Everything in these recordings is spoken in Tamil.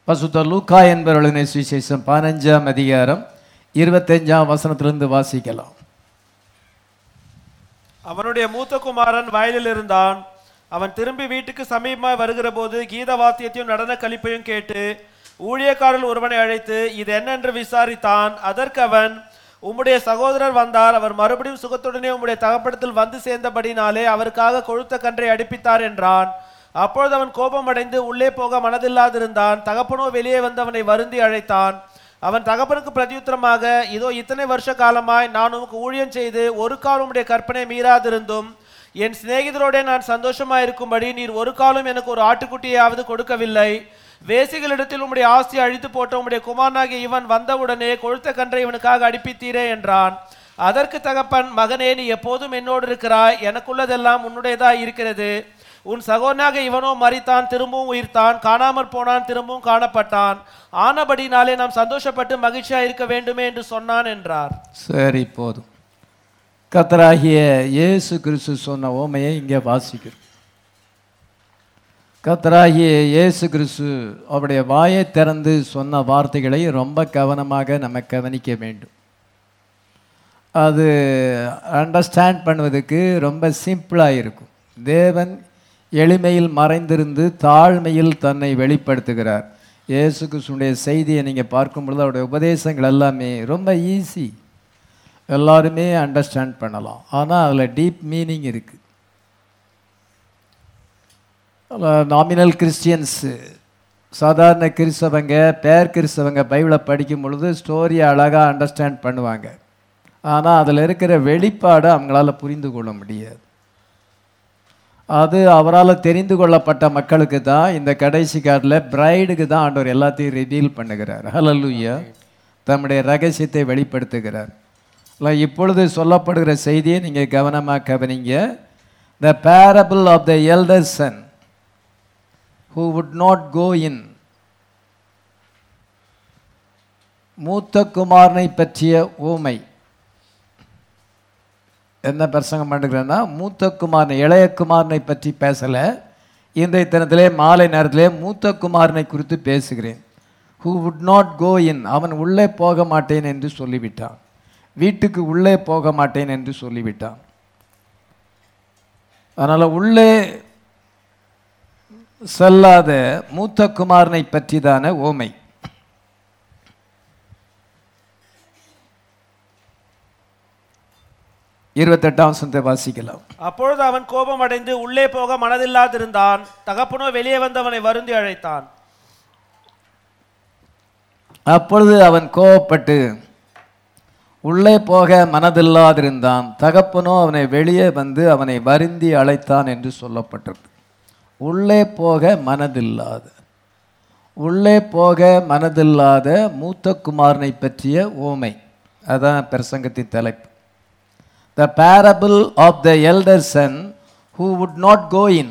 பரிசுத்த லூக்கா என்பவர்களின் சுவிசேஷம் 15ஆம் அதிகாரம் 25ஆம் வசனத்திலிருந்து வாசிக்கலாம். அவனுடைய மூத்த குமாரன் வயலில் இருந்தான். அவன் திரும்பி வீட்டுக்கு சமீபமாய் வருகிற போது கீத வாத்தியத்தையும் நடன கழிப்பையும் கேட்டு ஊழியக்காரர்கள் ஒருவனை அழைத்து இது என்னென்று விசாரித்தான். அதற்கு அவன், உம்முடைய சகோதரர் வந்தார், அவர் மறுபடியும் சுகத்துடனே உம்முடைய தகப்படத்தில் வந்து சேர்ந்தபடினாலே அவருக்காக கொழுத்த கன்றை அடிப்பித்தார் என்றான். அப்பொழுது அவன் கோபமடைந்து உள்ளே போக மனதில்லாதிருந்தான். தகப்பனோ வெளியே வந்து அவனை வருந்தி அழைத்தான். அவன் தகப்பனுக்கு பிரதியுத்தரமாக, இதோ இத்தனை வருஷ காலமாய் நான் உமக்கு ஊழியம் செய்து ஒரு காலம் உம்முடைய கற்பனை மீறாதிருந்தும் என் சிநேகிதரோட நான் சந்தோஷமாய் இருக்கும்படி நீர் ஒரு காலம் எனக்கு ஒரு ஆட்டுக்குட்டியாவது கொடுக்கவில்லை. வேசிகளிடத்தில் உம்முடைய ஆஸ்தியை அழித்து போட்ட உம்முடைய குமாரனாகிய இவன் வந்தவுடனே கொழுத்த கன்றை இவனுக்காக அடிப்பித்தீரே என்றான். அதற்கு தகப்பன், மகனே, நீ எப்போதும் என்னோடு இருக்கிறாய், எனக்குள்ளதெல்லாம் உன்னுடையதாய் இருக்கிறது. உன் சகோதரனாக இவனோ மரித்தான், திரும்பவும் உயிர்த்தான், காணாமற் போனான், திரும்பவும் காணப்பட்டான். ஆனபடினாலே நாம் சந்தோஷப்பட்டு மகிழ்ச்சியா இருக்க வேண்டுமே என்று சொன்னான் என்றார். சரி, போதும். கர்த்தராகிய இயேசு கிறிஸ்து சொன்ன ஓமையை இங்கே வாசிக்கிறோம். கர்த்தராகிய இயேசு கிறிஸ்து அவருடைய வாயை திறந்து சொன்ன வார்த்தைகளை ரொம்ப கவனமாக நம்ம கவனிக்க வேண்டும். அது அண்டர்ஸ்டாண்ட் பண்ணுவதற்கு ரொம்ப சிம்பிளாக இருக்கும். தேவன் எளிமையில் மறைந்திருந்து தாழ்மையில் தன்னை வெளிப்படுத்துகிறார். இயேசு கிறிஸ்துடைய செய்தியை நீங்கள் பார்க்கும் பொழுது அவருடைய உபதேசங்கள் எல்லாமே ரொம்ப ஈஸி, எல்லாருமே அண்டர்ஸ்டாண்ட் பண்ணலாம். ஆனால் அதில் டீப் மீனிங் இருக்குது. நாமினல் கிறிஸ்டியன்ஸு, சாதாரண கிறிஸ்தவங்க, பேர் கிறிஸ்தவங்க பைபிளை படிக்கும் பொழுது ஸ்டோரியை அழகாக அண்டர்ஸ்டாண்ட் பண்ணுவாங்க. ஆனால் அதில் இருக்கிற வெளிப்பாடு அவங்களால புரிந்து கொள்ள முடியாது. அது அவரால் தெரிந்து கொள்ளப்பட்ட மக்களுக்கு தான், இந்த கடைசி காட்டில் பிரைடுக்கு தான் ஆண்டவர் எல்லாத்தையும் ரிவீல் பண்ணுகிறார். ஹல்லேலூயா. தம்முடைய ரகசியத்தை வெளிப்படுத்துகிறார். இப்பொழுது சொல்லப்படுகிற செய்தியை நீங்கள் கவனமாக கவனிங்க. The parable of the elder son who would not go in. மூத்த குமாரனை பற்றிய ஊமை. என்ன பிரசங்கம் பண்ணுகிறேன்னா, மூத்த குமாரனை, இளைய குமாரனை பற்றி பேசலை. இன்றைய தினத்திலே மாலை நேரத்திலே மூத்த குமாரனை குறித்து பேசுகிறேன். who would not go in. அவன் உள்ளே போக மாட்டேன் என்று சொல்லிவிட்டான். வீட்டுக்கு உள்ளே போக மாட்டேன் என்று சொல்லிவிட்டான். அதனால் உள்ளே செல்லாத மூத்த குமாரனை பற்றி தான ஓமை. வாசிக்கலாம். அப்பொழுது அவன் கோபம் அடைந்து உள்ளே போக மனதில்லாதிருந்தான். தகப்பனோ வெளியே வந்து அவனை வருந்தி அழைத்தான். அப்பொழுது அவன் கோபப்பட்டு உள்ளே போக மனதில்லாதிருந்தான். தகப்பனோ அவனை வெளியே வந்து அவனை வருந்தி அழைத்தான் என்று சொல்லப்பட்டது. உள்ளே போக மனதில்லாத, உள்ளே போக மனதில்லாத மூத்த குமாரனை பற்றிய ஓமை. அதான் பிரசங்கத்தின் தலைப்பு. The parable of the elder son who would not go in.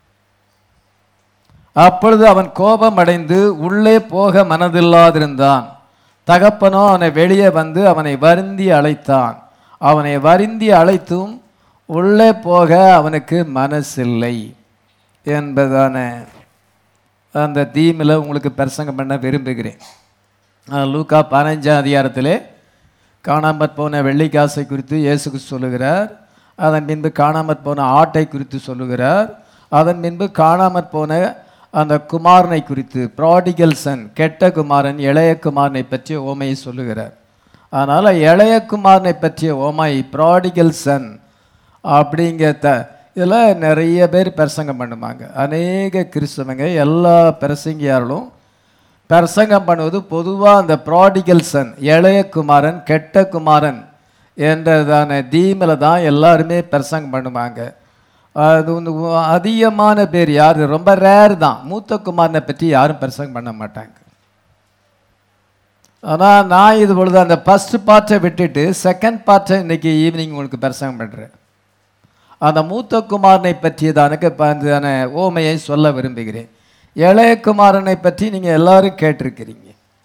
அப்பொழுது அவன் கோபம் அடைந்து உள்ளே போக மனதில்லாதிருந்தான். தகப்பனோ அவனை வெளியே வந்து அவனை வருந்தி அழைத்தான். அவனை வருந்தி அழைத்தும் உள்ளே போக அவனுக்கு மனசில்லை என்பதான அந்த தீமில் உங்களுக்கு பிரசங்கம் பண்ண விரும்புகிறேன். லூக்கா 15ஆம் அதிகாரத்திலே காணாமற் போன வெள்ளிக்காசை குறித்து இயேசு சொல்லுகிறார். அதன் பின்பு காணாமற் போன ஆட்டை குறித்து சொல்லுகிறார். அதன் பின்பு காணாமற் போன அந்த குமாரனை குறித்து, ப்ராடிகல் சன், கெட்ட குமாரன், இளைய குமாரனை பற்றிய ஓமையை சொல்லுகிறார். அதனால் இளைய குமாரனை பற்றிய ஓமை, ப்ராடிகல் சன் அப்படிங்கிற இதில் நிறைய பேர் பிரசங்கம் பண்ணுவாங்க. அநேக கிறிஸ்தவங்க, எல்லா பிரசங்கியார்களும் பிரசங்கம் பண்ணுவது பொதுவாக அந்த ப்ராடிகல் சன், இளைய குமாரன், கெட்ட குமாரன் என்றதான தீமில் தான் எல்லாருமே பிரசங்கம் பண்ணுவாங்க. அது அதிகமான பேர் யார், ரொம்ப ரேர் தான், மூத்த குமாரனை பற்றி யாரும் பிரசங்கம் பண்ண மாட்டாங்க. ஆனால் நான் இது பொழுது அந்த ஃபஸ்ட் பார்ட்டை விட்டுட்டு செகண்ட் பார்ட்டை இன்றைக்கி ஈவினிங் உங்களுக்கு பிரசங்கம் பண்ணுறேன். அந்த மூத்த குமாரனை பற்றியதான ஓமையை சொல்ல விரும்புகிறேன். இளைய குமாரனை பற்றி நீங்கள் எல்லாரும் கேட்டிருக்கிறீங்க.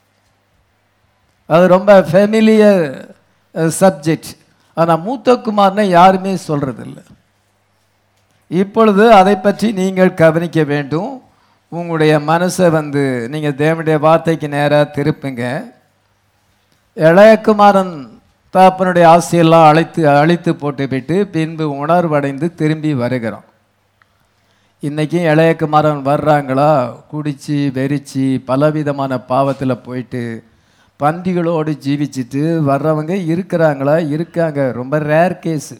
அது ரொம்ப ஃபெமிலியர் சப்ஜெக்ட். ஆனால் மூத்த குமாரனை யாருமே சொல்கிறதில்ல. இப்பொழுது அதை பற்றி நீங்கள் கவனிக்க வேண்டும். உங்களுடைய மனசை நீங்கள் தேவனுடைய வார்த்தைக்கு நேராக திருப்புங்க. இளையகுமாரன் தகப்பனுடைய ஆசையெல்லாம் அழித்து போட்டுவிட்டு பின்பு உணர்வடைந்து திரும்பி வருகிறான். இன்றைக்கும் இளையகுமாரன் வர்றாங்களா? குடித்து வெறிச்சு பலவிதமான பாவத்தில் போயிட்டு பன்றிகளோடு ஜீவிச்சுட்டு வர்றவங்க இருக்கிறாங்களா? இருக்காங்க. ரொம்ப ரேர் கேஸு.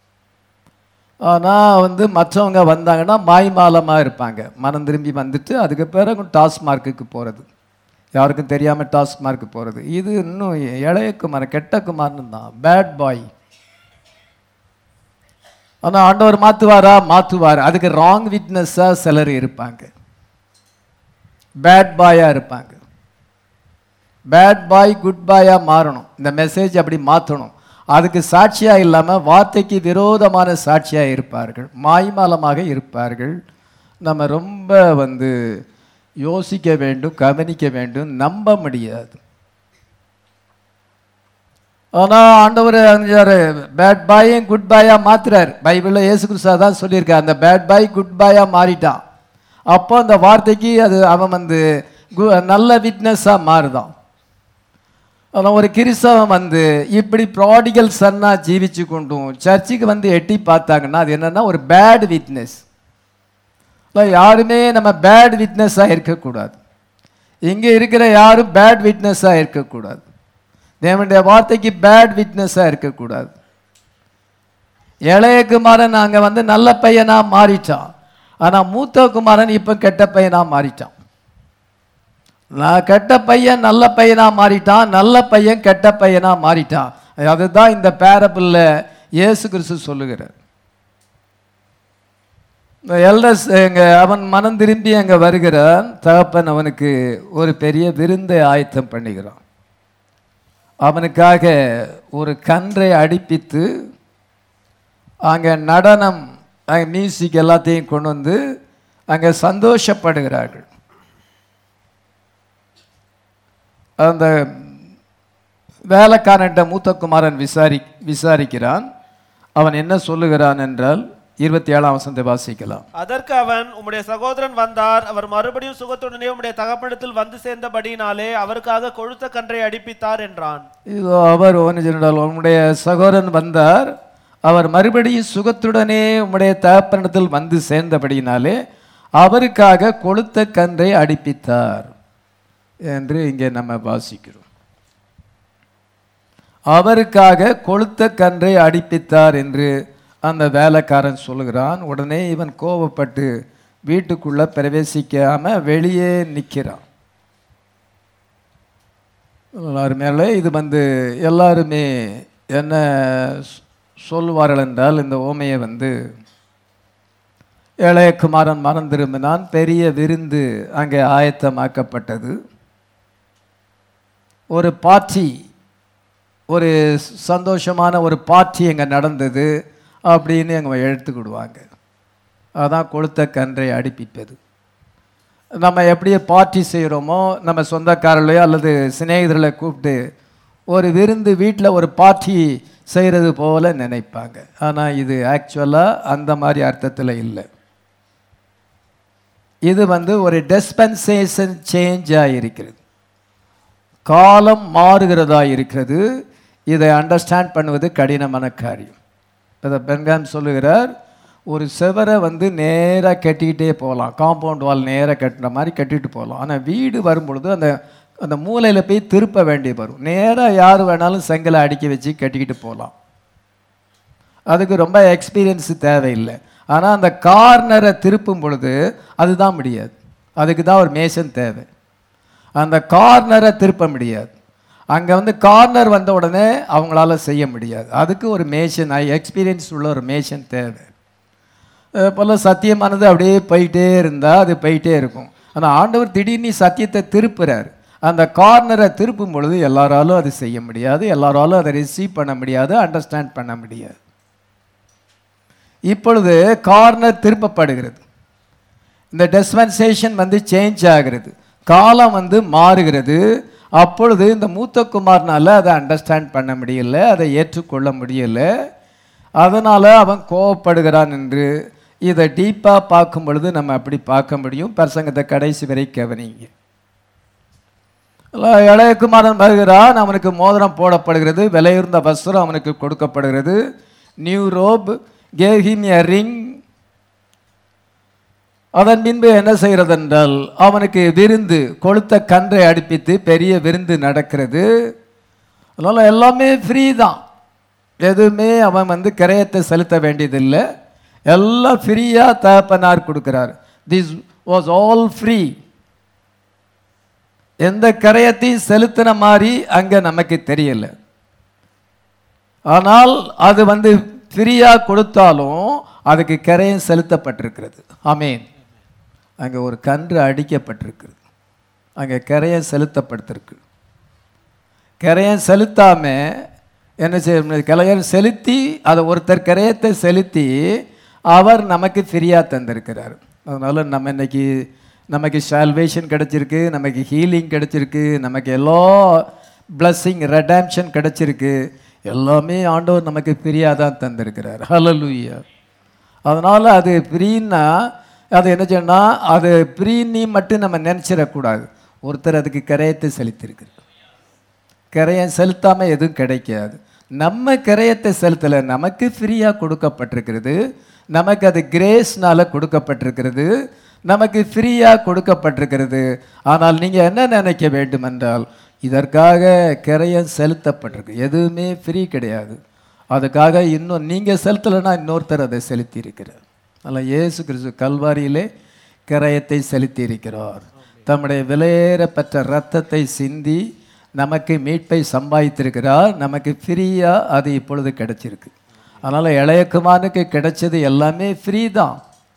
ஆனால் மற்றவங்க வந்தாங்கன்னா மாய்மாலமாக இருப்பாங்க. மனம் திரும்பி வந்துட்டு அதுக்கு பிறகு டாஸ்மார்க்குக்கு போகிறது, யாருக்கும் தெரியாமல் டாஸ்மார்க்கு போகிறது. இது இன்னும் இளையகுமாரன் கெட்ட குமாரன் தான், பேட் பாய். ஆனால் ஆண்டவர் மாற்றுவார். அதுக்கு ராங் விட்னஸாக சிலர் இருப்பாங்க, பேட் பாயாக இருப்பாங்க. பேட் பாய் குட் பாயாக மாறணும். இந்த மெசேஜ் அப்படி மாற்றணும். அதுக்கு சாட்சியாக இல்லாமல் வார்த்தைக்கு விரோதமான சாட்சியாக இருப்பார்கள், மாய்மாலமாக இருப்பார்கள். நம்ம ரொம்ப யோசிக்க வேண்டும், கவனிக்க வேண்டும், நம்ப முடியாது. ஆனால் ஆண்டவர் பேட் பாயும் குட் பாயாக மாற்றுறார். பைபிளில் இயேசு கிறிஸ்து தான் சொல்லியிருக்கார், அந்த பேட் பாய் குட் பாயாக மாறிட்டான். அப்போ அந்த வார்த்தைக்கு அவன் நல்ல விட்னஸாக மாறுதான். ஆனால் ஒரு கிறிஸ்தவன் இப்படி ப்ராடிகல் சன்னாக ஜீவிச்சு கொண்டும் சர்ச்சுக்கு எட்டி பார்த்தாங்கன்னா அது என்னன்னா ஒரு பேட் விட்னஸ். யாருமே நம்ம பேட் விட்னஸாக இருக்கக்கூடாது. இங்கே இருக்கிற யாரும் பேட் விட்னஸாக இருக்கக்கூடாது. தேவனுடைய வார்த்தைக்கு பேட் விட்னஸாக இருக்கக்கூடாது. இளையகுமாரன் அங்கே நல்ல பையனாக மாறிட்டான். ஆனால் மூத்த குமாரன் இப்போ கெட்ட பையனாக மாறிட்டான். நான் கெட்ட பையன் நல்ல பையனாக மாறிட்டான், நல்ல பையன் கெட்ட பையனாக மாறிட்டான். அதுதான் இந்த பேரபிளில் இயேசு கிறிஸ்து சொல்லுகிறார். எல்டர்ஸ் அவன் மனம் திரும்பி அங்கே வருகிறான். தகப்பன் அவனுக்கு ஒரு பெரிய விருந்தை ஆயத்தம் பண்ணுகிறான். அவனுக்காக ஒரு கன்றை அடிப்பித்து அங்கே நடனம், அங்கே மியூசிக் எல்லாத்தையும் கொண்டு அங்கே சந்தோஷப்படுகிறார்கள். அந்த வேலைக்காரன்ட்ட மூத்த குமாரன் விசாரிக்கிறான். அவன் என்ன சொல்லுகிறான் என்றால் 27ஆம் வசனத்தை வாசிக்கலாம். அதற்கு அவன், உம்முடைய சகோதரன் வந்தார், அவர் மறுபடியும் சுகத்துடனே உம்முடைய தகப்பனிடத்தில் வந்து சேர்ந்தபடினாலே அவருக்காக கொழுத்த கன்றை அடிப்பித்தார் என்றான். இதோ அவர் உம்முடைய சகோதரன் வந்தார், அவர் மறுபடியும் சுகத்துடனே உம்முடைய தகப்பனிடத்தில் வந்து சேர்ந்தபடினாலே அவருக்காக கொழுத்த கன்றை அடிப்பித்தார் என்று இங்கே நம்ம வாசிக்கிறோம். அவருக்காக கொழுத்த கன்றை அடிப்பித்தார் என்று அந்த வேலைக்காரன் சொல்லுகிறான். உடனே இவன் கோபப்பட்டு வீட்டுக்குள்ள பிரவேசிக்காம வெளியே நிற்கிறான். எல்லாருமே இது எல்லாருமே என்ன சொல்லுவார்கள் என்றால், இந்த ஓமையை இளையகுமாரன் மனம் திரும்பினான், பெரிய விருந்து அங்கே ஆயத்தமாக்கப்பட்டது, ஒரு பார்ட்டி, ஒரு சந்தோஷமான ஒரு பார்ட்டி அங்கே நடந்தது அப்படின்னு அங்கே எடுத்துக்கிடுவாங்க. அதான் கொழுத்த கன்றை அடிப்பிப்பது. நம்ம எப்படி பார்ட்டி செய்கிறோமோ, நம்ம சொந்தக்காரர்களையோ அல்லது சிநேகிதர்களை கூப்பிட்டு ஒரு விருந்து வீட்டில் ஒரு பார்ட்டி செய்கிறது போல நினைப்பாங்க. ஆனால் இது ஆக்சுவலாக அந்த மாதிரி அர்த்தத்தில் இல்லை. இது ஒரு டிஸ்பென்சேஷன் சேஞ்சாக இருக்கிறது, காலம் மாறுகிறதா இருக்கிறது. இதை அண்டர்ஸ்டாண்ட் பண்ணுவது கடினமான காரியம். அதை பென்காம் சொல்லுகிறார், ஒரு செவரை நேராக கட்டிக்கிட்டே போகலாம், காம்பவுண்ட் வால் நேராக கட்டுற மாதிரி கட்டிட்டு போகலாம். ஆனால் வீடு வரும்பொழுது அந்த அந்த மூலையில் போய் திருப்ப வேண்டி வரும். நேராக யார் வேணாலும் செங்கலை அடுக்கி வச்சு கட்டிக்கிட்டு போகலாம், அதுக்கு ரொம்ப எக்ஸ்பீரியன்ஸு தேவையில்லை. ஆனால் அந்த கார்னரை திருப்பும் பொழுது அதுதான் முடியாது, அதுக்கு தான் ஒரு மேசன் தேவை. அந்த கார்னரை திருப்ப முடியாது. அங்கே கார்னர் வந்த உடனே அவங்களால செய்ய முடியாது, அதுக்கு ஒரு மேஷன், எக்ஸ்பீரியன்ஸ் உள்ள ஒரு மேஷன் தேவை. போல் சத்தியமானது அப்படியே போயிட்டே இருந்தால் அது போயிட்டே இருக்கும். ஆனால் ஆண்டவர் திடீர்னு சத்தியத்தை திருப்புறார். அந்த கார்னரை திருப்பும் பொழுது எல்லாராலும் அது செய்ய முடியாது, எல்லாராலும் அதை ரிசீவ் பண்ண முடியாது, அண்டர்ஸ்டாண்ட் பண்ண முடியாது. இப்பொழுது கார்னர் திருப்பப்படுகிறது, இந்த டிஸ்பென்சேஷன் சேஞ்ச் ஆகிறது, காலம் மாறுகிறது. அப்பொழுது இந்த மூத்த குமாரனால் அதை அண்டர்ஸ்டாண்ட் பண்ண முடியல, அதை ஏற்றுக்கொள்ள முடியல. அதனால் அவன் கோபப்படுகிறான் என்று இதை டீப்பாக பார்க்கும் பொழுது நம்ம அப்படி பார்க்க முடியும். பிரசங்கத்தை கடைசி வரை கவனிங்க. இளையகுமாரன் வருகிறான், அவனுக்கு மோதிரம் போடப்படுகிறது, விலையுர்ந்த வஸ்திரம் அவனுக்கு கொடுக்கப்படுகிறது, new robe, gave him a ring. அதன் பின்பு என்ன செய்கிறது என்றால் அவனுக்கு விருந்து, கொளுத்த கன்றை அடுப்பித்து பெரிய விருந்து நடக்கிறது. அதனால் எல்லாமே ஃப்ரீ தான், எதுவுமே அவன் கிரயத்தை செலுத்த வேண்டியதில்லை, எல்லாம் ஃப்ரீயாக தகப்பனார் கொடுக்கிறார். This was all free. எந்த கரையத்தையும் செலுத்தின மாதிரி அங்கே நமக்கு தெரியல. ஆனால் அது ஃப்ரீயாக கொடுத்தாலும் அதுக்கு கரையம் செலுத்தப்பட்டிருக்கிறது. ஆமேன். அங்கே ஒரு கன்று அடிக்கப்பட்டிருக்கிறது, அங்கே கரையம் செலுத்தப்பட்டிருக்கு. கரையம் செலுத்தாமல் என்ன செய்ய, கரையம் செலுத்தி அதை ஒருத்தர் கரையத்தை செலுத்தி அவர் நமக்கு ஃப்ரீயாக தந்திருக்கிறார். அதனால் நம்ம இன்னைக்கு நமக்கு சால்வேஷன் கிடச்சிருக்கு, நமக்கு ஹீலிங் கிடச்சிருக்கு, நமக்கு எல்லா பிளஸ்ஸிங் ரெடம்ஷன் கிடச்சிருக்கு. எல்லாமே ஆண்டவர் நமக்கு ஃப்ரீயாக தான் தந்திருக்கிறார். ஹல்லேலூயா. அதனால் அது ஃப்ரீன்னா அது என்ன செய்யணும், அது ஃப்ரீன்னு மட்டும் நம்ம நினச்சிடக்கூடாது. ஒருத்தர் அதுக்கு கரையத்தை செலுத்தியிருக்கிறார். கரையம் செலுத்தாமல் எதுவும் கிடைக்காது. நம்ம கரையத்தை செலுத்தலை, நமக்கு ஃப்ரீயாக கொடுக்கப்பட்டிருக்கிறது, நமக்கு அது கிரேஸ்னால் கொடுக்கப்பட்டிருக்கிறது, நமக்கு ஃப்ரீயாக கொடுக்கப்பட்டிருக்கிறது. ஆனால் நீங்கள் என்ன நினைக்க வேண்டும் என்றால், இதற்காக கரையம் செலுத்தப்பட்டிருக்கு, எதுவுமே ஃப்ரீ கிடையாது. அதுக்காக இன்னும் நீங்கள் செலுத்தலைன்னா இன்னொருத்தர் அதை செலுத்தி இருக்கிறார். அதனால் இயேசு கிறிஸ்து கல்வாரியிலே கரையத்தை செலுத்தி இருக்கிறார். தம்முடைய விலையேற பெற்ற இரத்தத்தை சிந்தி நமக்கு மீட்பை சம்பாதித்திருக்கிறார். நமக்கு ஃப்ரீயாக அது இப்பொழுது கிடைச்சிருக்கு. அதனால் இளையகுமாரனுக்கு கிடைச்சது எல்லாமே ஃப்ரீ தான்.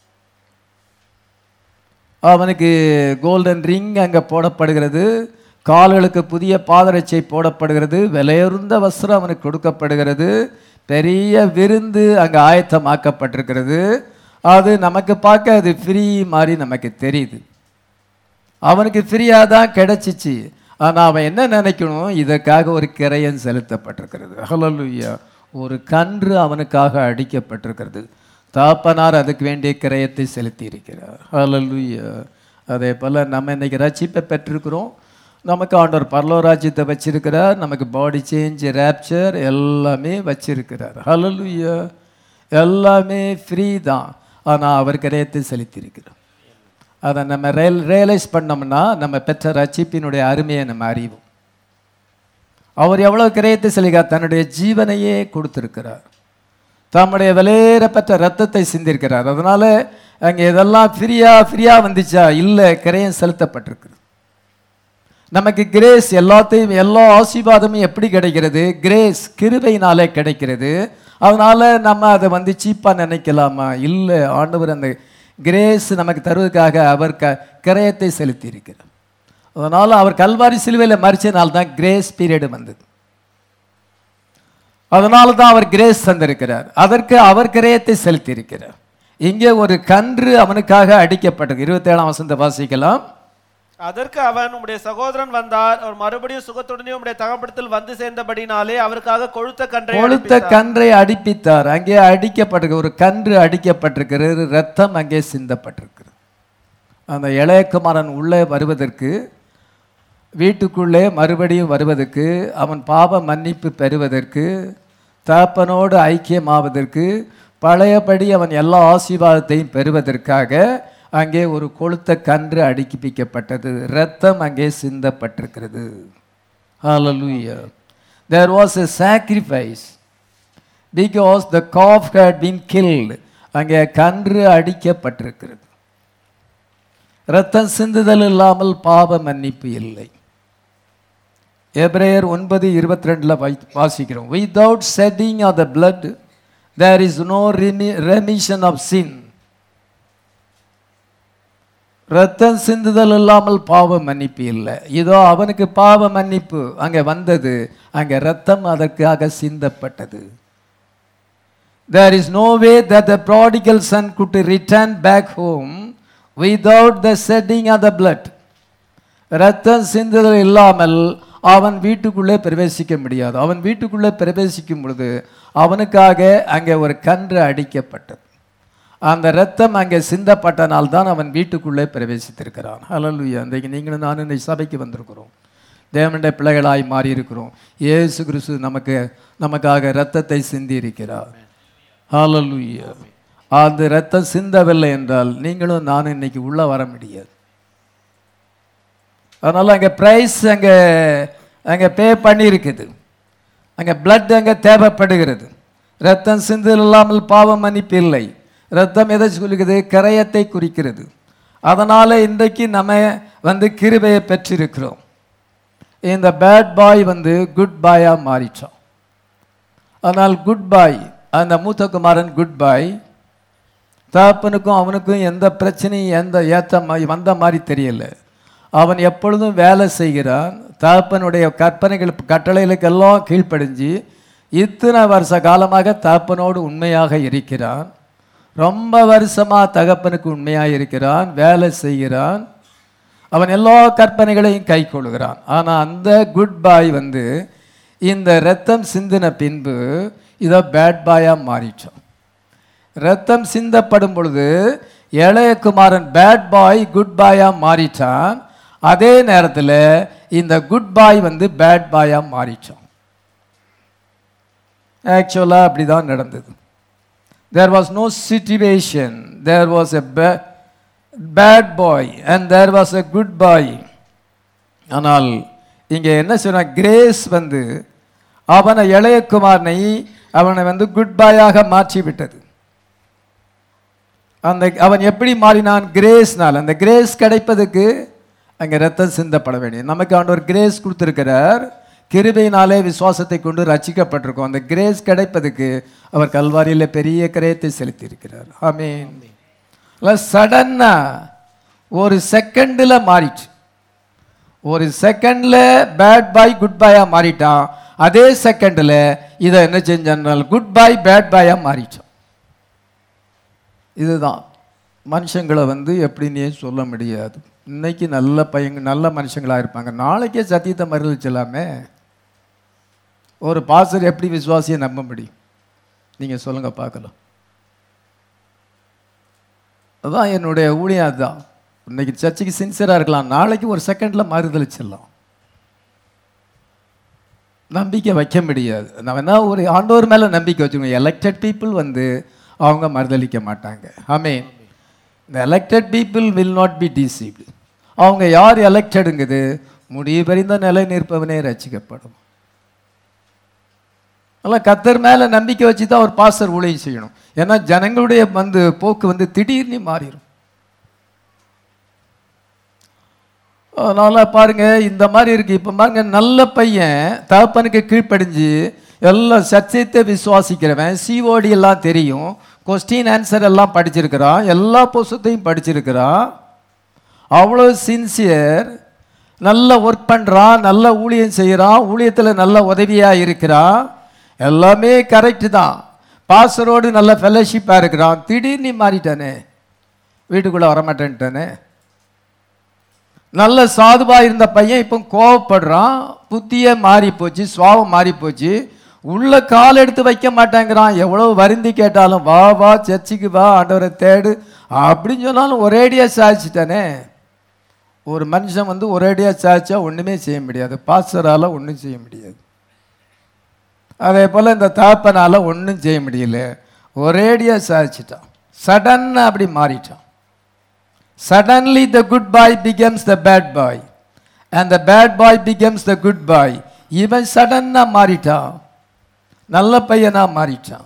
அவனுக்கு கோல்டன் ரிங் அங்கே போடப்படுகிறது, கால்களுக்கு புதிய பாதரட்சை போடப்படுகிறது, விலையுறந்த வஸ்திரம் அவனுக்கு கொடுக்கப்படுகிறது, பெரிய விருந்து அங்கே ஆயத்தமாக்கப்பட்டிருக்கிறது. அது நமக்கு பார்க்க அது ஃப்ரீ மாதிரி நமக்கு தெரியுது. அவனுக்கு ஃப்ரீயாக தான் கிடைச்சிச்சு. ஆனால் அவன் என்ன நினைக்கணும், இதற்காக ஒரு கிரயம் செலுத்தப்பட்டிருக்கிறது. ஹல்லேலூயா. ஒரு கன்று அவனுக்காக அடிக்கப்பட்டிருக்கிறது. தாப்பனார் அதுக்கு வேண்டிய கிரயத்தை செலுத்தி இருக்கிறார். ஹல்லேலூயா. அதே போல் நம்ம இன்றைக்கி ரட்சிப்பை பெற்றிருக்கிறோம். நமக்கு ஆண்டவர் பரலோராஜ்யத்தை வச்சிருக்கிறார், நமக்கு பாடி சேஞ்ச், ரேப்சர் எல்லாமே வச்சிருக்கிறார். ஹல்லேலூயா. எல்லாமே ஃப்ரீ தான். ஆனால் அவர் கிரயத்தை செலுத்தியிருக்கிறார். அதை நம்ம ரியலைஸ் பண்ணோம்னா நம்ம பெற்ற ரட்சிப்பினுடைய அருமையை நம்ம அறிவோம். அவர் எவ்வளோ கிரயத்தை செலுத்தினார், தன்னுடைய ஜீவனையே கொடுத்திருக்கிறார், தம்முடைய விலையேற பெற்ற ரத்தத்தை சிந்திருக்கிறார். அதனால் அங்கே இதெல்லாம் ஃப்ரீயாக வந்துச்சா? இல்லை, கிரயம் செலுத்தப்பட்டிருக்கிறது. நமக்கு கிரேஸ், எல்லாத்தையும் எல்லா ஆசீர்வாதமும் எப்படி கிடைக்கிறது? கிரேஸ், கிருபையினாலே கிடைக்கிறது. அதனால் நம்ம அதை சீப்பாக நினைக்கலாமா? இல்லை, ஆண்டவர் அந்த கிரேஸ் நமக்கு தருவதற்காக அவர் கிரயத்தை செலுத்தி இருக்கிறார். அதனால் அவர் கல்வாரி சிலுவையில் மரிச்சனால்தான் தான் கிரேஸ் பீரியடு வந்தது. அதனால தான் அவர் கிரேஸ் தந்திருக்கிறார். அதற்கு அவர் கிரயத்தை செலுத்தி இருக்கிறார். இங்கே ஒரு கன்று அவனுக்காக அடிக்கப்பட்டது. 27ஆம் வசனத்தை வாசிக்கலாம். அதற்கு அவன், உம்முடைய சகோதரன் வந்தார், அவர் மறுபடியும் சுகத்துடனே உம்முடைய தகப்படத்தில் வந்து சேர்ந்தபடினாலே அவருக்காக கொழுத்த கன்றை அடிப்பித்தார். அங்கே அடிக்கப்பட்டிருக்கு, ஒரு கன்று அடிக்கப்பட்டிருக்கிறது, ரத்தம் அங்கே சிந்தப்பட்டிருக்கிறது. அந்த இளையகுமாரன் உள்ளே வருவதற்கு, வீட்டுக்குள்ளே மறுபடியும் வருவதற்கு, அவன் பாவ மன்னிப்பு பெறுவதற்கு, தகப்பனோடு ஐக்கியமாவதற்கு, பழையபடி அவன் எல்லா ஆசீர்வாதத்தையும் பெறுவதற்காக அங்கே ஒரு கொழுத்த கன்று அடிப்பிக்கப்பட்டது, இரத்தம் அங்கே சிந்தப்பட்டிருக்கிறது. Hallelujah. There was a sacrifice because the calf had been killed. அங்கே கன்று அடிக்கப்பட்டிருக்கிறது. இரத்தம் சிந்துதல் இல்லாமல் பாவ மன்னிப்பு இல்லை. எபிரேயர் 9:22 வாசிக்கிறோம். Without shedding of the blood there is no remission of sin. ரத்தம் சிந்துதல் இல்லாமல் பாவ மன்னிப்பு இல்லை. இதோ அவனுக்கு பாவ மன்னிப்பு அங்கே வந்தது, அங்கே ரத்தம் அதற்காக சிந்தப்பட்டது. There is no way that the prodigal son could return back home without the shedding of the blood. ரத்தம் சிந்துதல் இல்லாமல் அவன் வீட்டுக்குள்ளே பிரவேசிக்க முடியாது. அவன் வீட்டுக்குள்ளே பிரவேசிக்கும் பொழுது அவனுக்காக அங்கே ஒரு கன்று அடிக்கப்பட்டது. அந்த இரத்தம் அங்கே சிந்தப்பட்டனால் தான் அவன் வீட்டுக்குள்ளே பிரவேசித்திருக்கிறான். ஹல்லேலூயா. இன்றைக்கு நீங்களும் நானும் இந்த சபைக்கு வந்திருக்கிறோம், தேவனுடைய பிள்ளைகளாய் மாறி இருக்கிறோம். இயேசு கிறிஸ்து நமக்காக இரத்தத்தை சிந்தி இருக்கிறார். ஹல்லேலூயா. அந்த இரத்தம் சிந்தவில்லை என்றால் நீங்களும் நானும் இன்னைக்கு உள்ள வர முடியாது. அதனால அங்கே பிரைஸ் அங்கே பே பண்ணியிருக்குது, அங்கே பிளட் அங்கே தேவைப்படுகிறது. இரத்தம் சிந்து இல்லாமல் பாவ மன்னிப்பு இல்லை. இரத்தம் எதை சொல்லுகிறது? கரையத்தை குறிக்கிறது. அதனால் இன்றைக்கு நம்ம கிருபையை பெற்றிருக்கிறோம். இந்த பேட் பாய் குட் பாயாக மாறிட்டோம். அதனால் குட் பாய், அந்த மூத்த குமாரன் குட் பாய். தகப்பனுக்கும் அவனுக்கும் எந்த பிரச்சனையும் வந்த மாதிரி தெரியல. அவன் எப்பொழுதும் வேலை செய்கிறான். தகப்பனுடைய கட்டளைகளுக்கெல்லாம் கீழ்ப்படிஞ்சு இத்தனை வருஷ காலமாக தகப்பனோடு உண்மையாக இருக்கிறான். ரொம்ப வருஷமாக தகப்பனுக்கு உண்மையாக இருக்கிறான், வேலை செய்கிறான், அவன் எல்லா கற்பனைகளையும் கை கொள்கிறான். ஆனால் அந்த குட் பாய் இந்த இரத்தம் சிந்தின பின்பு இதோ பேட் பாயாக மாறிட்டோம். இரத்தம் சிந்தப்படும் பொழுது இளைய குமாரன் பேட் பாய் குட் பாயாக மாறிட்டான். அதே நேரத்தில் இந்த குட் பாய் பேட் பாயாக மாறிட்டோம். ஆக்சுவலாக அப்படி தான் நடந்தது. There was no situation. There was a bad boy and there was a good boy. ஆனால் இங்கே என்ன சொன்ன? கிரேஸ் அவனை இளைய குமாரனை அவனை குட் பாயாக மாற்றி விட்டது. அவன் எப்படி மாறினான்? கிரேஸ்னால். அந்த கிரேஸ் கிடைப்பதுக்கு அங்கே ரத்தம் சிந்தப்பட வேண்டியது. நமக்கு ஆண்டவர் கிரேஸ் கொடுத்திருக்கிறார். கிருபையினாலே விசுவாசத்தை கொண்டு ரட்சிக்கப்பட்டிருக்கோம். அந்த கிரேஸ் கிடைப்பதுக்கு அவர் கல்வாரியில் பெரிய கிரயத்தை செலுத்தி இருக்கிறார். ஆமென். சடன்னா ஒரு செகண்டில் மாறிச்சு. ஒரு செகண்டில் பேட் பாய் குட் பாயா மாறிட்டான். அதே செகண்டில் இதை என்ன செஞ்சால் குட் பாய் பேட் பாயா மாறிட்டோம். இதுதான் மனுஷங்களை எப்படின்னே சொல்ல முடியாது. இன்னைக்கு நல்ல மனுஷங்களாக இருப்பாங்க, நாளைக்கே சத்தியத்தை மறுதலிச்சலாமே. ஒரு பாஸ்டர் எப்படி விசுவாசியை நம்ப முடியும்? நீங்கள் சொல்லுங்க பார்க்கலாம். அதான் என்னுடைய ஊழியம். அதுதான். இன்னைக்கு சர்ச்சுக்கு சின்சியராக இருக்கலாம், நாளைக்கு ஒரு செகண்டில் மறுதலிச்சிடலாம். நம்பிக்கை வைக்க முடியாது. நம்ம என்ன ஒரு ஆண்டவர் மேலே நம்பிக்கை வச்சுக்கணும். எலெக்டட் பீப்புள் அவங்க மறுதலிக்க மாட்டாங்க. ஆமென். இந்த elected people will not be deceived. அவங்க யார் எலெக்டடுங்குது? முடிவு பறிந்த நிலை நிற்பவனே ரட்சிக்கப்படும். அதனால் கர்த்தர் மேலே நம்பிக்கை வச்சு தான் ஒரு பாஸ்டர் ஊழியம் செய்யணும். ஏன்னா ஜனங்களுடைய போக்கு திடீர்னு மாறிடும். அதனால் பாருங்க, இந்த மாதிரி இருக்கு. இப்போ பாருங்க, நல்ல பையன் தகப்பனுக்கு கீழ்ப்படிஞ்சு எல்லாம் சத்தியத்தை விசுவாசிக்கிறவன், சிஓடி எல்லாம் தெரியும், கொஸ்டின் ஆன்சர் எல்லாம் படிச்சிருக்கிறான், எல்லா புஸ்தத்தையும் படிச்சிருக்கிறான், அவ்வளோ சின்சியர், நல்ல ஒர்க் பண்ணுறான், நல்ல ஊழியம் செய்கிறான், ஊழியத்தில் நல்ல உதவியாக இருக்கிறான், எல்லாமே கரெக்டு தான், பாஸ்டரோடு நல்ல ஃபெலோஷிப்பாக இருக்கிறான். திடீர்னு மாறிட்டானே, வீட்டுக்குள்ளே வரமாட்டேன்ட்டானே. நல்ல சாதுவாக இருந்த பையன் இப்போ கோவப்படுறான், புத்தியே மாறி போச்சு, சுவாவம் மாறி போச்சு, உள்ள கால் எடுத்து வைக்க மாட்டேங்கிறான். எவ்வளோ வருந்தி கேட்டாலும் வா வா சர்ச்சுக்கு வா, ஆண்டவரை தேடு அப்படின்னு சொன்னாலும் ஒரேடியாக சாதிச்சிட்டானே. ஒரு மனுஷன் ஒரேடியாக சாதிச்சா ஒன்றுமே செய்ய முடியாது. பாஸ்டரால் ஒன்றும் செய்ய முடியாது. அதே போல் இந்த தகப்பனால் ஒன்றும் செய்ய முடியல. ஒரேடியாக சாதிச்சிட்டான். சடன்னாக அப்படி மாறிட்டான். Suddenly the good boy becomes the bad boy and the bad boy becomes the good boy. இவன் சடன்னா மாறிட்டான், நல்ல பையனா மாறிட்டான்.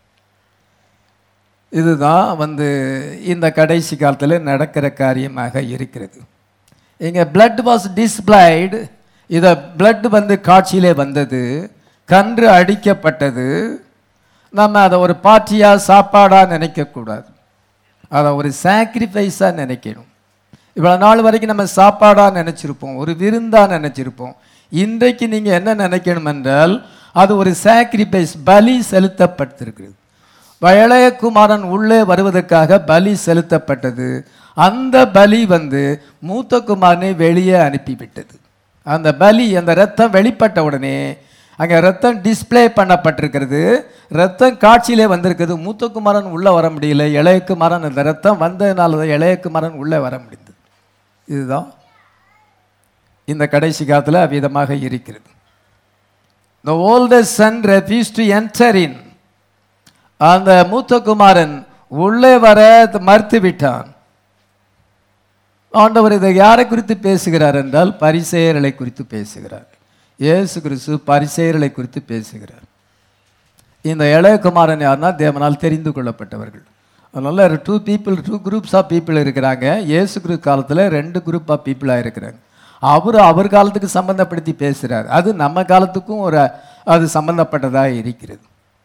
இதுதான் இந்த கடைசி காலத்தில் நடக்கிற காரியமாக இருக்கிறது. இங்கே blood was displayed. இதை blood காட்சியிலே வந்தது, கன்று அடிக்கப்பட்டது. நம்ம அதை ஒரு பார்ட்டியாக சாப்பாடாக நினைக்கக்கூடாது, அதை ஒரு சாக்ரிஃபைஸாக நினைக்கணும். இவ்வளோ நாள் வரைக்கும் நம்ம சாப்பாடாக நினச்சிருப்போம், ஒரு விருந்தாக நினச்சிருப்போம். இன்றைக்கு நீங்கள் என்ன நினைக்கணும் என்றால், அது ஒரு சாக்ரிஃபைஸ், பலி செலுத்தப்பட்டிருக்கிறது. இளைய குமாரன் உள்ளே வருவதற்காக பலி செலுத்தப்பட்டது. அந்த பலி மூத்த குமாரனை வெளியே அனுப்பிவிட்டது. அந்த பலி, அந்த இரத்தம் வெளிப்பட்ட உடனே அங்கே ரத்தம் டிஸ்ப்ளே பண்ணப்பட்டிருக்கிறது, ரத்தம் காட்சியிலே வந்திருக்கிறது. மூத்த குமாரன் உள்ளே வர முடியல, இளைய குமாரன் அந்த ரத்தம் வந்ததுனால தான் இளைய குமாரன் உள்ளே வர முடியுது. இதுதான் இந்த கடைசி காலத்தில் அவ்விதமாக இருக்கிறது. The oldest son refused to enter in. அந்த மூத்த குமாரன் உள்ளே வர மறுத்து விட்டான். ஆண்டவர் இதை யாரை குறித்து பேசுகிறார் என்றால் பரிசேயர்களை குறித்து பேசுகிறார். இயேசு கிறிஸ்து பரிசேயர்களை குறித்து பேசுகிறார். இந்த இளைய குமாரன் யாருன்னா தேவனால் தெரிந்து கொள்ளப்பட்டவர்கள். அதனால டூ குரூப்ஸ் ஆஃப் பீப்புள் இருக்கிறாங்க. இயேசு கிறிஸ்து காலத்தில் 2 குரூப் ஆஃப் பீப்புளாக இருக்கிறாங்க. அவர் காலத்துக்கு சம்பந்தப்படுத்தி பேசுகிறார். அது நம்ம காலத்துக்கும் அது சம்பந்தப்பட்டதாக இருக்கிறது.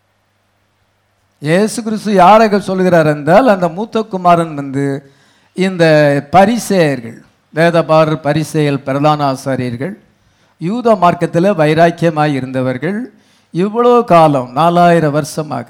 இயேசு கிறிஸ்து யாரை சொல்கிறார் என்றால் அந்த மூத்த குமாரன் இந்த பரிசேயர்கள், வேதபாரர் பரிசேயர்கள், பிரதான ஆசாரியர்கள், யூத மார்க்கத்தில் வைராக்கியமாய் இருந்தவர்கள். இவ்வளோ காலம் 4000 வருஷமாக,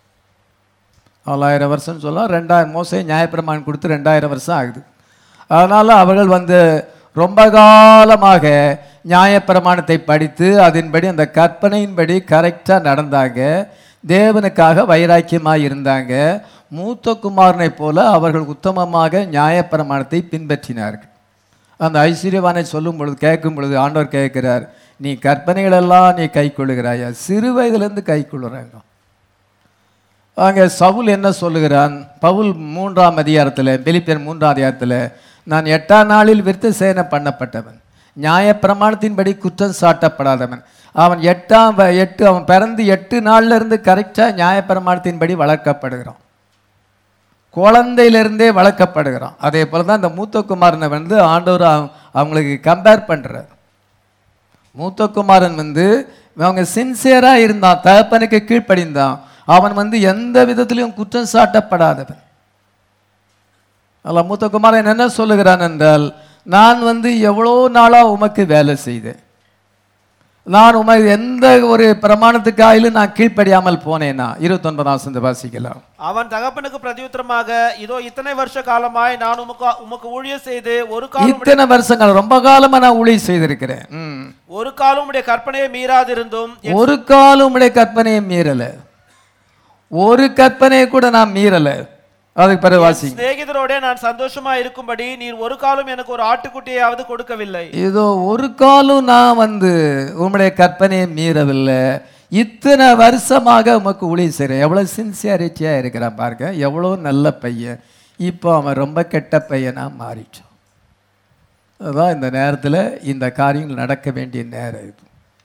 4000 வருஷம் சொல்லலாம், 2000 மோசே நியாயப்பிரமாணம் கொடுத்து 2000 வருஷம் ஆகுது. அதனால் அவர்கள் ரொம்ப காலமாக நியாயப்பிரமாணத்தை படித்து அதன்படி அந்த கற்பனையின்படி கரெக்டாக நடந்தாங்க. தேவனுக்காக வைராக்கியமாக இருந்தாங்க. மூத்த குமாரனை போல அவர்கள் உத்தமமாக நியாயப்பிரமாணத்தை பின்பற்றினார்கள். அந்த ஐஸ்வர்யவானை சொல்லும் பொழுது கேட்கும் பொழுது ஆண்டவர் கேட்கிறார், நீ கற்பனைகளெல்லாம் நீ கை கொள்ளுகிறாயா? சிறு வயதிலிருந்து கை கொள்ளுறாங்க. அங்கே சவுல் என்ன சொல்லுகிறான்? பவுல் 3ஆம் அதிகாரத்தில், பிலிப்பியர் 3ஆம் அதிகாரத்தில், நான் 8ஆம் நாளில் விருத்த சேதனை பண்ணப்பட்டவன், நியாயப்பிரமாணத்தின்படி குற்றம் சாட்டப்படாதவன். அவன் அவன் பிறந்து 8 நாள்ல இருந்து கரெக்டாக நியாயப்பிரமாணத்தின்படி வளர்க்கப்படுகிறான். குழந்தையிலிருந்தே வளர்க்கப்படுகிறான். அதே போல தான் இந்த மூத்த குமாரனை ஆண்டவர் அவங்களுக்கு கம்பேர் பண்ணுறார். மூத்த குமாரன் அவங்க சின்சியராக இருந்தான், தகப்பனுக்கு கீழ்ப்படிந்தான். அவன் எந்த விதத்திலையும் குற்றம் சாட்டப்படாதவன். அல்ல, மூத்த குமாரன் என்ன சொல்லுகிறான் என்றால், நான் எவ்வளோ நாளாக உமக்கு வேலை செய்தேன், நான் உமக்கு எந்த ஒரு பிரமாணத்துக்காயிலும் நான் கீழ்ப்படியாமல் போனேனா? 29 வாசிக்கலாம். அவன் தகப்பனுக்கு பிரதியுத்தரமாக, இதோ இத்தனை வருஷ காலமாய் நான் உமக்கு ஊழியம் செய்து ஒரு காலம், இத்தனை வருஷங்கள் ரொம்ப காலமா நான் ஊழியம் செய்திருக்கிறேன், ஒரு காலம் உடைய கற்பனையை மீறாதிருந்தும், ஒரு காலம் உடைய கற்பனையை மீறல, ஒரு கற்பனையை கூட நான் மீறல. அதுக்கு பிறகு வாசி, சிநேகிதரோட நான் சந்தோஷமா இருக்கும்படி நீர் ஒரு காலம் எனக்கு ஒரு ஆட்டுக்குட்டியாவது கொடுக்கவில்லை. இதோ ஒரு காலம் நான் உம்முடைய கற்பனையை மீறவில்லை, இத்தனை வருஷமாக உமக்கு ஊழியம் செய்கிறேன். எவ்வளோ சின்சியாரிட்டியா இருக்கிறான் பாருங்க, எவ்வளோ நல்ல பையன். இப்போ அவன் ரொம்ப கெட்ட பையனா மாறிட்டான். அதுதான் இந்த நேரத்தில் இந்த காரியங்கள் நடக்க வேண்டிய நேரம் இது.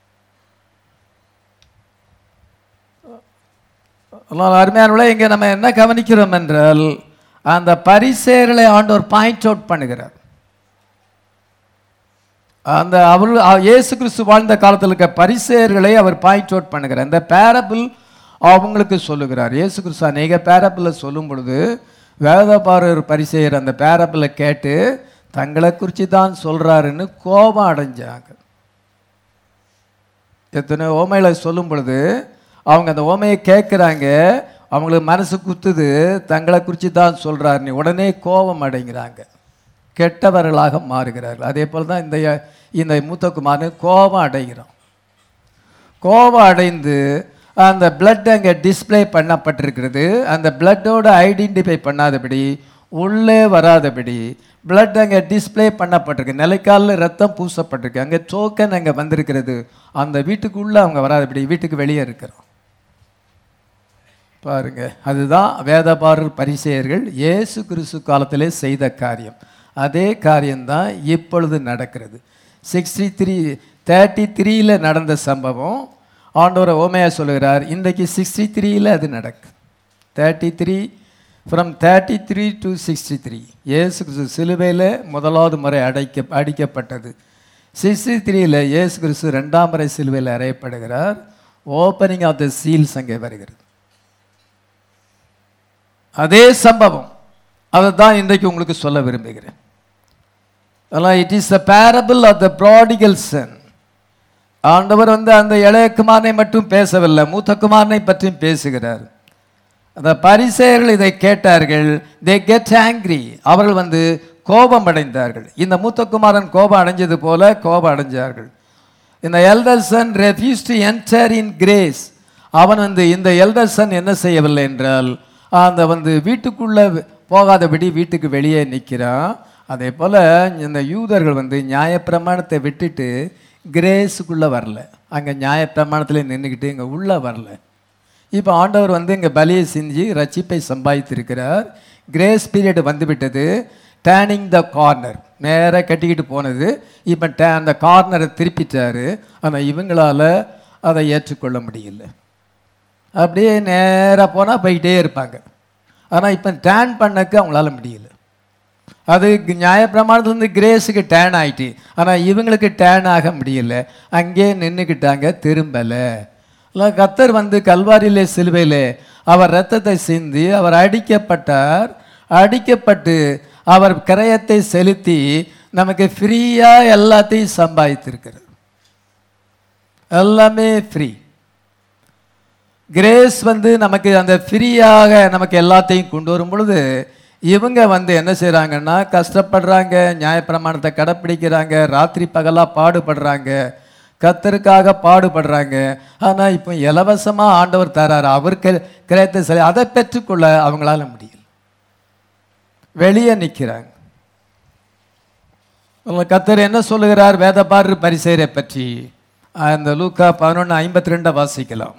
அருமையானவர்களே, இங்கே நம்ம என்ன கவனிக்கிறோம் என்றால், அந்த பரிசேயர்களை ஆண்டவர் பாயிண்ட் அவுட் பண்ணுகிறார். அந்த இயேசு கிறிஸ்து வாழ்ந்த காலத்தில் இருக்க பரிசேயர்களை அவர் பாயிண்ட் அவுட் பண்ணுகிறார். இந்த பேரபிள் அவங்களுக்கு சொல்லுகிறார். இயேசு கிறிஸ்து அநேக பேரபிளை சொல்லும் பொழுது வேதபாரர் பரிசேயர் அந்த பேரபிளை கேட்டு தங்களை குறித்து தான் சொல்றாருன்னு கோபம் அடைஞ்சாங்க. எத்தனை ஓமைகளை சொல்லும் பொழுது அவங்க அந்த ஓமையை கேட்குறாங்க, அவங்களுக்கு மனசு குத்துது, தங்களை குறித்து தான் சொல்கிறார், நீ உடனே கோபம் அடைங்கிறாங்க, கெட்டவர்களாக மாறுகிறார்கள். அதே போல் தான் இந்த மூத்த குமாரன் கோபம் அடைகிறான். கோபம் அடைந்து அந்த பிளட் அங்கே டிஸ்பிளே பண்ணப்பட்டிருக்கிறது. அந்த பிளட்டோடு ஐடென்டிஃபை பண்ணாதபடி, உள்ளே வராதபடி பிளட் அங்கே டிஸ்பிளே பண்ணப்பட்டிருக்கு. நிலைக்காலில் ரத்தம் பூசப்பட்டிருக்கு. அங்கே டோக்கன் அங்கே வந்திருக்கிறது. அந்த வீட்டுக்குள்ளே அவங்க வராதபடி வீட்டுக்கு வெளியே இருக்கிறோம் பாருங்க. அதுதான் வேதபாரர் பரிசேயர்கள் இயேசு கிறிஸ்து காலத்திலே செய்த காரியம். அதே காரியம்தான் இப்பொழுது நடக்கிறது. 33 நடந்த சம்பவம் ஆண்டவரை ஓமையா சொல்லுகிறார். இன்றைக்கு 63 அது நடக்கு. 33 from 33 to 63 இயேசு கிறிஸ்து சிலுவையில் முதலாவது முறை அடிக்கப்பட்டது. 63 இயேசு கிறிஸ்து 2ஆம் முறை சிலுவையில் அறையப்படுகிறார். ஓப்பனிங் ஆஃப் த சீல்ஸ் அங்கே வருகிறது. அதே சம்பவம், அதை தான் இன்றைக்கு உங்களுக்கு சொல்ல விரும்புகிறேன். அதனால் it is the parable of the prodigal son. ஆண்டவர் அந்த இளைய குமாரனை மட்டும் பேசவில்லை, மூத்த குமாரனை பற்றியும் பேசுகிறார். அந்த பரிசேயர்கள் இதை கேட்டார்கள். they get angry. அவர்கள் கோபம் அடைந்தார்கள். இந்த மூத்த குமாரன் கோபம் அடைஞ்சது போல கோபம் அடைஞ்சார்கள். இந்த elder son refuse to enter in grace. அவன் இந்த எல்டர் சன் என்ன செய்யவில்லை என்றால் அந்த வீட்டுக்குள்ளே போகாதபடி வீட்டுக்கு வெளியே நிற்கிறான். அதே போல் இந்த யூதர்கள் நியாயப்பிரமாணத்தை விட்டுட்டு கிரேஸுக்குள்ளே வரல, அங்கே நியாயப்பிரமாணத்தில் நின்றுக்கிட்டு இங்கே உள்ளே வரல. இப்போ ஆண்டவர் இங்கே பலியை செஞ்சு ரட்சிப்பை சம்பாதித்திருக்கிறார். கிரேஸ் பீரியட் வந்துவிட்டது. டேர்னிங் த கார்னர், நேராக கட்டிக்கிட்டு போனது. இப்போ அந்த கார்னரை திருப்பிட்டாரு. ஆனால் இவங்களால் அதை ஏற்றுக்கொள்ள முடியல. அப்படியே நேராக போனால் போய்கிட்டே இருப்பாங்க. ஆனால் இப்போ டேர்ன் பண்ணக்கு அவங்களால முடியல. அது நியாயப்பிரமாணத்துலேருந்து கிரேஸுக்கு டேர்ன் ஆகிட்டு, ஆனால் இவங்களுக்கு டேர்ன் ஆக முடியல. அங்கே நின்றுக்கிட்டாங்க, திரும்பலை. கர்த்தர் கல்வாரியிலே சிலுவையிலே அவர் இரத்தத்தை சிந்தி அவர் அடிக்கப்பட்டார். அடிக்கப்பட்டு அவர் கிரயத்தை செலுத்தி நமக்கு ஃப்ரீயாக எல்லாத்தையும் சம்பாதித்திருக்கிறார். எல்லாமே ஃப்ரீ. கிரேஸ் நமக்கு அந்த ஃப்ரீயாக நமக்கு எல்லாத்தையும் கொண்டு வரும் பொழுது இவங்க என்ன செய்கிறாங்கன்னா கஷ்டப்படுறாங்க, நியாயப்பிரமாணத்தை கடைப்பிடிக்கிறாங்க, ராத்திரி பகலாக பாடுபடுறாங்க, கர்த்தருக்காக பாடுபடுறாங்க. ஆனால் இப்போ இலவசமாக ஆண்டவர் தராரு, அவருக்கு கிரயத்தை சரி, அதை பெற்றுக்கொள்ள அவங்களால முடியல, வெளியே நிற்கிறாங்க. கர்த்தர் என்ன சொல்லுகிறார் வேதபாரர் பரிசேயரை பற்றி? அந்த லூக்கா 11:52 வாசிக்கலாம்.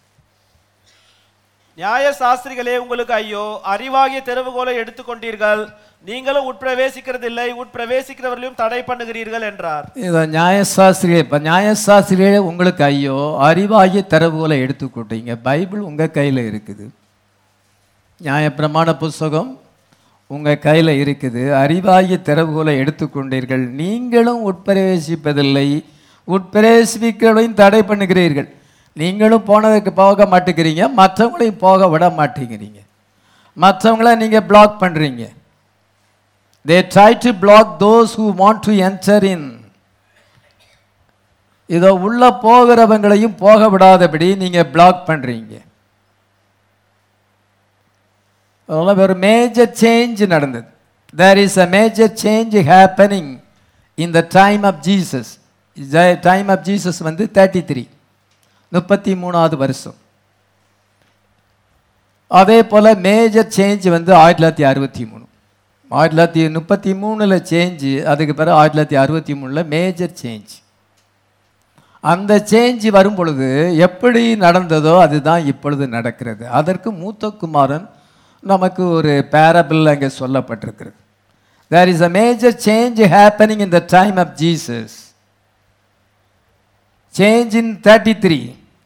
நியாய சாஸ்திரிகளே உங்களுக்கு ஐயோ, அறிவாகிய திறவுகோலை எடுத்துக்கொண்டீர்கள், நீங்களும் உட்பிரவேசிக்கிறதில்லை, உட்பிரவேசிக்கிறவர்களையும் தடை பண்ணுகிறீர்கள் என்றார். நியாயசாஸ்திரிகளே உங்களுக்கு ஐயோ, அறிவாகிய திறவுகோலை எடுத்துக்கொண்டீங்க. பைபிள் உங்கள் கையில் இருக்குது, நியாயப்பிரமாண புஸ்தகம் உங்கள் கையில் இருக்குது. அறிவாகிய திறவுகோலை எடுத்துக்கொண்டீர்கள், நீங்களும் உட்பிரவேசிப்பதில்லை, உட்பிரவேசிக்கிறவர்களையும் தடை பண்ணுகிறீர்கள். நீங்களும் போனதுக்கு போக மாட்டேங்கிறீங்க, மற்றவங்களையும் போக விட மாட்டேங்கிறீங்க, மற்றவங்கள நீங்கள் பிளாக் பண்ணுறீங்க. They try to block those who want to enter in. இதோ உள்ள போகிறவங்களையும் போக விடாதபடி நீங்கள் பிளாக் பண்ணுறீங்க. அதனால் ஒரு மேஜர் சேஞ்ச் நடந்தது. There is a major change happening in the time of Jesus. Time of Jesus 33வது வருஷம். அதே போல் மேஜர் சேஞ்ச் 1963. 1933 சேஞ்சு, அதுக்கு பிறகு 1963 மேஜர் சேஞ்ச். அந்த சேஞ்ச் வரும் பொழுது எப்படி நடந்ததோ அதுதான் இப்பொழுது நடக்கிறது. அதற்கு மூத்த குமாரன் நமக்கு ஒரு பேரபிள் அங்கே சொல்லப்பட்டிருக்கிறது. There is a major change happening in the time of Jesus. Change in 33.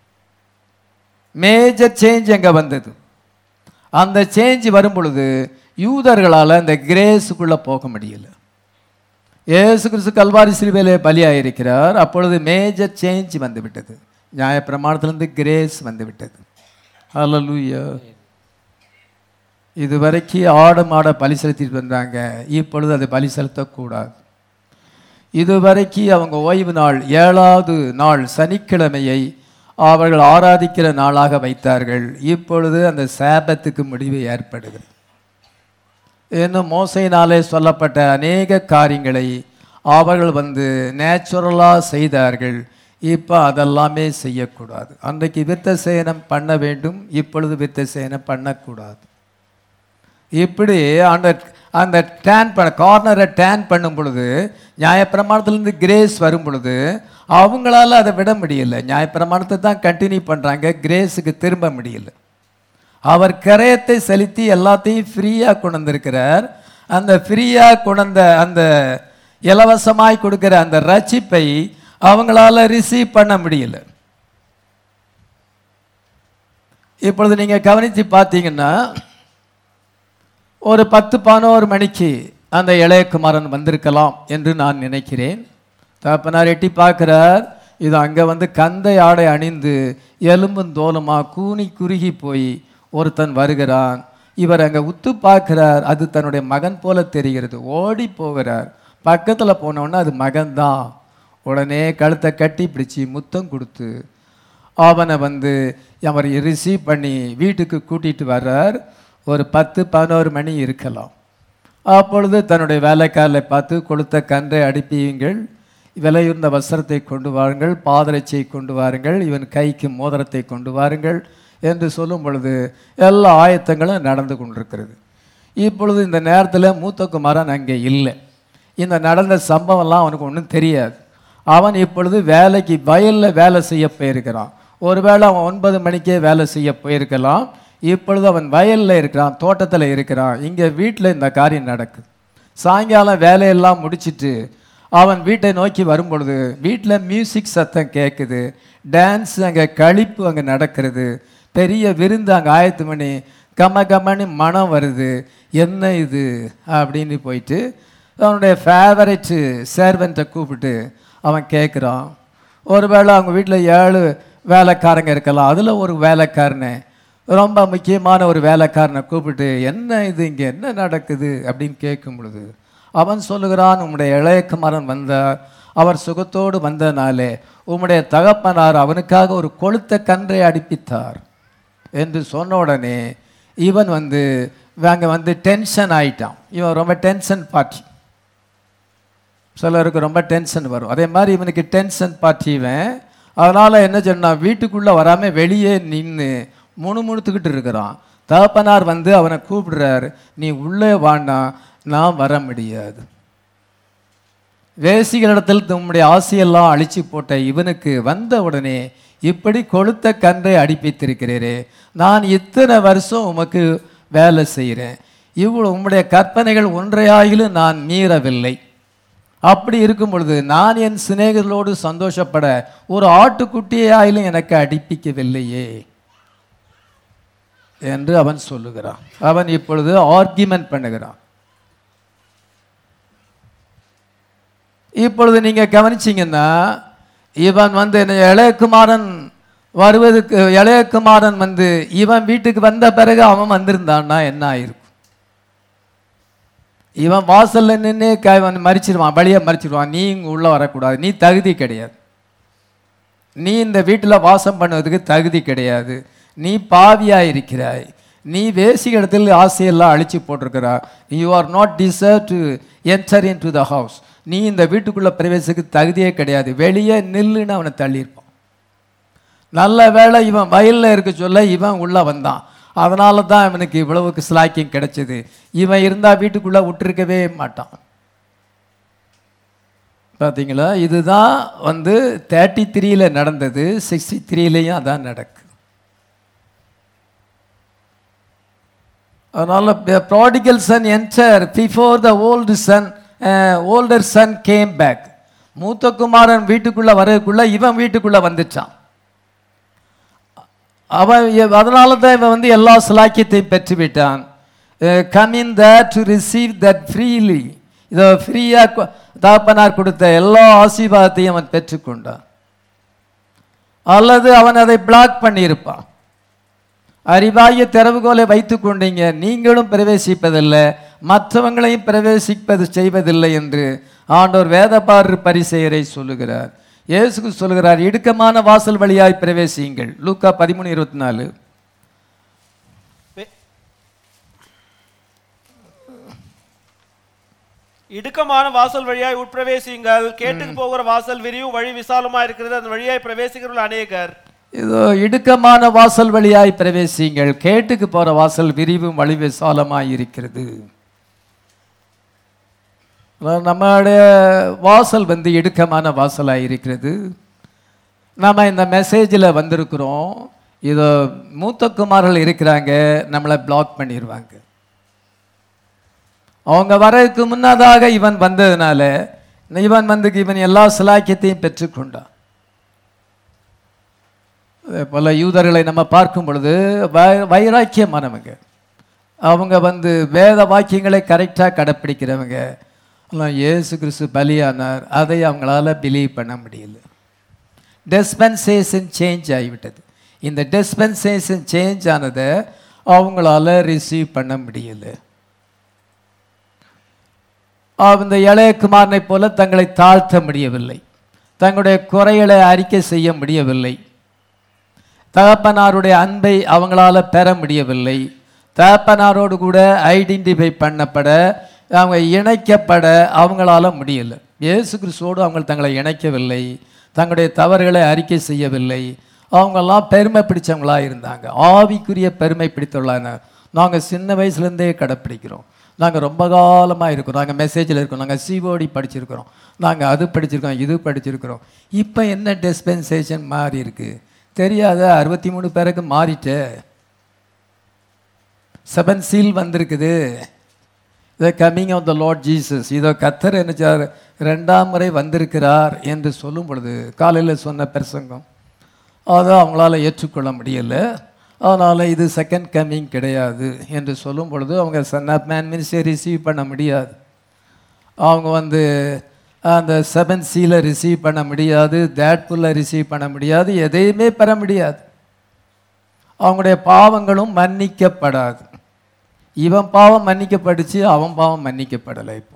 Major change எங்கே வந்தது? அந்த சேஞ்ச் வரும் பொழுது யூதர்களால் அந்த கிரேஸுக்குள்ளே போக முடியல. இயேசு கிறிஸ்து கல்வாரி சிலுவையிலே பலியாயிருக்கிறார். அப்பொழுது மேஜர் சேஞ்ச் வந்து விட்டது. நியாயப்பிரமாணத்திலிருந்து கிரேஸ் வந்து விட்டது. ஹல்லேலூயா. இதுவரைக்கும் ஆடு மாடை பலி செலுத்திட்டு வந்தாங்க, இப்பொழுது அதை பலி செலுத்தக்கூடாது. இதுவரைக்கும் அவங்க ஓய்வு நாள் 7வது நாள் சனிக்கிழமையை அவர்கள் ஆராதிக்கிற நாளாக வைத்தார்கள். இப்பொழுது அந்த சாபத்துக்கு முடிவு ஏற்படுகிறது. இன்னும் மோசையினாலே சொல்லப்பட்ட அநேக காரியங்களை அவர்கள் நேச்சுரலாக செய்தார்கள். இப்போ அதெல்லாமே செய்யக்கூடாது. அன்றைக்கு விருத்த சேதனம் பண்ண வேண்டும், இப்பொழுது விருத்த சேதனம் பண்ணக்கூடாது. இப்படி அந்த டேன் பண்ண கார்னரை டேன் பண்ணும் பொழுது நியாயப்பிரமாணத்திலிருந்து கிரேஸ் வரும் பொழுது அவங்களால அதை விட முடியல. நியாயப்பிரமாணத்தை தான் கண்டினியூ பண்ணுறாங்க, கிரேஸுக்கு திரும்ப முடியல. அவர் கிரயத்தை செலுத்தி எல்லாத்தையும் ஃப்ரீயாக கொண்டு வந்திருக்கிறார். அந்த ஃப்ரீயாக கொண்டு அந்த இலவசமாய் கொடுக்கிற அந்த ரட்சிப்பை அவங்களால ரிசீவ் பண்ண முடியல. இப்பொழுது நீங்கள் கவனித்து பார்த்தீங்கன்னா ஒரு 10-11 மணிக்கு அந்த இளையகுமாரன் வந்திருக்கலாம் என்று நான் நினைக்கிறேன். தகப்பனார் எட்டி பார்க்கிறார். இது அங்கே கந்தை ஆடை அணிந்து எலும்பும் தோலுமாக கூனி குறுகி போய் ஒருத்தன் வருகிறான். இவர் அங்கே உத்து பார்க்கிறார். அது தன்னுடைய மகன் போல தெரிகிறது. ஓடி போகிறார். பக்கத்தில் போனோன்னா அது மகன்தான். உடனே கழுத்தை கட்டி பிடிச்சி முத்தம் கொடுத்து அவனை அவர் ரிசீவ் பண்ணி வீட்டுக்கு கூட்டிகிட்டு வர்றார். ஒரு 10-11 மணி இருக்கலாம். அப்பொழுது தன்னுடைய வேலைக்காரரை பார்த்து கொடுத்த கன்றை அடிப்பீங்கள், விலையுந்த வஸ்திரத்தை கொண்டு வாருங்கள், பாதரட்சியை கொண்டு வாருங்கள், இவன் கைக்கு மோதிரத்தை கொண்டு வாருங்கள் என்று சொல்லும் பொழுது எல்லா ஆயத்தங்களும் நடந்து கொண்டிருக்கிறது. இப்பொழுது இந்த நேரத்தில் மூத்த குமாரன் அங்கே இல்லை. இந்த நடந்த சம்பவம்லாம் அவனுக்கு ஒன்றும் தெரியாது. அவன் இப்பொழுது வேலைக்கு வயலில் வேலை செய்ய போயிருக்கிறான். ஒருவேளை அவன் 9 மணிக்கே வேலை செய்ய போயிருக்கலாம். இப்பொழுது அவன் வயலில் இருக்கிறான், தோட்டத்தில் இருக்கிறான். இங்கே வீட்டில் இந்த காரியம் நடக்குது. சாயங்காலம் வேலையெல்லாம் முடிச்சுட்டு அவன் வீட்டை நோக்கி வரும்பொழுது வீட்டில் மியூசிக் சத்தம் கேட்குது, டான்ஸ் அங்கே கழிப்பு அங்கே நடக்கிறது, பெரிய விருந்து அங்கே ஆயத்தம் பண்ணி கமன்னு மனம் வருது. என்ன இது அப்படின்னு போயிட்டு அவனுடைய ஃபேவரட் சர்வெண்ட்டை கூப்பிட்டு அவன் கேட்குறான். ஒருவேளை அவங்க வீட்டில் 7 வேலைக்காரங்க இருக்கலாம், அதில் ஒரு வேலைக்காரனை, ரொம்ப முக்கியமான ஒரு வேலைக்காரனை கூப்பிட்டு என்ன இது, இங்கே என்ன நடக்குது அப்படின்னு கேட்கும் பொழுது அவன் சொல்லுகிறான், உம்முடைய இளைய குமாரன் வந்தார், அவர் சுகத்தோடு வந்தனாலே உம்முடைய தகப்பனார் அவனுக்காக ஒரு கொளுத்த கன்றை அடிப்பித்தார் என்று சொன்ன உடனே இவன் அங்கே டென்ஷன் ஆயிட்டான். இவன் ரொம்ப டென்ஷன் பார்ட்டி. சிலருக்கு ரொம்ப டென்ஷன் வரும், அதே மாதிரி இவனுக்கு டென்ஷன் பார்ட்டி இவன். அதனால் என்ன சொன்னான், வீட்டுக்குள்ளே வராமல் வெளியே நின்று முணுமுணுத்துக்கிட்டு இருக்கிறான். தகப்பனார் அவனை கூப்பிடுறாரு, நீ உள்ளே வான்னா நான் வர முடியாது. வேசிகளிடத்தில் உம்முடைய ஆசையெல்லாம் அழிச்சு போட்ட இவனுக்கு வந்த உடனே இப்படி கொளுத்த கன்றை அடிப்பித்திருக்கிறீரே, நான் இத்தனை வருஷம் உமக்கு வேலை செய்கிறேன், இவ்வளோ உம்முடைய கற்பனைகள் ஒன்றையாயிலும் நான் மீறவில்லை. அப்படி இருக்கும் பொழுது நான் என் சிநேகிதர்களோடு சந்தோஷப்பட ஒரு ஆட்டுக்குட்டியாயிலும் எனக்கு அடிப்பிக்கவில்லையே என்று அவன் சொல்லுகிறான். அவன் இப்பொழுது ஆர்கியூமெண்ட் பண்ணுகிறான். இப்பொழுது நீங்க கவனிச்சீங்கன்னா இவன் இளையகுமாரன் வருவதுக்கு, இளையகுமாரன் இவன் வீட்டுக்கு வந்த பிறகு அவன் வந்திருந்தான்னா என்ன ஆயிருக்கும்? இவன் வாசல்ல நின்று மறிச்சிருவான், வழியை மறிச்சிருவான். நீ இங்கே உள்ள வரக்கூடாது, நீ தகுதி கிடையாது, நீ இந்த வீட்டில் வாசம் பண்ணுவதுக்கு தகுதி கிடையாது, நீ பாவியா இருக்கிறாய், நீ வேசிகளிடத்தில் ஆசையெல்லாம் அழிச்சு போட்டிருக்கிறா, you are not deserve to enter into the house, நீ இந்த வீட்டுக்குள்ள பிரவேசத்துக்கு தகுதியே கிடையாது, வெளியே நில்லுன்னு அவனை தள்ளியிருப்பான். நல்ல வேளை இவன் வயலில் இருக்க சொல்ல இவன் உள்ள வந்தான், அதனால தான் இவனுக்கு இவ்வளவுக்கு ஸ்லாக்கிங் கிடைச்சது. இவன் இருந்தால் வீட்டுக்குள்ளே விட்டுருக்கவே மாட்டான். பார்த்தீங்களா, இதுதான் 33 நடந்தது, 63 அதான் நடக்குது. அதனால prodigal son enter before the older son came back. மூத்த குமாரன் வீட்டுக்குள்ள வரக்குள்ள இவன் வீட்டுக்குள்ள வந்துச்சான். அவன் அதனால தான் இவன் எல்லா சிலாக்கியத்தையும் பெற்றுவிட்டான். Coming there to receive that freely, இதை ஃப்ரீயா தகப்பனார் கொடுத்த எல்லா ஆசீர்வாதத்தையும் அவன் பெற்றுக்கொண்டான். அல்லது அவன் அதை பிளாக் பண்ணியிருப்பான். அறிவாகிய திறவுகோலை வைத்துக் கொண்டீங்க, நீங்களும் பிரவேசிப்பதில்லை, மற்றவங்களையும் பிரவேசிப்பது செய்வதில்லை என்று ஆண்டவர் வேதபாரர் பரிசேயரை சொல்லுகிறார். இயேசு சொல்லுகிறார், இடுக்கமான வாசல் வழியாய் பிரவேசியுங்கள். லூக்கா 13:24. இடுக்கமான வாசல் வழியாய் உட்பிரவேசியுங்கள், கேட்டுக்கு போகிற வாசல் விரிவு வழி விசாலமா இருக்கிறது, அந்த வழியாய் பிரவேசிக்கிறவர்கள் அநேகர். இதோ இடுக்கமான வாசல் வழியாய் பிரவேசியுங்கள், கேட்டுக்கு போற வாசல் விரிவும் வழி விசாலமாய் இருக்கிறது. நம்மளுடைய வாசல் இடுக்கமான வாசலாக இருக்கிறது. நம்ம இந்த மெசேஜில் வந்திருக்கிறோம். இதோ மூத்த குமார்கள் இருக்கிறாங்க, நம்மளை பிளாக் பண்ணிடுவாங்க. அவங்க வரதுக்கு முன்னதாக இவன் வந்ததுனால இவன் எல்லா சிலாக்கியத்தையும் பெற்றுக்கொண்டான். அதே போல் யூதர்களை நம்ம பார்க்கும் பொழுது வைராக்கியமானவங்க, அவங்க வேத வாக்கியங்களை கரெக்டாக கடைப்பிடிக்கிறவங்க. இயேசு கிறிஸ்து பலியானார், அதை அவங்களால பிலீவ் பண்ண முடியல. டிஸ்பென்சேஷன் சேஞ்ச் ஆகிவிட்டது. இந்த டிஸ்பென்சேஷன் சேஞ்ச் ஆனதை அவங்களால ரிசீவ் பண்ண முடியல. இந்த இளைய குமாரனை போல தங்களை தாழ்த்த முடியவில்லை, தங்களுடைய குறைகளை அறிக்கை செய்ய முடியவில்லை, தகப்பனாருடைய அன்பை அவங்களால பெற முடியவில்லை, தகப்பனாரோடு கூட ஐடென்டிஃபை பண்ணப்பட அவங்க இணைக்கப்பட அவங்களால முடியல. இயேசு கிறிஸ்துவோடு அவங்க தங்களை இணைக்கவில்லை, தங்களுடைய தவறுகளை அறிக்கை செய்யவில்லை. அவங்கெல்லாம் பெருமை பிடிச்சவங்களாக இருந்தாங்க, ஆவிக்குரிய பெருமை பிடித்தவர்களாக. நாங்கள் சின்ன வயசுலேருந்தே கடைப்பிடிக்கிறோம், நாங்கள் ரொம்ப காலமாக இருக்கிறோம், நாங்கள் மெசேஜில் இருக்கோம், நாங்கள் சிஓடி படிச்சிருக்கிறோம், நாங்கள் அது படிச்சிருக்கோம், இது படிச்சிருக்கிறோம். இப்போ என்ன டிஸ்பென்சேஷன் மாறி இருக்கு தெரியாத? 63 பேருக்கு மாறிட்டு 7 சீல் வந்திருக்குது. The coming of the lord Jesus, இதோ கர்த்தர் என்ன 2ஆம் முறை வந்திருக்கிறார் என்று சொல்லும் பொழுது, காலையில் சொன்ன பிரசங்கம் அதை அவங்களால ஏற்றுக்கொள்ள முடியலை. அதனால் இது செகண்ட் கம்மிங் கிடையாது என்று சொல்லும் பொழுது அவங்க சன் ஆஃப் மேன் மினிஸ்ட்ரியை ரிசீவ் பண்ண முடியாது. அவங்க அந்த 7 சீலை ரிசீவ் பண்ண முடியாது, தேட்புல்லை ரிசீவ் பண்ண முடியாது, எதையுமே பெற முடியாது. அவங்களுடைய பாவங்களும் மன்னிக்கப்படாது. இவன் பாவம் மன்னிக்கப்பட்டுச்சு, அவன் பாவம் மன்னிக்கப்படலை. இப்போ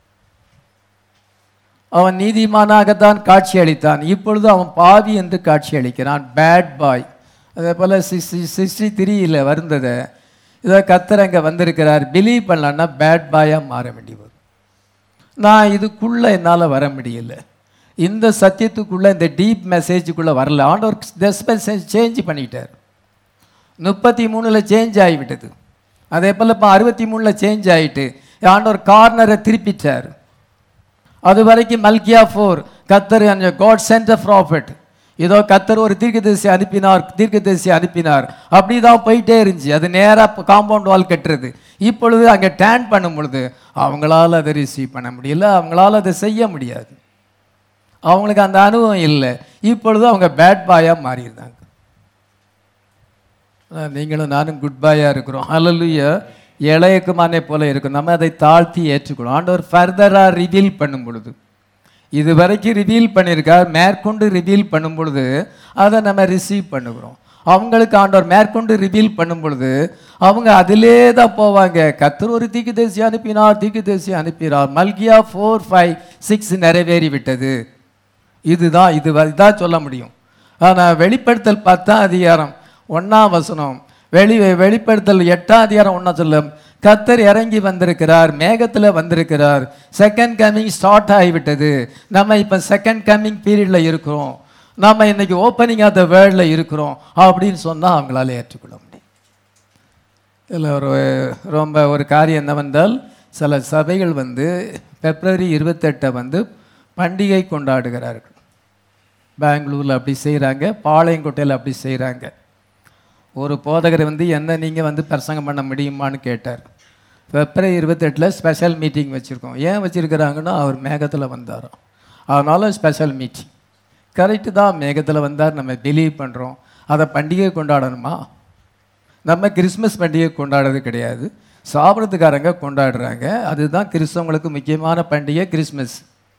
அவன் நீதிமானாகத்தான் காட்சி அளித்தான், இப்பொழுது அவன் பாவி என்று காட்சி அளிக்கிறான், பேட் பாய். அதே போல் 63 வருந்ததை இதை கர்த்தர் அங்கே வந்திருக்கிறார், பிலீவ் பண்ணலான்னா பேட் பாயாக மாற வேண்டி வரும். நான் இதுக்குள்ளே என்னால் வர முடியல, இந்த சத்தியத்துக்குள்ளே, இந்த டீப் மெசேஜுக்குள்ளே வரல. ஆண்டவர் டிஸ்பென்சேஷன் சேஞ்ச் பண்ணிட்டார். 33 சேஞ்ச் ஆகிவிட்டது. அதே போல் இப்போ 63 சேஞ்ச் ஆகிட்டு ஆண்டவர் கார்னரை திருப்பிட்டார். அது வரைக்கும் மல்கியா 4 கர்த்தர் காட் சென்ட் அ ப்ராஃபட், இதோ கர்த்தர் ஒரு தீர்க்கதரிசி அனுப்பினார், அப்படி தான் போயிட்டே இருந்துச்சு. அது நேராக காம்பவுண்ட் வால் கட்டுறது. இப்பொழுது அங்கே டேன் பண்ணும் பொழுது அவங்களால அதை ரிசீவ் பண்ண முடியல, அவங்களால அதை செய்ய முடியாது, அவங்களுக்கு அந்த அனுபவம் இல்லை. இப்பொழுது அவங்க பேட் பாயாக மாறிடுறாங்க. நீங்களும் நானும் குட் பாயாக இருக்கிறோம். ஹல்லேலூயா. இளையக்குமாரனை போல இருக்கும். நம்ம அதை தாழ்த்தி ஏற்றுக்கணும். ஆண்டவர் ஃபர்தராக ரிவீல் பண்ணும் பொழுது, இது வரைக்கும் ரிவீல் பண்ணியிருக்கார், மேற்கொண்டு ரிவீல் பண்ணும் பொழுது அதை நம்ம ரிசீவ் பண்ணுகிறோம். அவங்களுக்கு ஆண்டவர் மேற்கொண்டு ரிவீல் பண்ணும் பொழுது அவங்க அதிலே தான் போவாங்க. கர்த்தர் ஒரு தீர்க்கதரிசி அனுப்பினார், மல்கியா 4, 5, 6 நிறைவேறி விட்டது. இதுதான் சொல்ல முடியும். ஆனால் வெளிப்படுத்தல் 10ஆம் அதிகாரம் 1ஆம் வசனம், வெளிப்படுத்தல் 8ஆம் அதிகாரம் 1 சொல்லும், கர்த்தர் இறங்கி வந்திருக்கிறார், மேகத்தில் வந்திருக்கிறார், செகண்ட் கம்மிங் ஸ்டார்ட் ஆகிவிட்டது. நம்ம இப்போ செகண்ட் கம்மிங் பீரியடில் இருக்கிறோம், நம்ம இன்னைக்கு ஓப்பனிங் ஆஃப் த வேர்ல்டில் இருக்கிறோம் அப்படின்னு சொன்னால் அவங்களால ஏற்றுக்கொள்ள முடியும். இதில் ரொம்ப ஒரு காரியம் என்னவென்றால், சில சபைகள் பிப்ரவரி 28 பண்டிகை கொண்டாடுகிறார்கள். பெங்களூரில் அப்படி செய்கிறாங்க, பாளையங்கோட்டையில் அப்படி செய்கிறாங்க. ஒரு போதகர் என்ன நீங்கள் பிரசங்கம் பண்ண முடியுமான்னு கேட்டார். பிப்ரவரி 28 ஸ்பெஷல் மீட்டிங் வச்சுருக்கோம். ஏன் வச்சுருக்கிறாங்கன்னா அவர் மேகத்தில் வந்தாராம், அதனால் ஸ்பெஷல் மீட்டிங். கரெக்டு தான், மேகத்தில் வந்தார், நம்ம பிலீவ் பண்ணுறோம். அதை பண்டிகை கொண்டாடணுமா? நம்ம கிறிஸ்மஸ் பண்டிகை கொண்டாடுறது கிடையாது, சாப்பிட்றதுக்காரங்க கொண்டாடுறாங்க. அதுதான் கிறிஸ்தவங்களுக்கு முக்கியமான பண்டிகை கிறிஸ்மஸ்.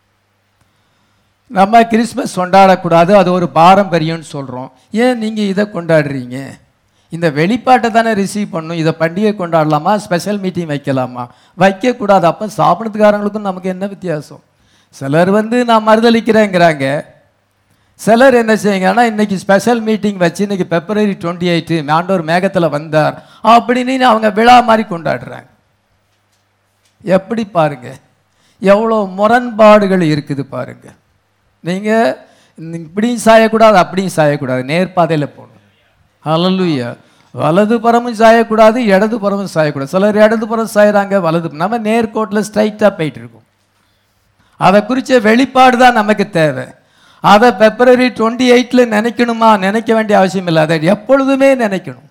நம்ம கிறிஸ்மஸ் கொண்டாடக்கூடாது, அது ஒரு பாரம்பரியம்னு சொல்கிறோம். ஏன் நீங்கள் இதை கொண்டாடுறீங்க? இந்த வெளிப்பாட்டை தானே ரிசீவ் பண்ணணும். இதை பண்டிகை கொண்டாடலாமா, ஸ்பெஷல் மீட்டிங் வைக்கலாமா? வைக்கக்கூடாது. அப்போ சாப்பிட்றதுக்காரங்களுக்கும் நமக்கு என்ன வித்தியாசம்? சிலர் நான் மறுதளிக்கிறேங்கிறாங்க, சிலர் என்ன செய்யுங்கன்னா இன்னைக்கு ஸ்பெஷல் மீட்டிங் வச்சு இன்னைக்கு பிப்ரவரி 28 ஆண்டவர் மேகத்தில் வந்தார் அப்படின்னு அவங்க விழா மாதிரி கொண்டாடுறாங்க. எப்படி பாருங்க, எவ்வளோ முரண்பாடுகள் இருக்குது பாருங்க. நீங்கள் இப்படியும் சாயக்கூடாது, அப்படியும் சாயக்கூடாது, நேர்பாதையில் போகணும். ஹல்லேலூயா. வலது புறமும் சாயக்கூடாது, இடது புறமும் சாயக்கூடாது. சிலர் இடது புறம் சாயிறாங்க, வலது. நம்ம நேர்கோட்டில் ஸ்ட்ரைட்டாக போயிட்டு இருக்கோம். அதை குறித்த வெளிப்பாடு தான் நமக்கு தேவை. அதை பிப்ரவரி 28 நினைக்கணுமா? நினைக்க வேண்டிய அவசியம் இல்லை, அதை எப்பொழுதுமே நினைக்கணும்.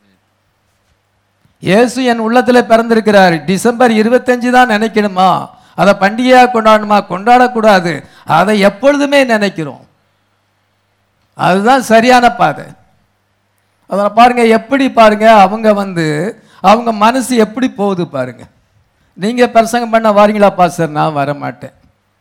இயேசு என் உள்ளத்தில் பிறந்திருக்கிறார், டிசம்பர் 25 தான் நினைக்கணுமா? அதை பண்டிகையாக கொண்டாடணுமா? கொண்டாடக்கூடாது, அதை எப்பொழுதுமே நினைக்கிறோம். அதுதான் சரியான பாதை. அதில் பாருங்க, எப்படி பாருங்க அவங்க அவங்க மனசு எப்படி போகுது பாருங்க. நீங்கள் பிரசங்கம் பண்ண வாரீங்களா பாஸ்டர்? நான் வர மாட்டேன்,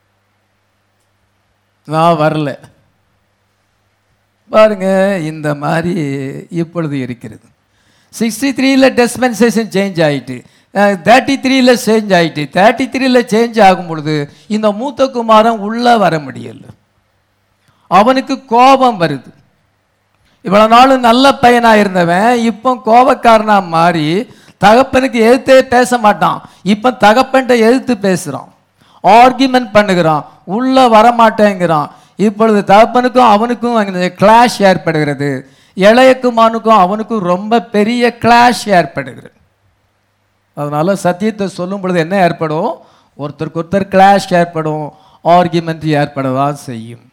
நான் வரல. பாருங்க, இந்த மாதிரி இப்பொழுது இருக்கிறது. 63 டிஸ்பென்சேஷன் சேஞ்ச் ஆகிட்டு, 33 சேஞ்ச் ஆகிட்டு, 33 சேஞ்ச் ஆகும் பொழுது இந்த மூத்த குமாரன் உள்ளே வர முடியல. அவனுக்கு கோபம் வருது. இவ்வளோ நாள் நல்ல பையனாக இருந்தவன் இப்போ கோபக்காரனாக மாறி தகப்பனுக்கு எதிர்த்தே பேச மாட்டான். இப்போ தகப்பன்ட்ட எதிர்த்து பேசுகிறான், ஆர்கியூமெண்ட் பண்ணுகிறான், உள்ள வரமாட்டேங்கிறான். இப்பொழுது தகப்பனுக்கும் அவனுக்கும் அங்கே கிளாஷ் ஏற்படுகிறது. இளைய குமாரனுக்கும் அவனுக்கும் ரொம்ப பெரிய கிளாஷ் ஏற்படுகிறது. அதனால சத்தியத்தை சொல்லும் பொழுது என்ன ஏற்படும்? ஒருத்தருக்கு ஒருத்தர் கிளாஷ் ஏற்படும், ஆர்கியூமெண்ட் ஏற்படதான் செய்யும்.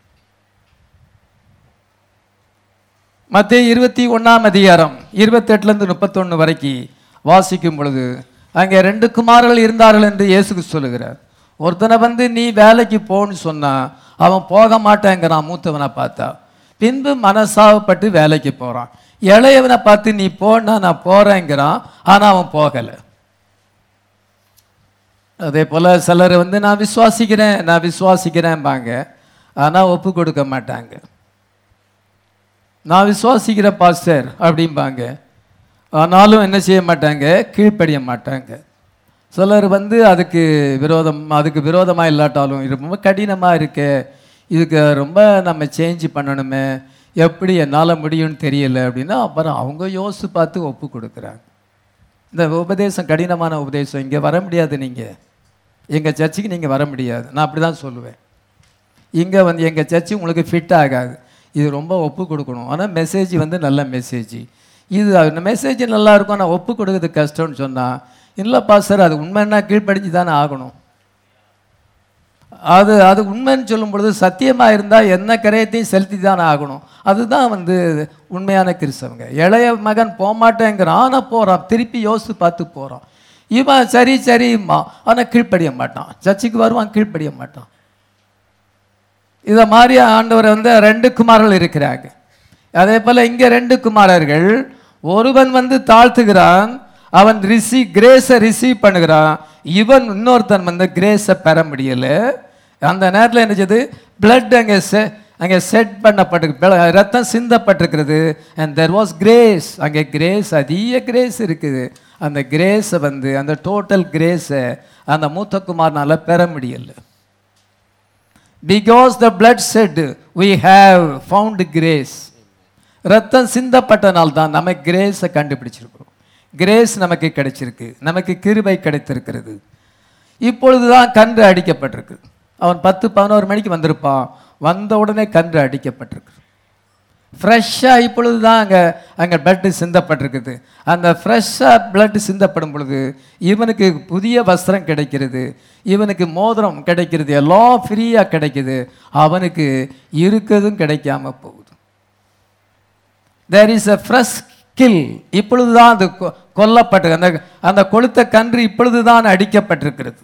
மத்தேயு 21 28 வரைக்கும் வாசிக்கும் பொழுது அங்கே 2 குமாரர்கள் இருந்தார்கள் என்று இயேசு சொல்லுகிறார். ஒருத்தனை வந்து நீ வேலைக்கு போன்னு சொன்னா அவன் போக மாட்டேங்கிறான், மூத்தவனை பார்த்தா. பின்பு மனசாவப்பட்டு வேலைக்கு போறான். இளையவனை பார்த்து நீ போனா நான் போறேங்கிறான், ஆனா அவன் போகலை. அதே போல சிலர் வந்து நான் விசுவாசிக்கிறேன்பாங்க, ஆனா ஒப்பு கொடுக்க மாட்டாங்க. நான் விசுவாசிக்கிற பாஸ்டர் அப்படிம்பாங்க, ஆனாலும் என்ன செய்ய மாட்டாங்க? கீழ்ப்படிய மாட்டாங்க. சிலர் வந்து அதுக்கு விரோதமாக இல்லாட்டாலும் ரொம்ப கடினமாக இருக்கு, இதுக்கு ரொம்ப நம்ம சேஞ்ச் பண்ணணுமே, எப்படி என்னால் முடியும்னு தெரியல அப்படின்னா அப்புறம் அவங்க யோசித்து பார்த்து ஒப்பு கொடுக்குறாங்க. இந்த உபதேசம் கடினமான உபதேசம், இங்கே வர முடியாது, நீங்கள் எங்கள் சர்ச்சுக்கு நீங்கள் வர முடியாது, நான் அப்படி தான் சொல்லுவேன். இங்கே வந்து எங்கள் சர்ச்சு உங்களுக்கு ஃபிட் ஆகாது, இது ரொம்ப ஒப்பு கொடுக்கணும். ஆனால் மெசேஜ் வந்து நல்ல மெசேஜ், இது மெசேஜ் நல்லா இருக்கும், ஆனால் ஒப்பு கொடுக்குறது கஷ்டம்னு சொன்னால் இல்லைப்பா சார் அது உண்மைன்னா கீழ்ப்படிஞ்சு தானே ஆகணும். அது உண்மைன்னு சொல்லும் பொழுது சத்தியமாக இருந்தால் என்ன கரையத்தையும் செலுத்தி தானே ஆகணும். அதுதான் வந்து உண்மையான கிறிஸ்தவங்க. இளைய மகன் போகமாட்டேங்கிறான், ஆனால் போகிறான், திருப்பி யோசித்து பார்த்து போகிறான். இவன் சரிம்மா, ஆனால் கீழ்ப்படிய மாட்டான், சர்ச்சுக்கு வருவான், கீழ்ப்படிய மாட்டான். இதை மாதிரி ஆண்டவர் வந்து 2 குமாரர்கள் இருக்கிறாங்க. அதே போல் இங்கே 2 குமாரர்கள், ஒருவன் வந்து தாழ்த்துகிறான், அவன் கிரேஸை ரிசீவ் பண்ணுகிறான். இவன் இன்னொருத்தன் வந்து கிரேஸை பெற முடியலை. அந்த நேரத்தில் என்ன செய்யுது? பிளட் அங்கே செட் பண்ணப்பட்டு ரத்தம் சிந்தப்பட்டிருக்கிறது. அண்ட் தெர் வாஸ் கிரேஸ், அங்கே கிரேஸ், அதிக கிரேஸ் இருக்குது. அந்த கிரேஸை வந்து அந்த டோட்டல் கிரேஸை அந்த மூத்த குமாரனால் பெற முடியலை. Because the blood shed we have found grace. ரத்தம் சிந்தப்பட்டனால் தான் நம்ம கிரேஸை கண்டுபிடிச்சிருக்கிறோம், கிரேஸ் நமக்கு கிடைச்சிருக்கு, நமக்கு கிருபை கிடைத்திருக்கிறது. இப்பொழுது தான் கன்று அடிக்கப்பட்டிருக்கு. அவன் 10-11 மணிக்கு வந்திருப்பான், வந்த உடனே கன்று அடிக்கப்பட்டிருக்கு. ஃப்ரெஷ்ஷாக இப்பொழுது தான் அங்கே பிளட்டு சிந்தப்பட்டிருக்குது. அந்த ஃப்ரெஷ்ஷாக பிளட்டு சிந்தப்படும் பொழுது இவனுக்கு புதிய வஸ்திரம் கிடைக்கிறது, இவனுக்கு மோதிரம் கிடைக்கிறது, எல்லாம் ஃப்ரீயாக கிடைக்குது. அவனுக்கு இருக்கிறதும் கிடைக்காம போகுது. There is a fresh kill. இப்பொழுது தான் அது கொல்லப்பட்டது, அந்த கொளுத்த கன்று இப்பொழுது தான் அடிக்கப்பட்டிருக்கிறது.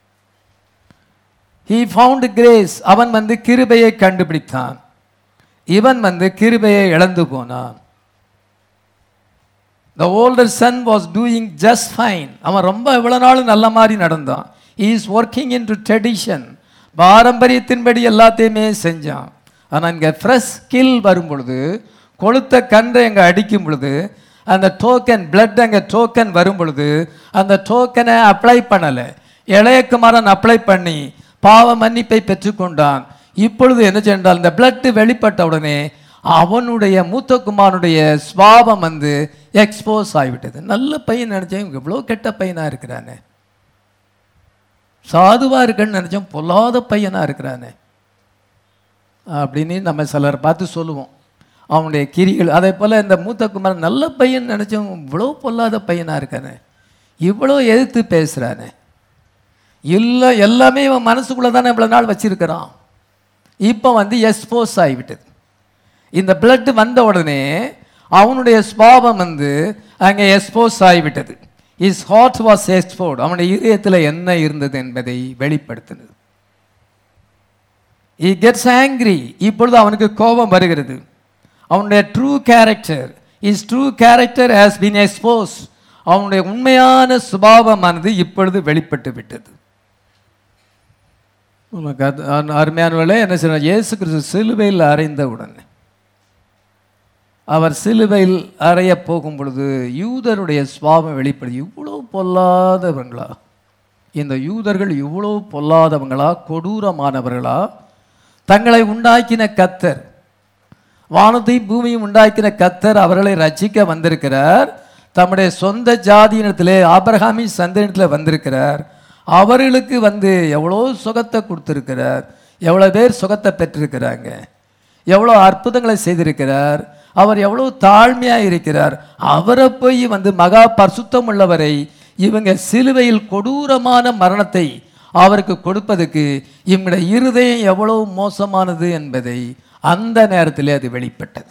he found grace. அவன் வந்து கிருபையை கண்டுபிடித்தான், இவன் வந்து கிருபையை இழந்து போனான். the older son was doing just fine. அவன் ரொம்ப இவ்வளவு நாள் நல்ல மாதிரி நடந்தான். he is working into tradition. பாரம்பரியத்தின்படி எல்லாத்தையுமே செஞ்சான். ஆனால் இங்கே ஃப்ரெஷ் கில் வரும் பொழுது, கொளுத்த கன்றை அங்கே அடிக்கும் பொழுது, அந்த டோக்கன் பிளட் அங்கே டோக்கன் வரும் பொழுது அந்த டோக்கனை அப்ளை பண்ணலை. இளைய குமாரன் அப்ளை பண்ணி பாவ மன்னிப்பை பெற்றுக்கொண்டான். இப்பொழுது என்ன சென்றால் இந்த பிளட் வெளிப்பட்ட உடனே அவனுடைய மூத்த குமாரனுடைய சுபாவம் வந்து எக்ஸ்போஸ் ஆகிவிட்டது. நல்ல பையன் நினைச்சேன், இவ்வளோ கெட்ட பையனாக இருக்கிறானே, சாதுவாக இருக்குன்னு நினச்சோம், பொல்லாத பையனாக இருக்கிறானே அப்படின்னு நம்ம சிலர் பார்த்து சொல்லுவோம். அவனுடைய கிரிகள் அதே போல் இந்த மூத்த குமாரன் நல்ல பையன் நினச்சோம், இவ்வளோ பொல்லாத பையனாக இருக்கானே, இவ்வளோ எதிர்த்து பேசுகிறானே. இல்லை, எல்லாமே இவன் மனசுக்குள்ளே தானே இவ்வளோ நாள் வச்சிருக்கிறான். இப்போ வந்து எக்ஸ்போஸ் ஆகிவிட்டது. இந்த பிளட் வந்த உடனே அவனுடைய சுபாவம் வந்து அங்கே எக்ஸ்போஸ் ஆகிவிட்டது. His heart was exposed. அவனுடைய இதயத்தில் என்ன இருந்தது என்பதை வெளிப்படுத்தினது. he gets angry. இப்பொழுது அவனுக்கு கோபம் வருகிறது. அவனுடைய true character, his true character has been expose. அவனுடைய உண்மையான சுபாவமானது இப்பொழுது வெளிப்பட்டு விட்டது. அருமையானவர்களே, என்ன சொல்ற, இயேசு கிறிஸ்து சிலுவையில் அறைந்த உடனே, அவர் சிலுவையில் அறைய போகும் பொழுது யூதருடைய சுபாவம் வெளிப்படுது. இவ்வளோ பொல்லாதவங்களா இந்த யூதர்கள், இவ்வளோ பொல்லாதவங்களா, கொடூரமானவர்களா? தங்களை உண்டாக்கின கர்த்தர், வானத்தையும் பூமியும் உண்டாக்கின கர்த்தர் அவர்களை ரட்சிக்க வந்திருக்கிறார். தம்முடைய சொந்த ஜாதியினத்திலே ஆபிரகாமின் சந்ததியினத்தில் வந்திருக்கிறார். அவர்களுக்கு எவ்வளோ சுகத்தை கொடுத்துருக்கிறார், எவ்வளோ பேர் சுகத்தை பெற்றிருக்கிறாங்க, எவ்வளோ அற்புதங்களை செய்திருக்கிறார், அவர் எவ்வளோ தாழ்மையாக இருக்கிறார். அவரை போய் மகா பரிசுத்தம் உள்ளவரை இவங்க சிலுவையில் கொடூரமான மரணத்தை அவருக்கு கொடுப்பதுக்கு இவங்களுடைய இருதயம் எவ்வளவு மோசமானது என்பதை அந்த நேரத்திலே அது வெளிப்பட்டது.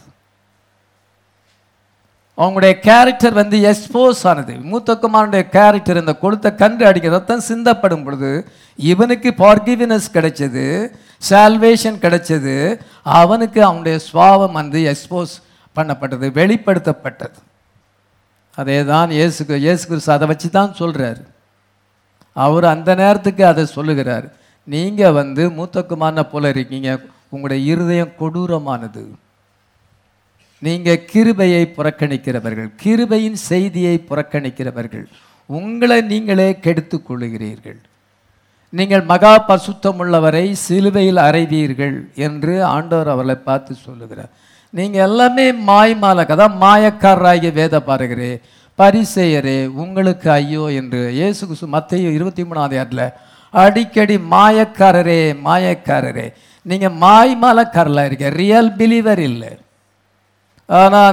அவங்களுடைய கேரக்டர் எக்ஸ்போஸ் ஆனது. மூத்த குமாரனுடைய கேரக்டர் இந்த கொளுத்த கன்று அடிக்கிற ரத்தம் சிந்தப்படும் பொழுது இவனுக்கு ஃபார்கிவ்னஸ் கிடைச்சது, சால்வேஷன் கிடைச்சது. அவனுக்கு அவனுடைய சுவாவம் எக்ஸ்போஸ் பண்ணப்பட்டது, வெளிப்படுத்தப்பட்டது. அதே தான் இயேசு கிறிஸ்து அதை வச்சு தான் சொல்கிறார். அவர் அந்த நேரத்துக்கு அதை சொல்லுகிறார். நீங்கள் மூத்த குமாரனை போல இருக்கீங்க, உங்களுடைய இருதயம் கொடூரமானது. நீங்கள் கிருபையை புறக்கணிக்கிறவர்கள், கிருபையின் செய்தியை புறக்கணிக்கிறவர்கள், உங்களை நீங்களே கெடுத்து கொள்ளுகிறீர்கள். நீங்கள் மகா பரிசுத்தம் உள்ளவரை சிலுவையில் அறைவீர்கள் என்று ஆண்டவர் அவர்களை பார்த்து சொல்லுகிறார். நீங்கள் எல்லாமே அதான் மாயக்காரராகிய வேத பாருகிறே பரிசேயரே உங்களுக்கு ஐயோ என்று இயேசு கிறிஸ்து மத்தேயு 23 அடிக்கடி மாயக்காரரே மாயக்காரரே, நீங்கள் மாய்மாலக்காரலாக இருக்க, ரியல் பிலீவர் இல்லை. ஆனால்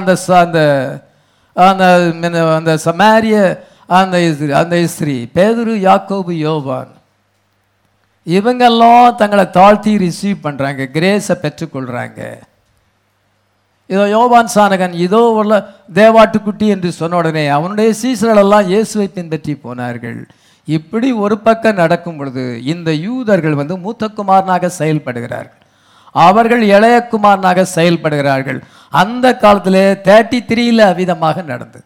அந்த சமாரிய அந்த ஸ்திரீ பேதுரு, யாக்கோபு, யோவான் இவங்கெல்லாம் தங்களை தாழ்த்தி ரிசீவ் பண்ணுறாங்க, கிரேஸை பெற்றுக்கொள்கிறாங்க. இதோ யோவான் சானகன் இதோ உள்ள தேவாட்டுக்குட்டி என்று சொன்ன உடனே அவனுடைய சீசர்களெல்லாம் இயேசுவை பின்பற்றி போனார்கள். இப்படி ஒரு பக்கம் நடக்கும் பொழுது இந்த யூதர்கள் மூத்த குமாரனாக செயல்படுகிறார்கள், அவர்கள் இளைய குமாரனாக செயல்படுகிறார்கள். அந்த காலத்திலே 33 அவ்விதமாக நடந்தது.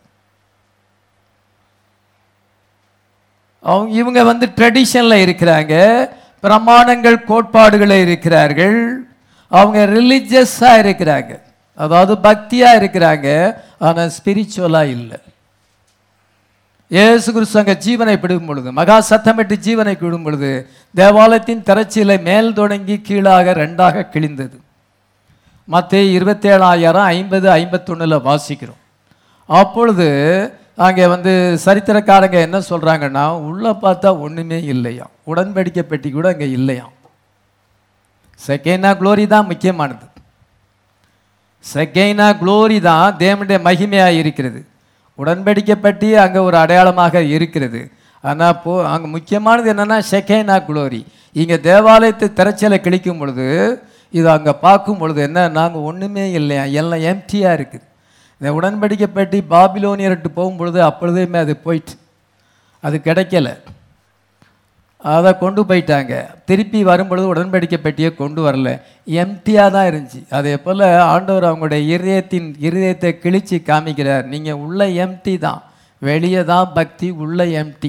இவங்க ட்ரெடிஷனில் இருக்கிறாங்க, பிரமாணங்கள் கோட்பாடுகளில் இருக்கிறார்கள், அவங்க ரிலிஜியஸாக இருக்கிறாங்க, அதாவது பக்தியாக இருக்கிறாங்க, ஆனால் ஸ்பிரிச்சுவலாக இல்லை. இயேசு கிறிஸ்து அங்கே ஜீவனை பிடும் பொழுது, மகா சத்தமிட்டு ஜீவனை விடும் பொழுது தேவாலயத்தின் திரைச்சீலை மேல் தொடங்கி கீழாக 2ஆக கிழிந்தது. மத்தேயு 27,50-51 வாசிக்கிறோம். அப்பொழுது அங்கே சரித்திரக்காரங்க என்ன சொல்கிறாங்கன்னா, உள்ளே பார்த்தா ஒன்றுமே இல்லையாம், உடன்படிக்கை பெட்டி கூட அங்கே இல்லையாம். செகேனா குளோரி தான் முக்கியமானது, செகேனா குளோரி தான் தேவனுடைய மகிமையாக இருக்கிறது. உடன்படிக்கை பெட்டி அங்கே ஒரு அடையாளமாக இருக்கிறது. ஆனால் அங்கே முக்கியமானது என்னென்னா செகேனா குளோரி. இங்கே தேவாலயத்தை திரைச்சலை கிழிக்கும் பொழுது இது அங்கே பார்க்கும் பொழுது என்ன, நாங்கள் ஒன்றுமே இல்லையா, எல்லாம் எம்டியாக இருக்குது. இந்த உடன்படிக்கை பெட்டி பாபிலோனியர்ட்டு போகும்பொழுது அப்பொழுதுமே அது போயிட்டு, அது கிடைக்கல, அதை கொண்டு போயிட்டாங்க. திருப்பி வரும்பொழுது உடன்படிக்கை பெட்டியை கொண்டு வரல, எம்டியாக தான் இருந்துச்சு. அதே போல் ஆண்டவர் அவங்களுடைய இருதயத்தை கிழிச்சு காமிக்கிறார். நீங்கள் உள்ள எம்டி தான், வெளியே தான் பக்தி, உள்ள எம்டி.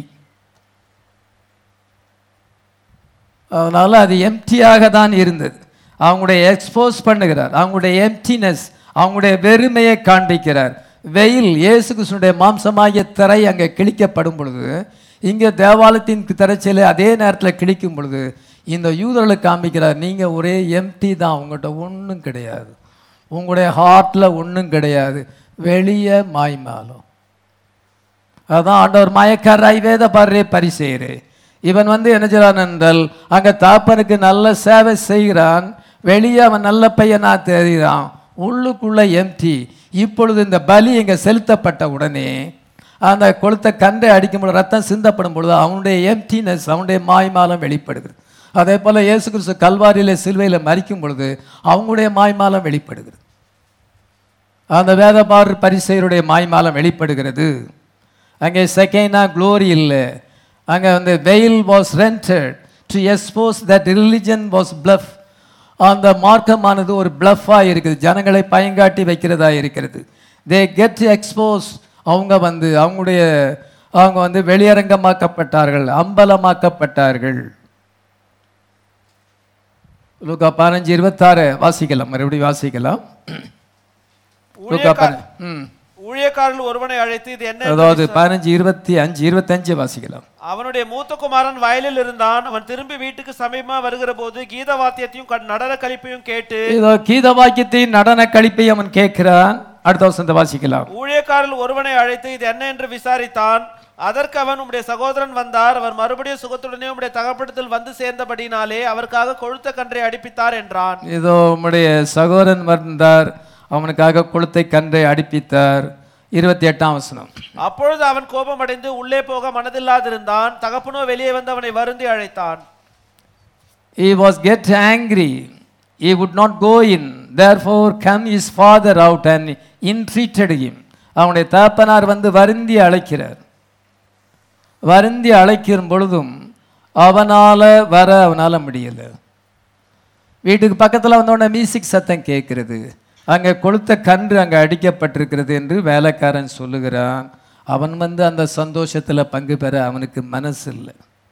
அதனால் அது எம்டியாக தான் இருந்தது. அவங்களுடைய எக்ஸ்போஸ் பண்ணுகிறார், அவங்களுடைய எம்டினஸ், அவங்களுடைய வெறுமையை காண்பிக்கிறார். வெயில் இயேசு கிறிஸ்துவினுடைய மாம்சமாகிய திரை அங்கே கிழிக்கப்படும் பொழுது, இங்கே தேவாலயத்தின் திரைச்சலை அதே நேரத்தில் கிழிக்கும் பொழுது இந்த யூதர்களுக்கு காமிக்கிறார், நீங்கள் ஒரே எம்டி தான், உங்கள்கிட்ட ஒன்றும் கிடையாது, உங்களுடைய ஹார்ட்டில் ஒன்றும் கிடையாது, வெளியே மாய்மாலும். அதுதான் ஆண்டவர் மாயக்காரராய் வேத பாரே பரிசேயரே. இவன் என்ன செய்கிறான் என்றால், அங்கே தாப்பனுக்கு நல்ல சேவை செய்கிறான், வெளியே அவன் நல்ல பையனா தெரிகிறான், உள்ளுக்குள்ள எம்டி. இப்பொழுது இந்த பலி இங்கே செலுத்தப்பட்ட உடனே அந்த கொளுத்த கண்டை அடிக்கும் பொழுது, ரத்தம் சிந்தப்படும் பொழுது அவனுடைய எம்டினஸ், அவனுடைய மாய்மாலம் வெளிப்படுகிறது. அதே போல் இயேசு கிறிஸ்து கல்வாரியிலே சிலுவையில் மரிக்கும் பொழுது அவங்களுடைய மாய்மாலம் வெளிப்படுகிறது. அந்த வேதபார் பரிசேயருடைய மாய்மாலம் வெளிப்படுகிறது. அங்கே செகேனா குளோரி இல்லை, அங்கே veil was rended to expose that religion was bluff. அந்த மார்க்கமானது ஒரு பிளஃபாக இருக்குது, ஜனங்களை பயங்காட்டி வைக்கிறதா இருக்கிறது. They get expose. அவங்க வெளியரங்கமாக்கப்பட்டார்கள், அம்பலமாக்கப்பட்டார்கள். லூக்கா 15:26 வாசிக்கலாம், மறுபடியும் வாசிக்கலாம். ஊழியக்காரர்கள் ஒருவனை அழைத்து, இது என்ன, அதாவது 15:25 வாசிக்கலாம். அவனுடைய மூத்த குமாரன் வயலில் இருந்தான். அவன் திரும்பி வீட்டுக்கு சமீபமா வருகிற போது கீத வாத்தியத்தையும் நடன கழிப்பையும் கேட்டு, கீத வாக்கியத்தையும் நடன கழிப்பையும் அவன் கேட்கிறான். அடுத்த வசனத்தை வாசிக்கலாம். ஊழியக்காரர்கள் ஒருவனை அழைத்து இது என்ன என்று விசாரித்தான். அதற்கு அவன், உம்முடைய சகோதரன் வந்தார், அவர் மறுபடியும் சுகத்துடனே உம்முடைய தகப்படத்தில் வந்து சேர்ந்தபடினாலே அவருக்காக கொழுத்த கன்றை அடிப்பித்தார் என்றான். இதோ உம்முடைய சகோதரன் வந்தார், அவனுக்காக கொழுத்தை கன்றை அடிப்பித்தார். 28ஆம் வசனம். அப்பொழுது அவன் கோபமடைந்து உள்ளே போக மனதில்லாதிருந்தான். தகப்பனோ வெளியே வந்து அவனை வருந்தி அழைத்தான். He was get angry. He would not go in. Therefore came his father out and entreated him. அவனுடைய தகப்பனார் வந்து வருந்தி அழைக்கிறார். வருந்தி அழைக்கிற பொழுதும் அவனால முடியல. வீட்டுக்கு பக்கத்தில் வந்தோடனே மியூசிக் சத்தம் கேட்கிறது. அங்கே கொளுத்த கன்று அங்கே அடிக்கப்பட்டிருக்கிறது என்று வேலைக்காரன் சொல்லுகிறான். அவன் வந்து அந்த சந்தோஷத்தில் பங்கு பெற அவனுக்கு மனசு இல்லை.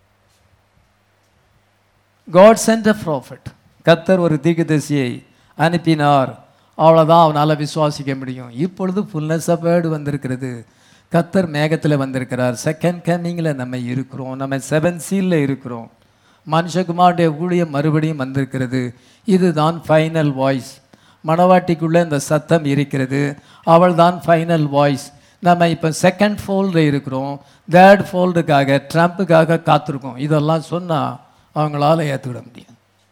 God sent a prophet. கர்த்தர் ஒரு தீர்க்கதரிசியை அனுப்பினார். அவ்வளோதான் அவனால் விசுவாசிக்க முடியும். இப்பொழுது ஃபுல்னஸ் ஆஃப் வேர்டு வந்திருக்கிறது. கர்த்தர் மேகத்தில் வந்திருக்கிறார். செகண்ட் கம்மிங்கில் நம்ம இருக்கிறோம். நம்ம 7 சீலில் இருக்கிறோம். மனுஷகுமாருடைய ஊழியம் மறுபடியும் வந்திருக்கிறது. இதுதான் ஃபைனல் வாய்ஸ். மணவாட்டிக்குள்ளே இந்த சத்தம் இருக்கிறது. அவள் தான் ஃபைனல் வாய்ஸ். நம்ம இப்போ செகண்ட் ஃபோல்டில் இருக்கிறோம். தேர்ட் ஃபோல்டுக்காக ட்ரம்ப்புக்காக காத்திருக்கோம். இதெல்லாம் சொன்னால் அவங்களால ஏற்றுக்கிட முடியும்.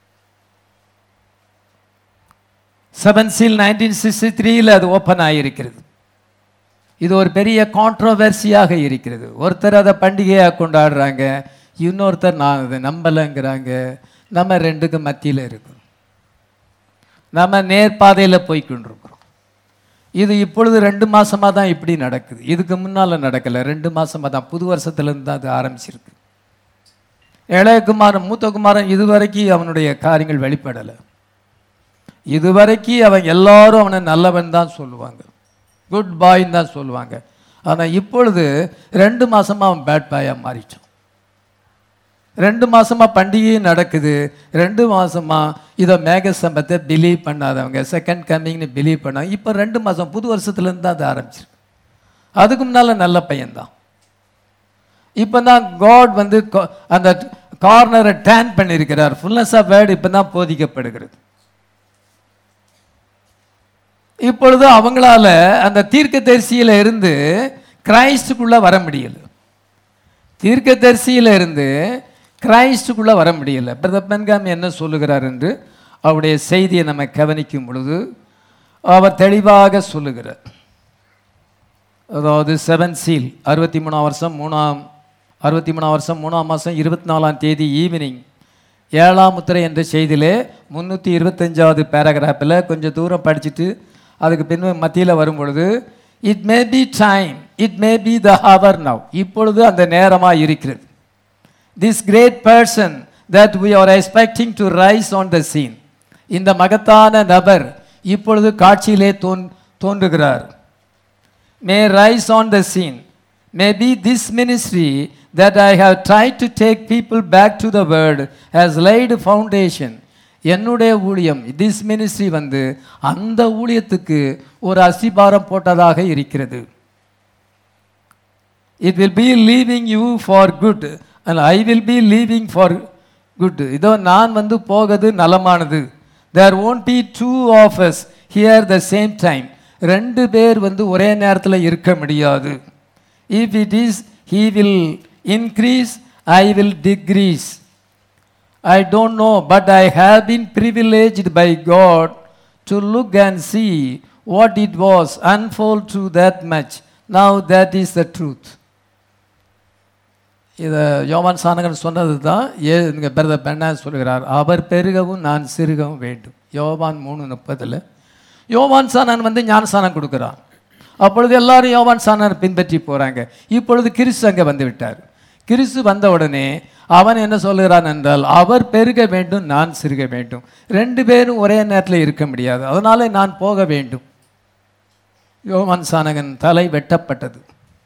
7 சீல் 1963 அது ஓப்பன் ஆகியிருக்கிறது. இது ஒரு பெரிய கான்ட்ரோவர்சியாக இருக்கிறது. ஒருத்தர் அதை பண்டிகையாக கொண்டாடுறாங்க, இன்னொருத்தர் நான் அதை நம்பலைங்கிறாங்க. நம்ம ரெண்டுக்கும் மத்தியில் இருக்கிறோம். நம்ம நேர்பாதையில் போய்கொண்டிருக்கிறோம். இது இப்பொழுது 2 மாதமாக தான் இப்படி நடக்குது. இதுக்கு முன்னால் நடக்கலை. 2 மாதமாக தான், புது வருஷத்துலேருந்து தான் அது ஆரம்பிச்சிருக்கு. இளையகுமாரன் மூத்த குமாரன் இதுவரைக்கும் அவனுடைய காரியங்கள் வெளிப்படலை. இதுவரைக்கும் அவன் எல்லாரும் அவனை நல்லவன் தான் சொல்லுவாங்க, குட் பாய்ன்னு தான் சொல்லுவாங்க. ஆனால் இப்பொழுது 2 மாதமாக அவன் பேட் பாயாக மாறிட்டான். 2 மாதமாக பண்டிகையும் நடக்குது. 2 மாதமாக இதை மேக சம்பத்தை பிலீவ் பண்ணாதவங்க செகண்ட் கம்மிங்னு பிலீவ் பண்ணாங்க. இப்போ 2 மாதம் புது வருஷத்துலேருந்து தான் அது ஆரம்பிச்சிருக்கு. அதுக்கு முன்னால் நல்ல பையன்தான். இப்போ தான் காட் வந்து அந்த கார்னரை டேன் பண்ணியிருக்கிறார். ஃபுல்னஸ் ஆஃப் வேர்டு இப்போ தான் போதிக்கப்படுகிறது. இப்பொழுது அவங்களால அந்த தீர்க்கதரிசியில இருந்து கிரைஸ்டுக்குள்ள வர முடியல. தீர்க்கதரிசியில இருந்து கிரைஸ்டுக்குள்ள வர முடியல. பிரதர் பென்காம் என்ன சொல்லுகிறார் என்று அவருடைய செய்தியை நம்ம கவனிக்கும் பொழுது அவர் தெளிவாக சொல்லுகிறார். அதாவது 7 சீல் 63 வருஷம் 3ஆம் மாதம் 24ஆம் தேதி ஈவினிங் 7ஆம் முத்திரை என்ற செய்தியிலே 325வது பேராகிராஃபில் கொஞ்சம் தூரம் படிச்சுட்டு அதுக்கு பின் மத்தியில் வரும் பொழுது it may be time, it may be the hour now, இப்பொழுது அந்த நேரமாக இருக்கிறது. This great person that we are expecting to rise on the scene, இந்த மகத்தான நபர் இப்பொழுது காட்சியிலே தோன்றுகிறார். may rise on the scene. Maybe this ministry that I have tried to take people back to the word has laid foundation. என்னுடைய ஊழியம், this ministry வந்து அந்த ஊழியத்துக்கு ஒரு அஸ்திபாரம் போட்டதாக இருக்கிறது. It will be leaving you for good and I will be leaving for good. இதோ நான் வந்து போகிறது நலமானது. There won't be 2 of us here the same time. 2 பேர் வந்து ஒரே நேரத்தில் இருக்க முடியாது. If it is, he will increase, I will decrease. I don't know, but I have been privileged by God to look and see what it was unfold to that much. Now that is the truth. இதை யோவான் சானகன் சொன்னது தான் இங்கே பிரதர் பென்னா சொல்கிறார். அவர் பெருகவும் நான் சிறுகவும் வேண்டும். யோவான் 3:30 யோவான் சானன் வந்து ஞானசானம் கொடுக்குறான். அப்பொழுது எல்லாரும் யோவான் சானனை பின்பற்றி போகிறாங்க. இப்பொழுது கிறிஸ்து அங்கே வந்து விட்டார். கிறிஸ்து வந்த உடனே அவன் என்ன சொல்கிறான் என்றால், அவர் பெருக வேண்டும், நான் சிறுக வேண்டும். 2 பேரும் ஒரே நேரத்தில் இருக்க முடியாது, அதனால நான் போக வேண்டும். யோவான் சானகன் தலை வெட்டப்பட்டது.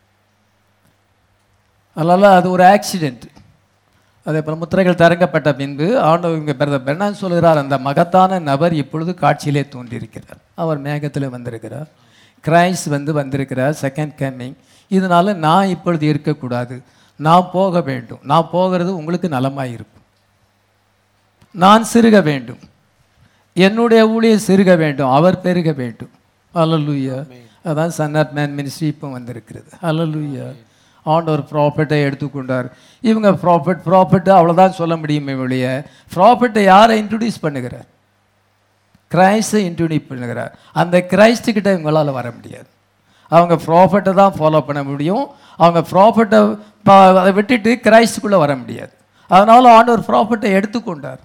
அதனால் அது ஒரு ஆக்சிடெண்ட். அதே போல் முத்திரைகள் திறக்கப்பட்ட பின்பு ஆண்டவர் இங்கே பிரதர் பெர்னான் சொல்கிறார், அந்த மகத்தான நபர் இப்பொழுது காட்சியிலே தோன்றியிருக்கிறார். அவர் மேகத்தில் வந்திருக்கிறார். கிரைஸ்ட் வந்து வந்திருக்கிறார், செகண்ட் கம்மிங். இதனால் நான் இப்பொழுது இருக்கக்கூடாது, நான் போக வேண்டும். நான் போகிறது உங்களுக்கு நலமாக இருக்கும். நான் சிறுக வேண்டும், என்னுடைய ஊழியம் சிறுக வேண்டும், அவர் பெருக வேண்டும். அல்லேலூயா. அதான் சன் ஆஃப் மேன் மினிஸ்ட்ரி இப்போ வந்திருக்கிறது. ஹல்லேலூயா. ஆண்டவர் ப்ராஃபெட்டை எடுத்துக்கொண்டார். இவங்க ப்ராஃபெட்டு அவ்வளோதான் சொல்ல முடியுமே ஒழிய ப்ராஃபெட்டை யாரை இன்ட்ரடியூஸ் பண்ணுகிறார்? கிரைஸ்டை இன்ட்ரடியூஸ் பண்ணுகிறார். அந்த கிரைஸ்டுக்கிட்ட இவங்களால் வர முடியாது. அவங்க ப்ராஃபெட்டை தான் ஃபாலோ பண்ண முடியும். அவங்க ப்ராஃபெட்டை அதை விட்டுட்டு கிரைஸ்டுக்குள்ளே வர முடியாது. அதனால் ஆண்டவர் ப்ராஃபெட்டை எடுத்துக்கொண்டார்.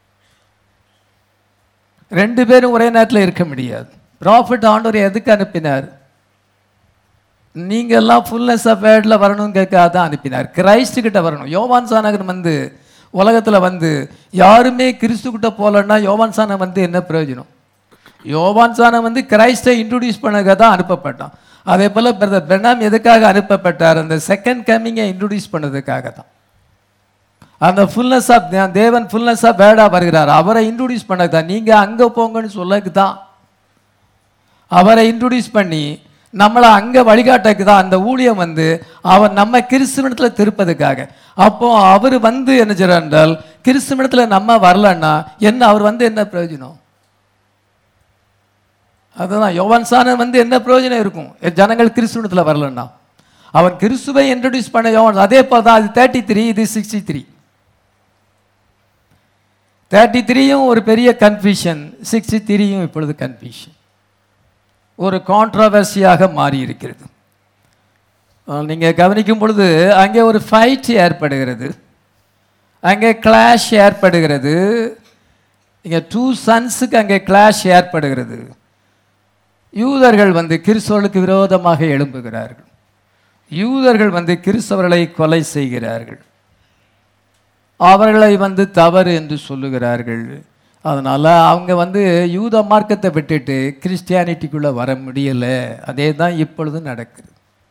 ரெண்டு பேரும் ஒரே நேரத்தில் இருக்க முடியாது. ப்ராஃபெட் ஆண்டவர் எதுக்கு அனுப்பினார்? நீங்கள் எல்லாம் ஃபுல்னஸ் ஆஃப் வேர்டில் வரணும்னு கேட்காத தான் அனுப்பினார். கிரைஸ்டுக்கிட்ட வரணும். யோவான் சானகன் வந்து உலகத்தில் வந்து யாருமே கிறிஸ்துக்கிட்ட போகலன்னா யோவான் சானகன் வந்து என்ன பிரயோஜனம்? யோவான் சானகன் வந்து கிரைஸ்டை இன்ட்ரடியூஸ் பண்ணதுக்காக தான் அனுப்பப்பட்டான். அதே போல் பிரதர் பிரணாம் எதுக்காக அனுப்பப்பட்டார்? அந்த செகண்ட் கம்மிங்கை இன்ட்ரடியூஸ் பண்ணதுக்காக தான். அந்த ஃபுல்னஸ் ஆஃப் தேவன் ஃபுல்னஸ் ஆஃப் வேர்டாக வருகிறார். அவரை இன்ட்ரடியூஸ் பண்ணது தான். நீங்கள் அங்கே போங்கன்னு சொல்லக்கு தான் அவரை இன்ட்ரடியூஸ் பண்ணி நம்மளை அங்கே வழிகாட்டக்கு தான் அந்த ஊழியம் வந்து அவர் நம்ம கிறிஸ்துவனத்தில் திருப்பதுக்காக. அப்போ அவர் வந்து என்ன செய்கிறார் என்றால் கிறிஸ்துவனத்தில் நம்ம வரலன்னா என்ன அவர் வந்து என்ன பிரயோஜனம்? அதுதான் யோவான் சானகன் வந்து என்ன பிரயோஜனம் இருக்கும் ஜனங்கள் கிறிஸ்துவனத்தில் வரலன்னா? அவன் கிறிஸ்துவை இன்ட்ரடியூஸ் பண்ண யோவான். அதே போல் தான் அது 33, இது 63. 33யும் ஒரு பெரிய கன்ஃபியூஷன், 63யும் இப்பொழுது கன்ஃபியூஷன், ஒரு கான்ட்ரவர்சியாக மாறி இருக்கிறது. நீங்கள் கவனிக்கும் பொழுது அங்கே ஒரு ஃபைட் ஏற்படுகிறது, அங்கே கிளாஷ் ஏற்படுகிறது. இங்கே 2 சன்ஸுக்கு அங்கே கிளாஷ் ஏற்படுகிறது. யூதர்கள் வந்து கிறிஸ்தவர்களுக்கு விரோதமாக எழும்புகிறார்கள். யூதர்கள் வந்து கிறிஸ்தவர்களை கொலை செய்கிறார்கள். அவர்களை வந்து தவறு என்று சொல்லுகிறார்கள். அதனால் அவங்க வந்து யூத மார்க்கத்தை விட்டுட்டு கிறிஸ்டியானிட்டிக்குள்ளே வர முடியலை. அதே தான் இப்பொழுது நடக்குது.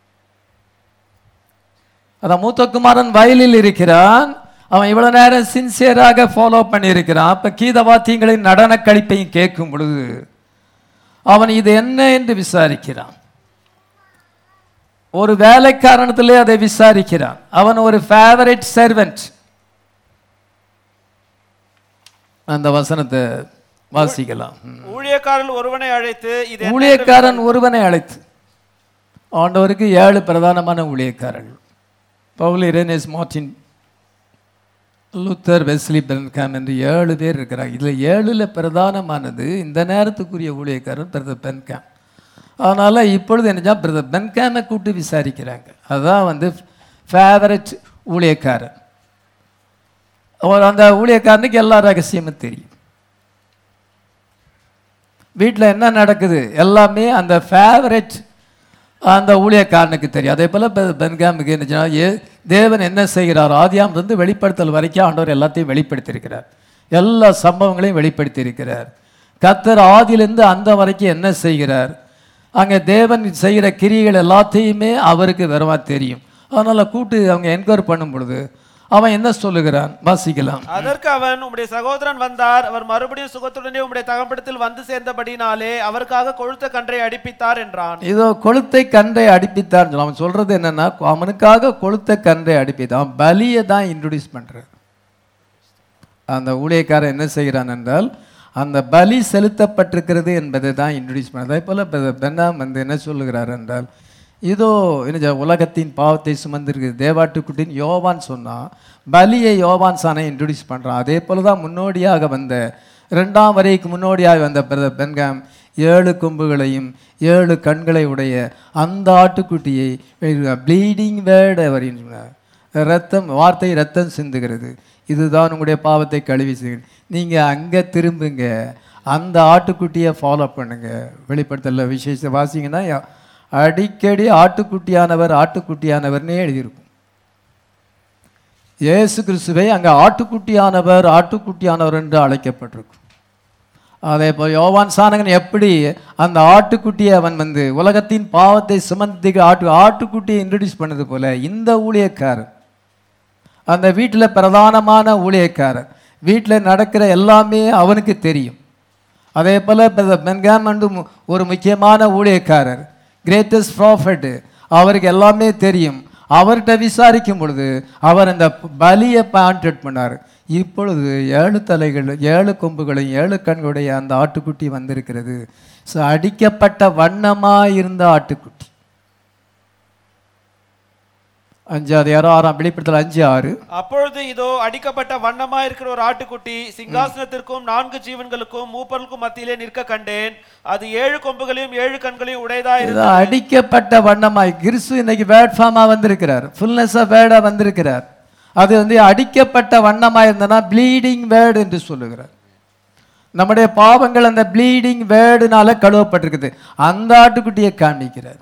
அதான் மூத்த குமாரன் வயலில் இருக்கிறான். அவன் இவ்வளோ நேரம் சின்சியராக ஃபாலோ பண்ணியிருக்கிறான். அப்போ கீதவாத்தியங்களின் நடன கழிப்பையும் கேட்கும் பொழுது அவன் இது என்ன என்று விசாரிக்கிறான். ஒரு வேலைக்காரணத்திலே அதை விசாரிக்கிறான். அவன் ஒரு ஃபேவரட் சர்வெண்ட். அந்த வசனத்தை வாசிக்கலாம். ஊழியக்காரன் ஒருவனை அழைத்து ஆண்டவருக்கு 7 பிரதானமான ஊழியக்காரர்கள், பவுல், Irenaeus, Martin Luther, Wesley, Branham என்று 7 பேர் இருக்கிறாங்க. இதில் 7ல் பிரதானமானது இந்த நேரத்துக்குரிய ஊழியக்காரர் பிரதர் பென்காம். அதனால் இப்பொழுது என்னச்சா பிரதர் பென்காமை கூப்பிட்டு விசாரிக்கிறாங்க. அதுதான் வந்து ஃபேவரட் ஊழியக்காரர். அந்த ஊழியக்காரனுக்கு எல்லா ரகசியமும் தெரியும். வீட்டில் என்ன நடக்குது எல்லாமே அந்த ஃபேவரட் அந்த ஊழியக்காரனுக்கு தெரியும். அதே போல் பென்காமுக்கு என்ன தேவன் என்ன செய்கிறார், ஆதியாம் இருந்து வெளிப்படுத்தல் வரைக்கும் ஆண்டவர் எல்லாத்தையும் வெளிப்படுத்தியிருக்கிறார். எல்லா சம்பவங்களையும் வெளிப்படுத்தியிருக்கிறார். கர்த்தர் ஆதியிலிருந்து அந்த வரைக்கும் என்ன செய்கிறார், அங்கே தேவன் செய்கிற கிரியைகள் எல்லாத்தையுமே அவருக்கு வெறுமா தெரியும். அதனால் கூட்டு அவங்க என்கொயர் பண்ணும் பொழுது அவன் என்ன சொல்லுகிறான் வாசிக்கலாம். அதற்கு அவன், உம்முடைய சகோதரன் வந்தார், அவர் மறுபடியும் சுகத்துடனே உம்முடைய தகப்பனிடத்தில் வந்து சேர்ந்தபடினாலே அவருக்காக கொழுத்த கன்றை அடிப்பித்தார் என்றான். இதோ கொழுத்தை கன்றை அடிப்பித்தார். அவன் சொல்றது என்னன்னா, அவனுக்காக கொழுத்த கன்றை அடிப்பித்தான். பலியை தான் இன்ட்ரோடியூஸ் பண்றான். அந்த ஊழியக்காரன் என்ன செய்கிறான் என்றால் அந்த பலி செலுத்தப்பட்டிருக்கிறது என்பதை தான் இன்ட்ரோடியூஸ் பண்ண. அதே போல பென்னாம் வந்து என்ன சொல்லுகிறார் என்றால், இதோ என்ன உலகத்தின் பாவத்தை சுமந்திருக்கு தேவாட்டுக்குட்டின்னு யோவான் சொன்னான். பலியை யோவான் சானை இன்ட்ரடியூஸ் பண்ணுறான். அதே போல தான் முன்னோடியாக வந்த 2ஆம் வரைக்கு முன்னோடியாக வந்த பிரதர் பென்காம் 7 கொம்புகளையும் 7 கண்களை உடைய அந்த ஆட்டுக்குட்டியை ப்ளீடிங் வேர்டு அவர் ரத்தம், வார்த்தை ரத்தம் சிந்துகிறது, இதுதான் உங்களுடைய பாவத்தை கழுவி செய்யுங்க. நீங்கள் அங்கே திரும்புங்க, அந்த ஆட்டுக்குட்டியை ஃபாலோ பண்ணுங்க. வெளிப்படுத்தல விசேஷ வாசிங்கன்னா அடிக்கடி ஆட்டுக்குட்டியானவர் ஆட்டுக்குட்டியானவர்னே எழுதியிருக்கும். இயேசு கிறிஸ்துவை அங்கே ஆட்டுக்குட்டியானவர் ஆட்டுக்குட்டியானவர் என்று அழைக்கப்பட்டிருக்கும். அதே போல் யோவான் சானகன் எப்படி அந்த ஆட்டுக்குட்டியை அவன் வந்து உலகத்தின் பாவத்தை சுமந்திக்கு ஆட்டுக்குட்டியை இன்ட்ரடியூஸ் பண்ணது போல இந்த ஊழியக்காரர் அந்த வீட்டில் பிரதானமான ஊழியக்காரர், வீட்டில் நடக்கிற எல்லாமே அவனுக்கு தெரியும். அதே போல் பென்காம் ஒரு முக்கியமான ஊழியக்காரர், கிரேட்டஸ்ட் ப்ராஃபட், அவருக்கு எல்லாமே தெரியும். அவர்கிட்ட விசாரிக்கும் பொழுது அவர் அந்த பலியை கான்ட்ராக்ட் பண்ணார். இப்பொழுது 7 தலைகள் 7 கொம்புகளையும் 7 கண்களுடைய அந்த ஆட்டுக்குட்டி வந்திருக்கிறது. ஸோ அடிக்கப்பட்ட வண்ணமாக இருந்த ஆட்டுக்குட்டி. 5 வெளிப்படுத்தல் 5:6. அப்பொழுது இதோ அடிக்கப்பட்ட வண்ணமா இருக்கிற ஒரு ஆட்டுக்குட்டி சிங்காசனத்திற்கும் 4 ஜீவன்களுக்கும் மூப்பர்களுக்கும் மத்தியிலே நிற்க கண்டேன். அது 7 கொம்புகளையும் 7 கண்களையும் உடையதா இருந்தது. அடிக்கப்பட்ட வண்ணமாய் கிறிஸ்து இன்னைக்கு வேர்ட் ஃபார்மா வந்திருக்கிறார், ஃபுல்னஸ் ஆஃப் வேர்டா வந்திருக்கிறார். அது வந்து அடிக்கப்பட்ட வண்ணமாக இருந்தனா ப்ளீடிங் வேர்டு என்று சொல்லுகிறார். நம்முடைய பாவங்கள் அந்த ப்ளீடிங் வேர்டுனால கழுவப்பட்டிருக்குது. அந்த ஆட்டுக்குட்டியை காண்பிக்கிறார்.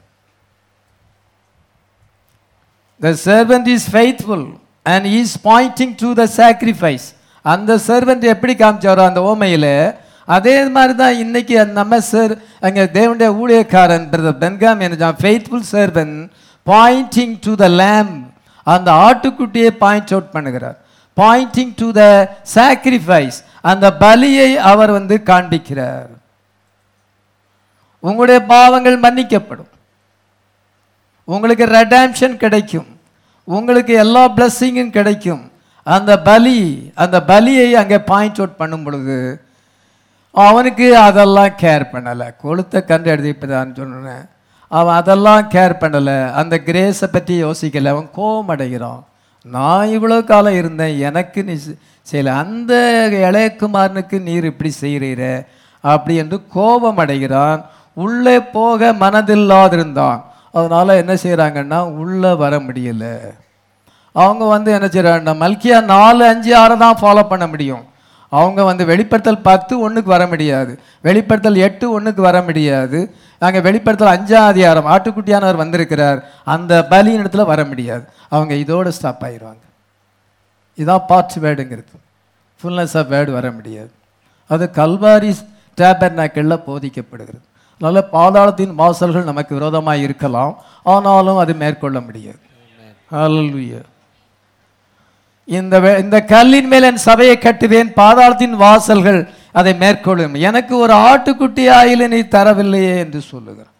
The servant is faithful and he is pointing to the sacrifice. அந்த servant எப்படி காமிச்சாரோ அந்த ஓமையில, அதே மாதிரி தான் இன்னைக்கு நம்ம அங்கே தேவனுடைய ஊழியக்காரன் பிரதர் பென்காம் என்ன faithful servant pointing to the lamb, அந்த ஆட்டுக்குட்டியை பாயிண்ட் அவுட் பண்ணுகிறார். பாயிண்டிங் டு த சாக்ரிஃபைஸ், அந்த பலியை அவர் வந்து காண்பிக்கிறார். உங்களுடைய பாவங்கள் மன்னிக்கப்படும், உங்களுக்கு ரெடம்ஷன் கிடைக்கும், உங்களுக்கு எல்லா பிளஸ்ஸிங்கும் கிடைக்கும். அந்த பலியை அங்கே பாயிண்ட் அவுட் பண்ணும் பொழுது அவனுக்கு அதெல்லாம் கேர் பண்ணலை. கொளுத்த கண்டு எழுதிப்பதான்னு சொன்னேன், அவன் அதெல்லாம் கேர் பண்ணலை, அந்த கிரேஸை பற்றி யோசிக்கலை. அவன் கோபம் அடைகிறான். நான் இவ்வளோ காலம் இருந்தேன், எனக்கு நீ செய்யலை, அந்த இளையகுமாரனுக்கு நீர் இப்படி செய்கிறீர அப்படி என்று கோபம் அடைகிறான். உள்ளே போக மனதில்லாதிருந்தான். அதனால் என்ன செய்கிறாங்கன்னா உள்ளே வர முடியலை. அவங்க வந்து என்ன செய்கிறாங்கன்னா மல்கியா 4:5-6 தான் ஃபாலோ பண்ண முடியும். அவங்க வந்து வெளிப்படுத்தல் 10:1 வர முடியாது, வெளிப்படுத்தல் 8:1 வர முடியாது. நாங்கள் வெளிப்படுத்தல் 5:6 ஆட்டுக்குட்டியானவர் வந்திருக்கிறார் அந்த பலியின் இடத்துல வர முடியாது. அவங்க இதோடு ஸ்டாப் ஆயிடுவாங்க. இதான் பார்ட்ஸ் வேர்டுங்கிறது. ஃபுல்னஸ் ஆஃப் வேர்டு வர முடியாது. அது கல்வாரி டேபர்நாக்கிளில் போதிக்கப்படுகிறது. அதனால் பாதாளத்தின் வாசல்கள் நமக்கு விரோதமாக இருக்கலாம், ஆனாலும் அது மேற்கொள்ள முடியாது. ஹல்லேலூயா. இந்த கல்லின் மேல் என் சபையை கட்டுவேன், பாதாளத்தின் வாசல்கள் அதை மேற்கொள்ளும். எனக்கு ஒரு ஆட்டுக்குட்டி ஆயில நீ தரவில்லையே என்று சொல்லுகிறான்.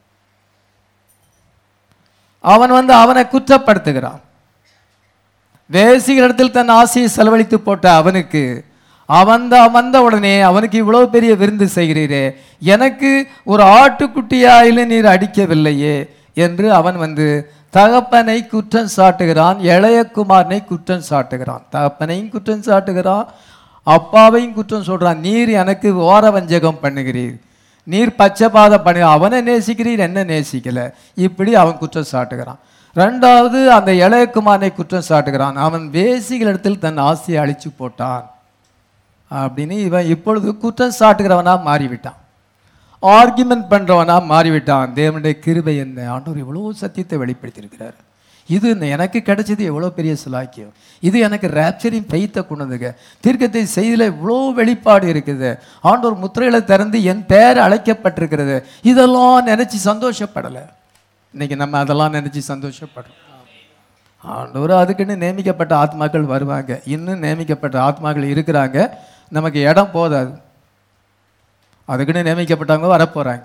அவன் வந்து அவனை குற்றப்படுத்துகிறான். வேசிகளிடத்தில் தன் ஆசையை செலவழித்து போட்ட அவனுக்கு வந்த உடனே அவனுக்கு இவ்வளவு பெரிய விருந்து செய்கிறீரே, எனக்கு ஒரு ஆட்டுக்குட்டியாயில நீர் அடிக்கவில்லையே என்று அவன் வந்து தகப்பனை குற்றம் சாட்டுகிறான், இளையகுமாரனை குற்றம் சாட்டுகிறான், தகப்பனையும் குற்றம் சாட்டுகிறான், அப்பாவையும் குற்றம் சொல்றான். நீர் எனக்கு ஓர வஞ்சகம் பண்ணுகிறீர், நீர் பச்சைபாத பண்ணி அவனை நேசிக்கிறீர், என்ன நேசிக்கல, இப்படி அவன் குற்றம் சாட்டுகிறான். ரெண்டாவது அந்த இளையகுமாரனை குற்றம் சாட்டுகிறான், அவன் வேசிகளிடத்தில் தன் ஆசையை அழிச்சு போட்டான் அப்படின்னு இவன் இப்பொழுது குற்றம் சாட்டுகிறவனா மாறிவிட்டான், ஆர்கியூமெண்ட் பண்ணுறவனா மாறிவிட்டான். தேவனுடைய கிருபை என்ன, ஆண்டவர் எவ்வளோ சத்தியத்தை வெளிப்படுத்தியிருக்கிறார். இது எனக்கு கிடைச்சது எவ்வளோ பெரிய சிலாக்கியம். இது எனக்கு ரேப்சரின் பெய்த்தை கொண்டதுங்க. தீர்க்கத்தை செய்தியில் இவ்வளோ வெளிப்பாடு இருக்குது. ஆண்டவர் முத்திரைகளை திறந்து என் பெயர் அழைக்கப்பட்டிருக்கிறது. இதெல்லாம் நினச்சி சந்தோஷப்படலை. இன்னைக்கு நம்ம அதெல்லாம் நினச்சி சந்தோஷப்படுறோம். ஆண்டவர் அதுக்குன்னு நியமிக்கப்பட்ட ஆத்மாக்கள் வருவாங்க, இன்னும் நியமிக்கப்பட்ட ஆத்மாக்கள் இருக்கிறாங்க. நமக்கு இடம் போதாது, அதுக்குன்னு நியமிக்கப்பட்டவங்க வரப்போகிறாங்க.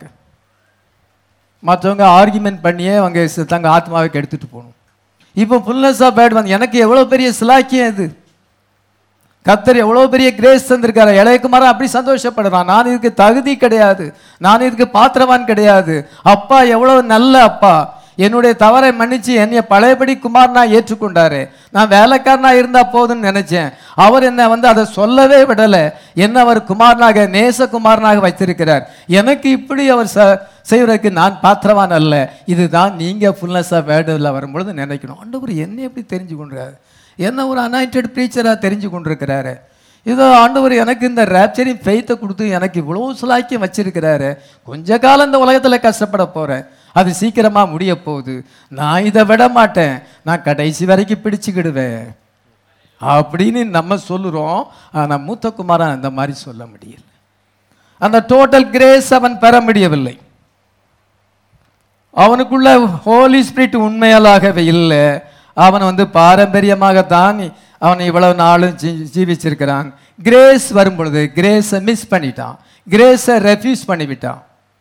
மற்றவங்க ஆர்கியூமெண்ட் பண்ணியே அவங்க தங்க ஆத்மாவை கெடுத்துட்டு போகணும். இப்போ ஃபுல்னஸ் ஆஃப் வேர்ட் வந்து எனக்கு எவ்வளோ பெரிய சிலாக்கியம் இது. கர்த்தர் எவ்வளோ பெரிய கிரேஸ் தந்திருக்காரு. இளையகுமாரன் அப்படி சந்தோஷப்படுறான். நான் இதுக்கு தகுதி கிடையாது, நான் இதுக்கு பாத்திரவான் கிடையாது. அப்பா எவ்வளோ நல்ல அப்பா, என்னுடைய தவறை மன்னிச்சு என்னை பழையபடி குமாரனா ஏற்றுக்கொண்டாரு. நான் வேலைக்காரனா இருந்தா போதுன்னு நினைச்சேன். அவர் என்னை வந்து அதை சொல்லவே விடலை. என்ன அவர் குமாரனாக நேசகுமாரனாக வைத்திருக்கிறார். எனக்கு இப்படி அவர் செய்வதற்கு நான் பாத்திரவான் அல்ல. இதுதான் நீங்க ஃபுல்னஸ் ஆஃப் வேர்டில் வரும்பொழுது நினைக்கணும். ஆண்டவர் என்னை எப்படி தெரிஞ்சு கொண்டாரு, என்ன ஒரு அனாயிண்டட் ப்ரீச்சராக தெரிஞ்சு கொண்டிருக்கிறாரு. இதோ ஆண்டவர் எனக்கு இந்த ரேப்சரின் ஃபெய்த்தை கொடுத்து எனக்கு இவ்வளோ சிலாக்கியம் வச்சிருக்கிறாரு. கொஞ்ச காலம் இந்த உலகத்தில் கஷ்டப்பட போகிறேன், அது சீக்கிரமாக முடிய போகுது. நான் இதை விட மாட்டேன், நான் கடைசி வரைக்கும் பிடிச்சிக்கிடுவேன் அப்படின்னு நம்ம சொல்லுறோம். ஆனால் மூத்த குமாரன் அந்த மாதிரி சொல்ல முடியல. அந்த டோட்டல் கிரேஸ் அவன் பெற முடியவில்லை. அவனுக்குள்ள ஹோலி ஸ்பிரிட் உண்மையாலாகவே இல்லை. அவன் வந்து பாரம்பரியமாகத்தான் அவன் இவ்வளவு நாளும் ஜீவிச்சிருக்கிறான். கிரேஸ் வரும் பொழுது கிரேஸை மிஸ் பண்ணிட்டான், கிரேஸை ரெஃப்யூஸ் பண்ணிவிட்டான்.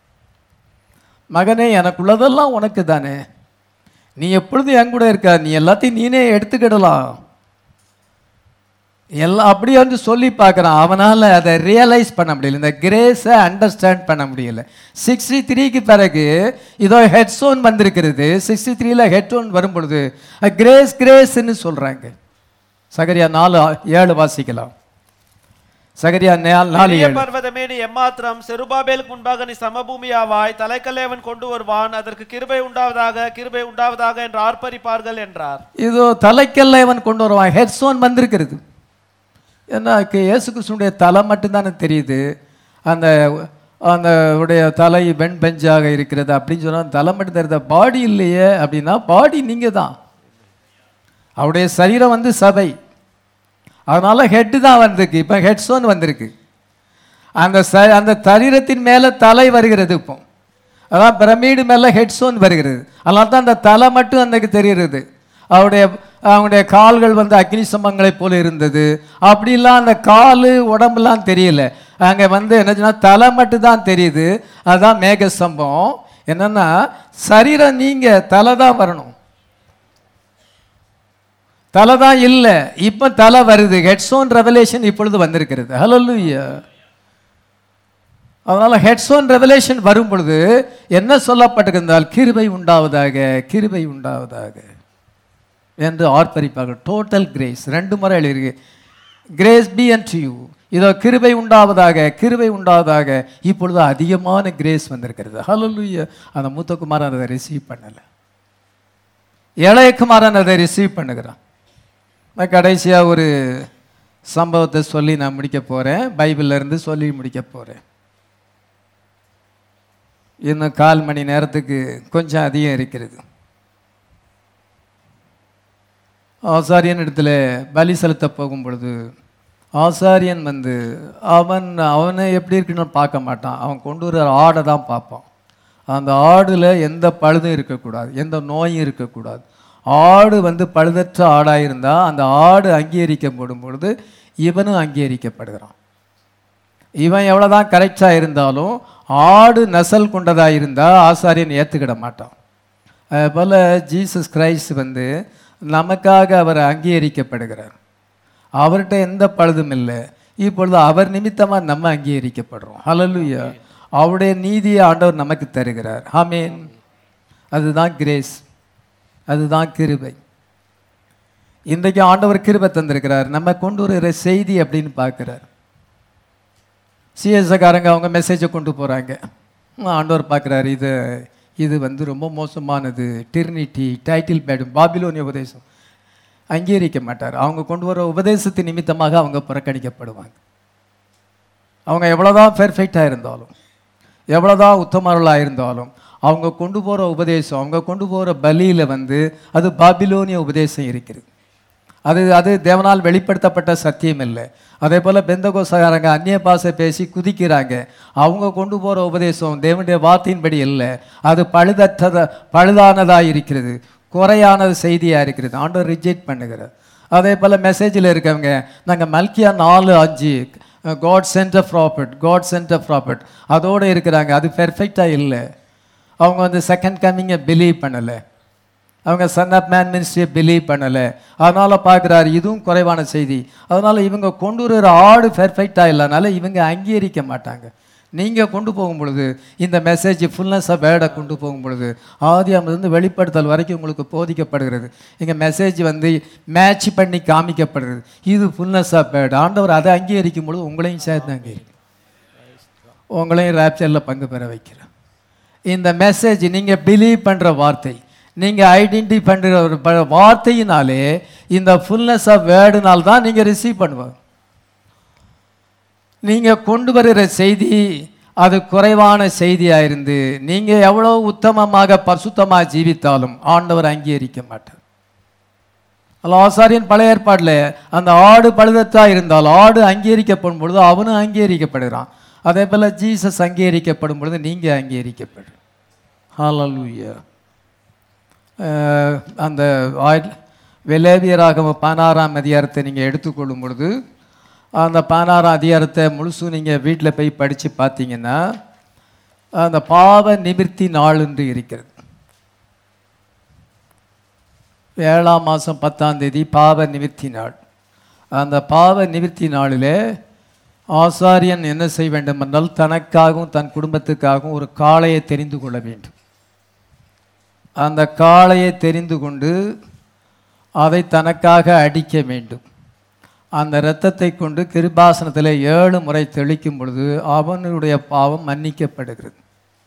மகனே, எனக்குள்ளதெல்லாம் உனக்கு தானே, நீ எப்பொழுதும் என் கூட இருக்க, நீ எல்லாத்தையும் நீனே எடுத்துக்கிடலாம். எல்லாம் அப்படியே வந்து சொல்லி பார்க்குறான். அவனால் அதை ரியலைஸ் பண்ண முடியல, இந்த கிரேஸை அண்டர்ஸ்டாண்ட் பண்ண முடியல. 63க்கு பிறகு இதோ ஹெட்ஸோன் வந்திருக்கிறது. 63ல் ஹெட்ஸோன் வரும் பொழுது கிரேஸ் கிரேஸ்ன்னு சொல்கிறாங்க. சகரியா 4:7 வாசிக்கலாம். சகரியா 4:7. பர்வதமே நீ எம்மாத்திரம், செருபாபேலுக்கு முன்பாக நீ சமபூமியாவாய், தலைக்கல்லை அவன் கொண்டு வருவான், அதற்கு கிருபை உண்டாவதாக கிருபை உண்டாவதாக என்று ஆர்ப்பரிப்பார்கள் என்றார். இதோ தலைக்கல்லை அவன் கொண்டு வருவான். ஹெட்ஸோன் வந்திருக்கிறது. ஏன்னா இயேசு கிறிஸ்துனுடைய தலை மட்டும்தானே தெரியுது. அந்த அந்த உடைய தலை வெண்பெஞ்சாக இருக்கிறது அப்படின்னு சொன்னால் தலை மட்டும் தெரியுது, பாடி இல்லையே. அப்படின்னா பாடி நீங்கள் தான். அவருடைய சரீரம் வந்து சபை. அதனால ஹெட்டு தான் வந்திருக்கு. இப்போ ஹெட்ஸோன் வந்திருக்கு. அந்த சரீரத்தின் மேலே தலை வருகிறது. இப்போ அதான் பிரமிடு மேலே ஹெட்ஸோன் வருகிறது. அதனால தான் அந்த தலை மட்டும் அன்றைக்கு தெரிகிறது. அவங்களுடைய கால்கள் வந்து அக்னி சம்பங்களை போல இருந்தது. அப்படிலாம் அந்த கால் உடம்புலாம் தெரியல. அங்கே வந்து என்னச்சுன்னா தலை மட்டும் தான் தெரியுது. அதுதான் மேக சம்பவம். என்னன்னா சரீரம் நீங்கள் தலை தான் வரணும், தலை தான் இல்லை. இப்போ தலை வருது. ஹெட்ஸோன் ரெவலேஷன் இப்பொழுது வந்திருக்கிறது. ஹல்லேலூயா. அதனால ஹெட்ஸோன் ரெவலேஷன் வரும் பொழுது என்ன சொல்லப்பட்டிருந்தால் கிருபை உண்டாவதாக கிருபை உண்டாவதாக என்று ஆர்ப்பரிப்பார்கள். டோட்டல் கிரேஸ் 2 முறை எழுதியிருக்கு. Grace be unto you. இதோ கிருபை உண்டாவதாக கிருபை உண்டாவதாக. இப்பொழுது அதிகமான கிரேஸ் வந்திருக்கிறது. ஹல்லேலூயா. அந்த மூத்த குமாரன் அதை ரிசீவ் பண்ணலை, இளைய குமாரன் அதை ரிசீவ் பண்ணுகிறான். நான் கடைசியாக ஒரு சம்பவத்தை சொல்லி நான் முடிக்க போகிறேன். பைபிள்ல இருந்து சொல்லி முடிக்க போகிறேன். இன்னும் 1/4 மணி நேரத்துக்கு கொஞ்சம் அதிகம் இருக்கிறது. ஆசாரியன் இடத்துல பலி செலுத்த போகும் பொழுது ஆசாரியன் வந்து அவனை எப்படி இருக்குன்னு பார்க்க மாட்டான். அவன் கொண்டு வர ஆடை தான் பார்ப்பான். அந்த ஆடில் எந்த பழுதும் இருக்கக்கூடாது, எந்த நோயும் இருக்கக்கூடாது. ஆடு வந்து பழுதற்ற ஆடாக இருந்தால் அந்த ஆடு அங்கீகரிக்கப்படும் பொழுது இவனும் அங்கீகரிக்கப்படுகிறான். இவன் எவ்வளோதான் கரெக்டாக இருந்தாலும் ஆடு நசல் கொண்டதாக இருந்தால் ஆசாரியன் ஏற்றுக்கிட மாட்டான். அதுபோல் ஜீசஸ் கிரைஸ்ட் வந்து நமக்காக அவர் அங்கீகரிக்கப்படுகிறார். அவர்கிட்ட எந்த பழுதும் இல்லை. இப்பொழுது அவர் நிமித்தமாக நம்ம அங்கீகரிக்கப்படுறோம். ஹல்லேலூயா. அவருடைய நீதியை ஆண்டவர் நமக்கு தருகிறார். ஆமென். அதுதான் கிரேஸ், அதுதான் கிருபை. இன்றைக்கு ஆண்டவர் கிருபை தந்திருக்கிறார். நம்ம கொண்டு வருகிற செய்தி அப்படின்னு பார்க்குறார். சிஎஸ்காரங்க அவங்க மெசேஜை கொண்டு போகிறாங்க. ஆண்டவர் பார்க்குறாரு, இது வந்து ரொம்ப மோசமானது, டிரினிட்டி, டைட்டில் பேடும், பாபிலோனிய உபதேசம். அங்கீகரிக்க மாட்டார். அவங்க கொண்டு வர உபதேசத்தின் நிமித்தமாக அவங்க புறக்கணிக்கப்படுவாங்க. அவங்க எவ்வளோதான் பெர்ஃபெக்டாக இருந்தாலும், எவ்வளோதான் உத்தமர்களாக இருந்தாலும், அவங்க கொண்டு போகிற உபதேசம், அவங்க கொண்டு போகிற பலியில் வந்து அது பாபிலோனிய உபதேசம் இருக்கிறது. அது தேவனால் வெளிப்படுத்தப்பட்ட சத்தியம் இல்லை. அதே போல் பெந்தகோஸ்தகாரங்க அந்நிய பாஷை பேசி குதிக்கிறாங்க. அவங்க கொண்டு போகிற உபதேசம் தேவனுடைய வார்த்தையின்படி இல்லை. அது பழுதானதாக இருக்கிறது, குறையானது செய்தியாக இருக்கிறது. ஆண்டவர் ரிஜெக்ட் பண்ணுகிறார். அதே போல் மெசேஜில் இருக்கவங்க நாங்கள் மல்கியா 4:5 God sent a prophet, God sent a prophet அதோடு இருக்கிறாங்க. அது பெர்ஃபெக்டாக இல்லை. அவங்க வந்து செகண்ட் கம்மிங்கை பிலீவ் பண்ணலை. அவங்க சன் ஆஃப் மேன் மினிஸ்ட்ரியை பிலீவ் பண்ணலை. அதனால் பார்க்குறாரு இதுவும் குறைவான செய்தி. அதனால் இவங்க கொண்டு வர ஆடு பெர்ஃபெக்டாக இல்லைனால இவங்க அங்கீகரிக்க மாட்டாங்க. நீங்கள் கொண்டு போகும் பொழுது இந்த மெசேஜ் ஃபுல்னஸ் ஆஃப் வேர்டை கொண்டு போகும் பொழுது ஆதியாமத்திலிருந்து வெளிப்படுத்தல் வரைக்கும் உங்களுக்கு போதிக்கப்படுகிறது. இங்கே மெசேஜ் வந்து மேட்ச் பண்ணி காமிக்கப்படுகிறது. இது ஃபுல்னஸ் ஆஃப் வேர்டு. ஆண்டவர் அதை அங்கீகரிக்கும் பொழுது உங்களையும் சேர்த்து அங்கீகரிக்கும், உங்களையும் ராப்சரில் பங்கு பெற வைக்கிறேன். இந்த மெசேஜ் நீங்கள் பிலீவ் பண்ணுற வார்த்தை, நீங்கள் ஐடென்டி பண்ணுற ஒரு வார்த்தையினாலே இந்த ஃபுல்னஸ் ஆஃப் வேர்டுனால் தான் நீங்கள் ரிசீவ் பண்ணுவாங்க. நீங்கள் கொண்டு வருகிற செய்தி அது குறைவான செய்தியாக இருந்து நீங்கள் எவ்வளோ உத்தமமாக பரிசுத்தமாக ஜீவித்தாலும் ஆண்டவர் அங்கீகரிக்க மாட்டார். ஆசாரியன் பழைய ஏற்பாட்டில் அந்த ஆடு பழுதத்தாக இருந்தால் ஆடு அங்கீகரிக்கப்படும் பொழுது அவனும் அங்கீகரிக்கப்படுகிறான். அதே போல் ஜீசஸ் அங்கீகரிக்கப்படும் பொழுது நீங்கள் அங்கீகரிக்கப்படுற. ஹல்லேலூயா. அந்த லேவியராகமம் 16ஆம் அதிகாரத்தை நீங்கள் எடுத்துக்கொள்ளும் பொழுது அந்த 16ஆம் அதிகாரத்தை முழுசும் நீங்கள் வீட்டில் போய் படித்து பார்த்தீங்கன்னா அந்த பாவ நிவிர்த்தி நாள் என்று இருக்கிறது. 7ஆம் மாதம் 10ஆம் தேதி பாவ நிவிர்த்தி நாள். அந்த பாவ நிவிர்த்தி நாளிலே ஆசாரியன் என்ன செய்ய வேண்டும் என்றால் தனக்காகவும் தன் குடும்பத்துக்காகவும் ஒரு காளையை தெரிந்து கொள்ள வேண்டும். அந்த காளையை தெரிந்து கொண்டு அதை தனக்காக அடிக்க வேண்டும். அந்த இரத்தத்தை கொண்டு கிருபாசனத்தில் 7 முறை தெளிக்கும் பொழுது அவனுடைய பாவம் மன்னிக்கப்படுகிறது.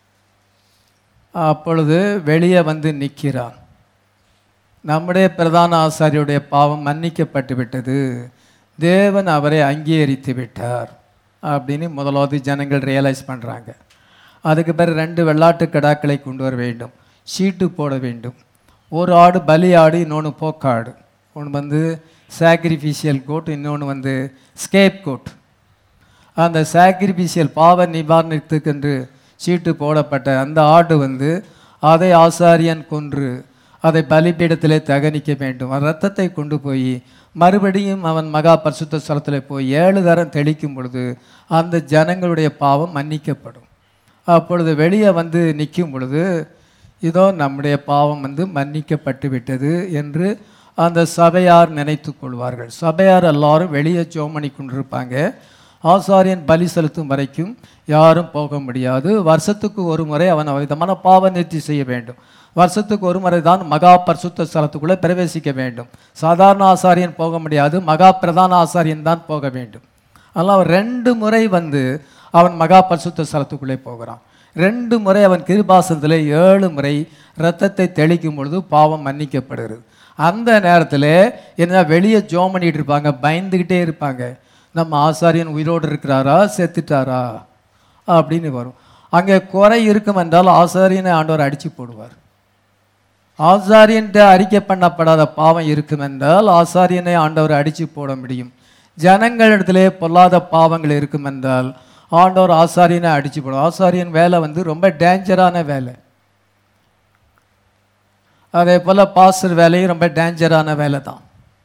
அப்பொழுது வெளியே வந்து நிற்கிறான். நம்முடைய பிரதான ஆசாரியுடைய பாவம் மன்னிக்கப்பட்டு விட்டது, தேவன் அவரை அங்கீகரித்து விட்டார் அப்படின்னு முதலாவது ஜனங்கள் ரியலைஸ் பண்ணுறாங்க. அதுக்கு பிறகு 2 வெள்ளாட்டு கடாக்களை கொண்டு வர வேண்டும், சீட்டு போட வேண்டும். ஒரு ஆடு பலி ஆடு, இன்னொன்று போக்காடு. ஒன்று வந்து சாக்ரிஃபிஷியல் கோட், இன்னொன்று வந்து ஸ்கேப் கோட். அந்த சாக்ரிஃபிஷியல் பாவ நிவாரணத்துக்கென்று சீட்டு போடப்பட்ட அந்த ஆடு வந்து அதை ஆசாரியன் கொன்று அதை பலிபீடத்திலே தகனிக்க வேண்டும். அந்த ரத்தத்தை கொண்டு போய் மறுபடியும் அவன் மகா பரிசுத்த ஸ்தலத்தில் போய் 7 தரம் தெளிக்கும் பொழுது அந்த ஜனங்களுடைய பாவம் மன்னிக்கப்படும். அப்பொழுது வெளியே வந்து நிற்கும் பொழுது இதோ நம்முடைய பாவம் வந்து மன்னிக்கப்பட்டு விட்டது என்று அந்த சபையார் நினைத்து கொள்வார்கள். சபையார் எல்லாரும் வெளியே ஜோமணி கொண்டிருப்பாங்க. ஆசாரியன் பலி செலுத்தும் வரைக்கும் யாரும் போக முடியாது. வருஷத்துக்கு ஒரு முறை அவன் விதமான பாவ நிவர்த்தி செய்ய வேண்டும். வருஷத்துக்கு ஒரு முறை தான் மகா பரிசுத்த ஸ்தலத்துக்குள்ளே பிரவேசிக்க வேண்டும். சாதாரண ஆசாரியன் போக முடியாது, மகா பிரதான ஆசாரியன் தான் போக வேண்டும். அதனால் அவன் 2 முறை வந்து அவன் மகா பரிசுத்த ஸ்தலத்துக்குள்ளே போகிறான். 2 முறை அவன் கிருபாசனத்தில் 7 முறை இரத்தத்தை தெளிக்கும் பொழுது பாவம் மன்னிக்கப்படுகிறது. அந்த நேரத்தில் என்ன வெளியே ஜோம் பண்ணிகிட்டு இருப்பாங்க, பயந்துக்கிட்டே இருப்பாங்க, நம்ம ஆசாரியன் உயிரோடு இருக்கிறாரா செத்துட்டாரா அப்படின்னு வரும். அங்கே குறை இருக்கும் என்றால் ஆசாரியனை ஆண்டவர் அடித்து போடுவார். ஆசாரியன்ட்ட அறிக்கை பண்ணப்படாத பாவம் இருக்கும் என்றால் ஆசாரியனை ஆண்டவர் அடித்து போட முடியும். ஜனங்களிடத்திலே பொல்லாத பாவங்கள் இருக்கும் என்றால் ஆண்டவர் ஆசாரியனை அடித்து போடும். ஆசாரியன் வேலை வந்து ரொம்ப டேஞ்சரான வேலை. அதே போல் பாஸ்டர் வேலையும் ரொம்ப டேஞ்சரான வேலை தான்.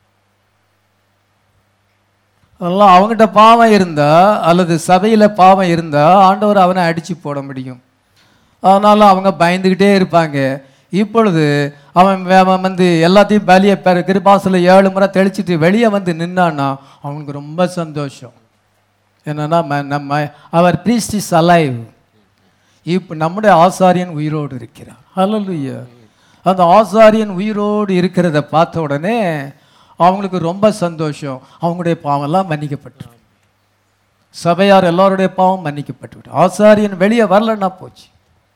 அதெல்லாம் அவங்ககிட்ட பாவம் இருந்தால் அல்லது சபையில் பாவம் இருந்தால் ஆண்டவர் அவனை அடித்து போட முடியும். அதனால் அவங்க பயந்துக்கிட்டே இருப்பாங்க. இப்பொழுது அவன் வந்து எல்லாத்தையும் பலியை கிருபாசல 7 முறை தெளிச்சிட்டு வெளியே வந்து நின்னான்னா அவனுக்கு ரொம்ப சந்தோஷம். என்னன்னா நம்ம அவர் பிரீஸ்ட் இஸ் அலைவ். இப்போ நம்முடைய ஆசாரியன் உயிரோடு இருக்கிறார். ஹல்லேலூயா. அந்த ஆசாரியன் உயிரோடு இருக்கிறத பார்த்த உடனே அவங்களுக்கு ரொம்ப சந்தோஷம். அவங்களுடைய பாவம்லாம் மன்னிக்கப்பட்டு, சபையார் எல்லாருடைய பாவம் மன்னிக்கப்பட்டு, ஆசாரியன் வெளியே வரலன்னா போச்சு.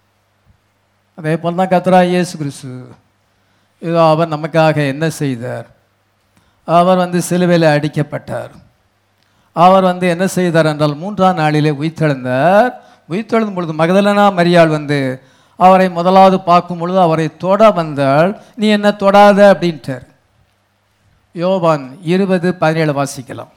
அதே போல் தான் கர்த்தராகிய இயேசு கிறிஸ்து இதோ அவர் நமக்காக என்ன செய்தார்? அவர் வந்து சிலுவையில் அடிக்கப்பட்டார். அவர் வந்து என்ன செய்தார் என்றால் 3ஆம் நாளிலே உயிர்த்தெழுந்தார். உயிர்த்தெழுந்தும் பொழுது மகதலேனா மரியாள் வந்து அவரை முதலாவது பார்க்கும் பொழுது அவரை தொட வந்தாள். நீ என்ன தொடாத அப்படின்ட்டார். யோவான் 20:17 வாசிக்கலாம்.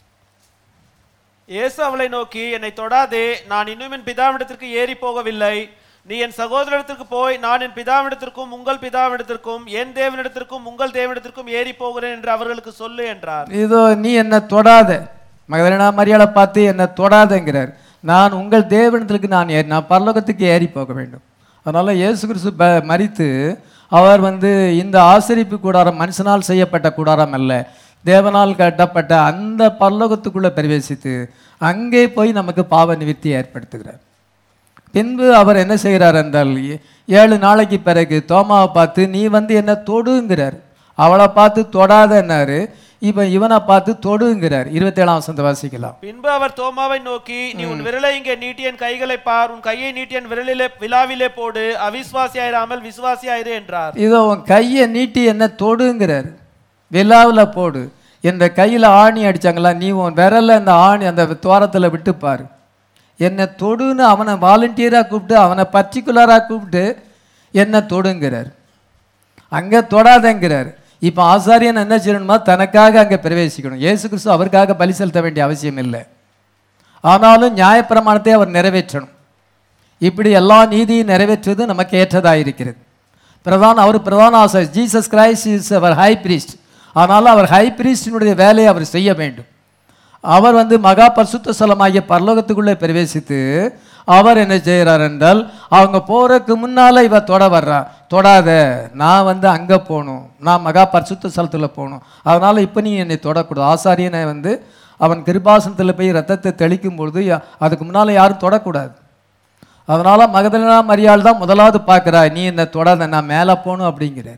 இயேசு அவளை நோக்கி, என்னை தொடாதே, நான் இன்னும் என் பிதாவிடத்திற்கு ஏறி போகவில்லை. நீ என் சகோதரத்திற்கு போய், நான் என் பிதாவிடத்திற்கும் உங்கள் பிதாவிடத்திற்கும் என் தேவனிடத்திற்கும் உங்கள் தேவனிடத்திற்கும் ஏறி போகிறேன் என்று அவர்களுக்கு சொல்லு என்றார். இதோ நீ என்ன தொடாத, மகதலேனா மரியாளை பார்த்து என்ன தொடாதங்கிறார். நான் உங்கள் தேவனிடத்திற்கு நான் பரலோகத்துக்கு ஏறி போக வேண்டும். அதனால் இயேசு கிறிஸ்து மரித்து அவர் வந்து இந்த ஆசரிப்பு கூடாரம் மனுஷனால் செய்யப்பட்ட கூடாரம் அல்ல, தேவனால் கட்டப்பட்ட அந்த பரலோகத்துக்குள்ளே பிரவேசித்து அங்கே போய் நமக்கு பாவ நிவர்த்தி ஏற்படுத்துகிறார். பின்பு அவர் என்ன செய்கிறார் என்றால் 7 நாளைக்கு பிறகு தோமாவை பார்த்து நீ வந்து என்ன தொடுங்கிறார். அவளை பார்த்து தொடாதன்னாரு, இப்போ இவனை பார்த்து தொடுங்கிறார். 27ஆம் வசனத்தை வாசிக்கலாம். பின்பு அவர் தோமாவை நோக்கி, நீ உன் விரலை இங்கே நீட்டி என் கைகளை பார், உன் கையை நீட்டி என் விலாவிலே போடு, அவிசுவாசியாயிராமல் விசுவாசியாயிரு என்றார். இதோ உன் கையை நீட்டி என்ன தொடுங்கிறார், விலாவில் போடு. என்ற கையில் ஆணி அடித்தாங்களா, நீ உன் விரல அந்த ஆணி அந்த துவாரத்தில் விட்டுப்பார், என்னை தொடுன்னு அவனை வாலண்டியராக கூப்பிட்டு அவனை பர்டிகுலராக கூப்பிட்டு என்ன தொடுங்கிறார். அங்கே தொடாதங்கிறார். இப்போ ஆசாரியன் என்ன செய்யணுமா, தனக்காக அங்கே பிரவேசிக்கணும். இயேசு கிறிஸ்து அவருக்காக பலி செலுத்த வேண்டிய அவசியம் இல்லை, ஆனாலும் நியாயப்பிரமாணத்தை அவர் நிறைவேற்றணும். இப்படி எல்லா நீதியும் நிறைவேற்றுவது நமக்கு ஏற்றதாக இருக்கிறது. அவர் பிரதான ஆசாரியர், Jesus Christ is our high priest. ஆனால் அவர் ஹை பிரீஸ்டினுடைய வேலையை அவர் செய்ய வேண்டும். அவர் வந்து மகா பரிசுத்த ஸ்தலமாகிய பரலோகத்துக்குள்ளே பிரவேசித்து அவர் என்ன செய்கிறார் என்றால் அவங்க போகிறதுக்கு முன்னால் இவ தொட வர்றா. தொடாத, நான் வந்து அங்கே போகணும், நான் மகா பரிசுத்த ஸ்தலத்தில் போகணும், அதனால் இப்போ நீ என்னை தொடக்கூடாது. ஆசாரியனை வந்து அவன் கிருபாசனத்தில் போய் ரத்தத்தை தெளிக்கும் பொழுது அதுக்கு முன்னால் யாரும் தொடக்கூடாது. அதனால் மகதலேனா மரியாள் தான் முதலாவது பார்க்குறா, நீ என்னை தொடாத, நான் மேலே போகணும் அப்படிங்கிறார்.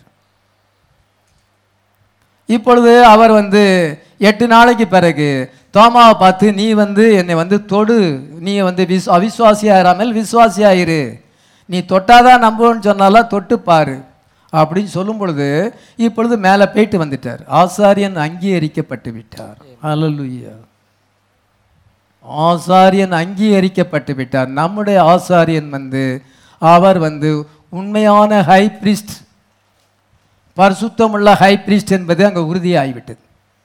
இப்பொழுது அவர் வந்து 8 நாளைக்கு பிறகு தோமாவை பார்த்து, நீ வந்து என்னை வந்து தொடு, நீ வந்து அவிசுவாசியாயிராமல் விசுவாசியாயிரு, நீ தொட்டாதான் நம்புன்னு சொன்னாலாம் தொட்டு பாரு அப்படின்னு சொல்லும் பொழுது இப்பொழுது மேலே போயிட்டு வந்துட்டார். ஆசாரியன் அங்கீகரிக்கப்பட்டு விட்டார். அல்லேலூயா. ஆசாரியன் அங்கீகரிக்கப்பட்டு விட்டார். நம்முடைய ஆசாரியன் வந்து அவர் வந்து உண்மையான ஹை பிரிஸ்ட், பரிசுத்தமுள்ள ஹை பிரிஸ்ட் என்பது அங்கே உறுதியாகிவிட்டது.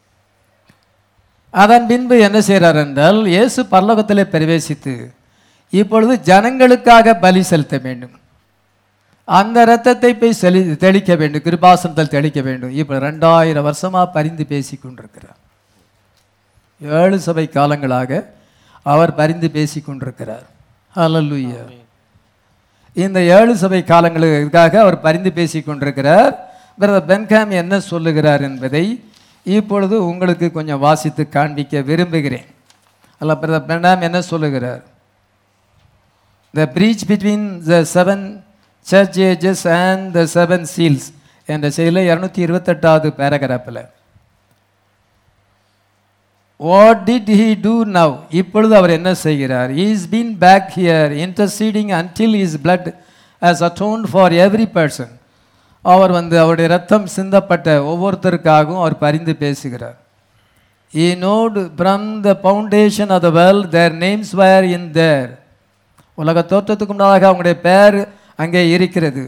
அதன் பின்பு என்ன செய்கிறார் என்றால், இயேசு பரலோகத்திலே பிரவேசித்து இப்பொழுது ஜனங்களுக்காக பலி செலுத்த வேண்டும், அந்த இரத்தத்தை போய் தெளிக்க வேண்டும், கிருபாசனத்தில் தெளிக்க வேண்டும். இப்போ 2000 வருஷமாக பரிந்து பேசி கொண்டிருக்கிறார். 7 சபை காலங்களாக அவர் பரிந்து பேசி கொண்டிருக்கிறார். அல்லேலூயா. இந்த 7 சபை காலங்களுக்காக அவர் பரிந்து பேசி கொண்டிருக்கிறார். பிரதர் பென்காம் என்ன சொல்லுகிறார் என்பதை இப்பொழுது உங்களுக்கு கொஞ்சம் வாசித்து காண்பிக்க விரும்புகிறேன். அல்ல, பிரதர் பென்காம் என்ன சொல்லுகிறார்? The breach between the 7 church ages and the 7 seals என்ற செய்தியில் 228வது பேராகிராஃபில் What did he do now? இப்பொழுது அவர் என்ன செய்கிறார்? He is been back here interceding until his blood has atoned for every person. அவர் வந்து அவருடைய ரத்தம் சிந்தப்பட்ட ஒவ்வொருத்தருக்காகவும் அவர் பரிந்து பேசுகிறார். He knowed from the foundation of the world their names were in there. உலக தோற்றத்துக்கு முன்னாக அவங்களுடைய பெயர் அங்கே இருக்கிறது.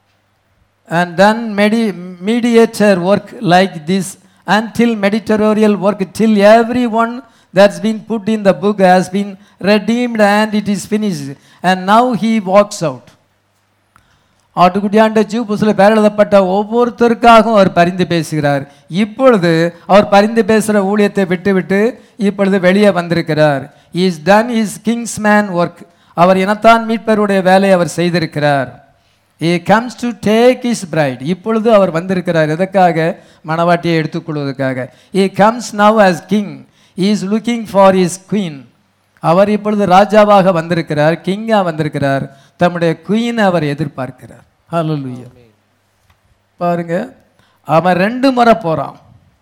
And done mediator work like this until mediatorial work till everyone that's been put in the book has been redeemed and it is finished. And now he walks out. ஆட்டுக்குட்டியாண்ட ஜீவ புஸ்தகத்தில் பெயர் எழுதப்பட்ட ஒவ்வொருத்தருக்காகவும் அவர் பரிந்து பேசுகிறார். இப்பொழுது அவர் பரிந்து பேசுகிற ஊழியத்தை விட்டுவிட்டு இப்பொழுது வெளியே வந்திருக்கிறார். He is done his kingsman work. அவர் இனத்தான் மீட்பருடைய வேலையை அவர் செய்திருக்கிறார். He comes to take his bride. இப்பொழுது அவர் வந்திருக்கிறார். எதற்காக? மணவாட்டியை எடுத்துக்கொள்வதற்காக. He comes now as king. He is looking for his queen. அவர் இப்பொழுது ராஜாவாக வந்திருக்கிறார், கிங்காக வந்திருக்கிறார். தம்முடைய குயின் அவர் எதிர்பார்க்கிறார். ஹல்லேலூயா. பாருங்க, அவன் 2 முறை போகிறான்.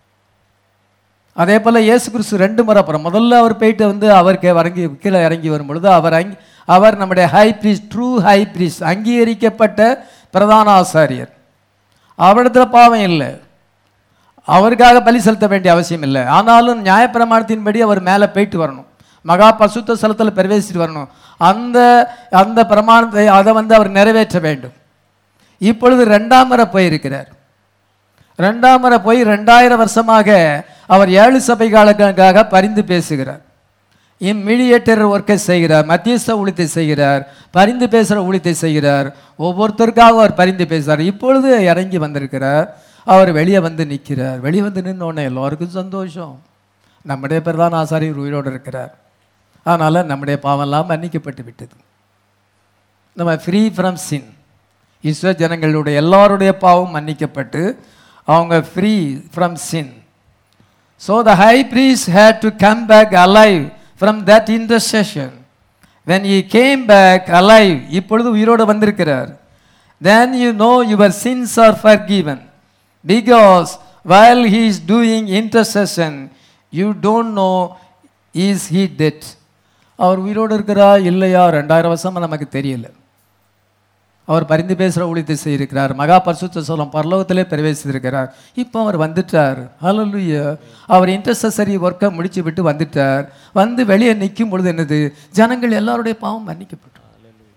அதே போல் இயேசு கிறிஸ்து 2 முறை போகிறான். முதல்ல அவர் போயிட்டு வந்து அவருக்கு கீழே இறங்கி வரும் பொழுது அவர் நம்முடைய high priest, true high priest, அங்கீகரிக்கப்பட்ட பிரதான ஆசாரியர். அவரிடத்தில் பாவம் இல்லை, அவருக்காக பலி செலுத்த வேண்டிய அவசியம் இல்லை. ஆனாலும் நியாயப்பிரமாணத்தின்படி அவர் மேலே போயிட்டு வரணும், மகா பரிசுத்த ஸ்தலத்தில் பிரவேசித்து வரணும். அந்த பிரமாணத்தை அதை வந்து அவர் நிறைவேற்ற வேண்டும். இப்பொழுது 2ஆம் முறை போயிருக்கிறார். 2ஆம் முறை போய் 2000 வருஷமாக அவர் 7 சபைகளுக்காக பரிந்து பேசுகிறார். மீடியேட்டர் ஒர்க்கை செய்கிறார், மத்தியஸ்த ஊழியத்தை செய்கிறார், பரிந்து பேசுகிற ஊழியத்தை செய்கிறார். ஒவ்வொருத்தருக்காக அவர் பரிந்து பேசுகிறார். இப்பொழுது இறங்கி வந்திருக்கிறார். அவர் வெளியே வந்து நிற்கிறார். வெளியே வந்து நின்னோடனே எல்லோருக்கும் சந்தோஷம். நம்முடைய பிரதான ஆசாரியர் உயிரோடு இருக்கிறார். அதனால் நம்முடைய பாவம்லாம் மன்னிக்கப்பட்டு விட்டது. நம்ம ஃப்ரீ ஃப்ரம் சின். ஈஸ்வர ஜனங்களுடைய எல்லாருடைய பாவம் மன்னிக்கப்பட்டு அவங்க free from sin. So the high priest had to come back alive from that intercession. when he came back alive, இப்பொழுது உயிரோடு வந்திருக்கிறார். then you know your sins are forgiven, because while he is doing intercession you don't know is he dead. அவர் உயிரோடு இருக்கிறா இல்லையா 2000 வருஷமாக நமக்கு தெரியல. அவர் பரிந்து பேசுகிற ஊழியத்தை செய்திருக்கிறார். மகா பரிசுத்த ஸ்தலம் பரலோகத்திலே பிரவேசித்திருக்கிறார். இப்போ அவர் வந்துட்டார். ஹல்லேலூயா. அவர் இன்டர்செசரி ஒர்க்கை முடிச்சு விட்டு வந்துட்டார். வந்து வெளியே நிற்கும் பொழுது என்னது, ஜனங்கள் எல்லாருடைய பாவம் மன்னிக்கப்பட்டார்.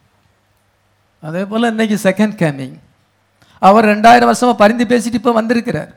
அதே போல் இன்னைக்கு செகண்ட் கமிங். அவர் 2000 வருஷமாக பரிந்து பேசிட்டு இப்போ வந்திருக்கிறார்.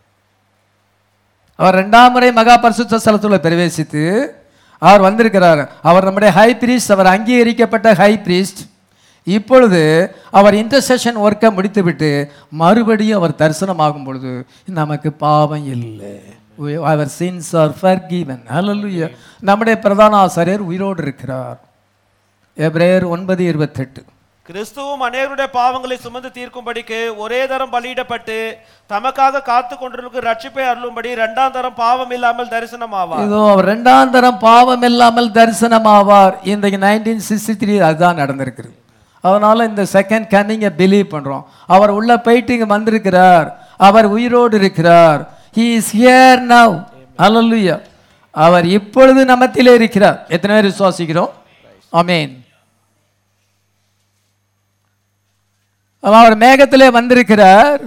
அவர் 2ஆம் முறை மகா பரிசுத்த ஸ்தலத்தில் பிரவேசித்து அவர் வந்திருக்கிறார். அவர் நம்முடைய ஹை பிரீஸ்ட், அவர் அங்கீகரிக்கப்பட்ட ஹை பிரீஸ்ட். இப்பொழுது அவர் இன்டர்செஷன் ஒர்க்கை முடித்துவிட்டு மறுபடியும் அவர் தரிசனமாகும் பொழுது நமக்கு பாவம் இல்லை. Our sins are forgiven. Hallelujah. நம்முடைய பிரதான ஆசாரியர் உயிரோடு இருக்கிறார். எபிரேயர் 9:28. கிறிஸ்துவும் அநேகருடைய பாவங்களை சுமந்து தீர்க்கும்படிக்கு ஒரே தரம் பலியிடப்பட்டு தமக்காக காத்து கொண்டிருக்கும் ரட்சிப்பை அருளும்படி இரண்டாம் தரம் பாவம் இல்லாமல் தரிசனமாவார். இதோ அவர் இரண்டாம் தரம் பாவம் இல்லாமல் தரிசனமாவார். இன்றைக்கு 1963 அதுதான் நடந்திருக்கிறது. அதனால இந்த செகண்ட் கன்னிங்கை பிலீவ் பண்றோம். அவர் உள்ள போயிட்டு இங்க வந்திருக்கிறார். அவர் உயிரோடு இருக்கிறார். He is here now. Hallelujah. அவர் இப்பொழுது நம்மத்திலே இருக்கிறார். எத்தனை பேர் விசுவாசிக்கிறோம்? ஆமென். அவர் மேகத்திலே வந்திருக்கிறார்.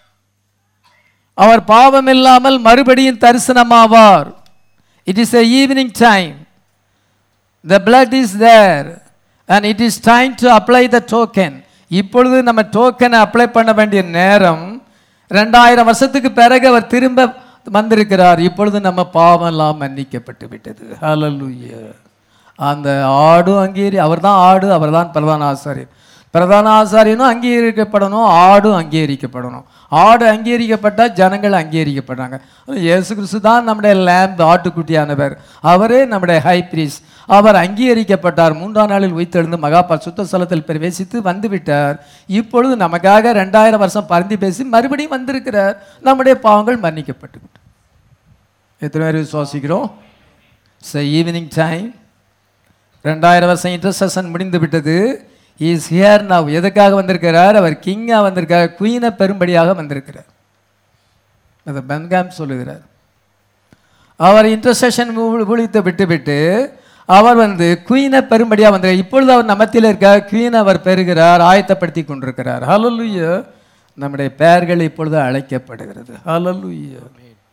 அவர் பாவம் இல்லாமல் மறுபடியும் தரிசனமாவார். It is a evening time. The blood is there and it is time to apply the token. இப்பொழுது நம்ம டோக்கனை அப்ளை பண்ண வேண்டிய நேரம். 2000 வருஷத்துக்கு பிறகு அவர் திரும்ப வந்திருக்கிறார். இப்பொழுது நம்ம பாவம் எல்லாம் மன்னிக்கப்பட்டு விட்டது. ஹல்லேலூயா. அந்த ஆடு அவர் தான் ஆடு, அவர் தான் பிரதான ஆசாரியர். பிரதான ஆசாரியனும் அங்கீகரிக்கப்படணும், ஆடும் அங்கீகரிக்கப்படணும். ஆடு அங்கீகரிக்கப்பட்டால் ஜனங்கள் அங்கீகரிக்கப்படுறாங்க. இயேசு கிறிஸ்து தான் நம்முடைய லேம்ப், ஆட்டுக்குட்டியானவர். அவரே நம்முடைய ஹை பிரீஸ்ட். அவர் அங்கீகரிக்கப்பட்டார். 3ஆம் நாளில் உயிர்த்தெழுந்து மகா பரிசுத்த ஸ்தலத்தில் பிரவேசித்து வந்து விட்டார். இப்பொழுது நமக்காக 2000 வருஷம் பரிந்து பேசி மறுபடியும் வந்திருக்கிறார். நம்முடைய பாவங்கள் மன்னிக்கப்பட்டு விட்டது. எத்தனை பேர் விசுவாசிக்கிறோம்? Evening time. 2000 வருஷம் இன்டர்செஷன் முடிந்து விட்டது. Is here now. எதுக்காக வந்திருக்கிறார்? அவர் கிங்காக வந்திருக்கார். குயினை பெரும்படியாக வந்திருக்கிறார். அதை பென்காம் சொல்லுகிறார். அவர் இன்டர்செஷன் ஊழியத்தை விட்டு அவர் குயினை பெரும்படியாக வந்திருக்கார். இப்பொழுது அவர் நம்மத்தில் இருக்கார். குயின் அவர் பெறுகிறார், ஆயத்தப்படுத்தி கொண்டிருக்கிறார். ஹல்லேலூயா. நம்முடைய பெயர்கள் இப்பொழுது அழைக்கப்படுகிறது. ஹல்லேலூயா.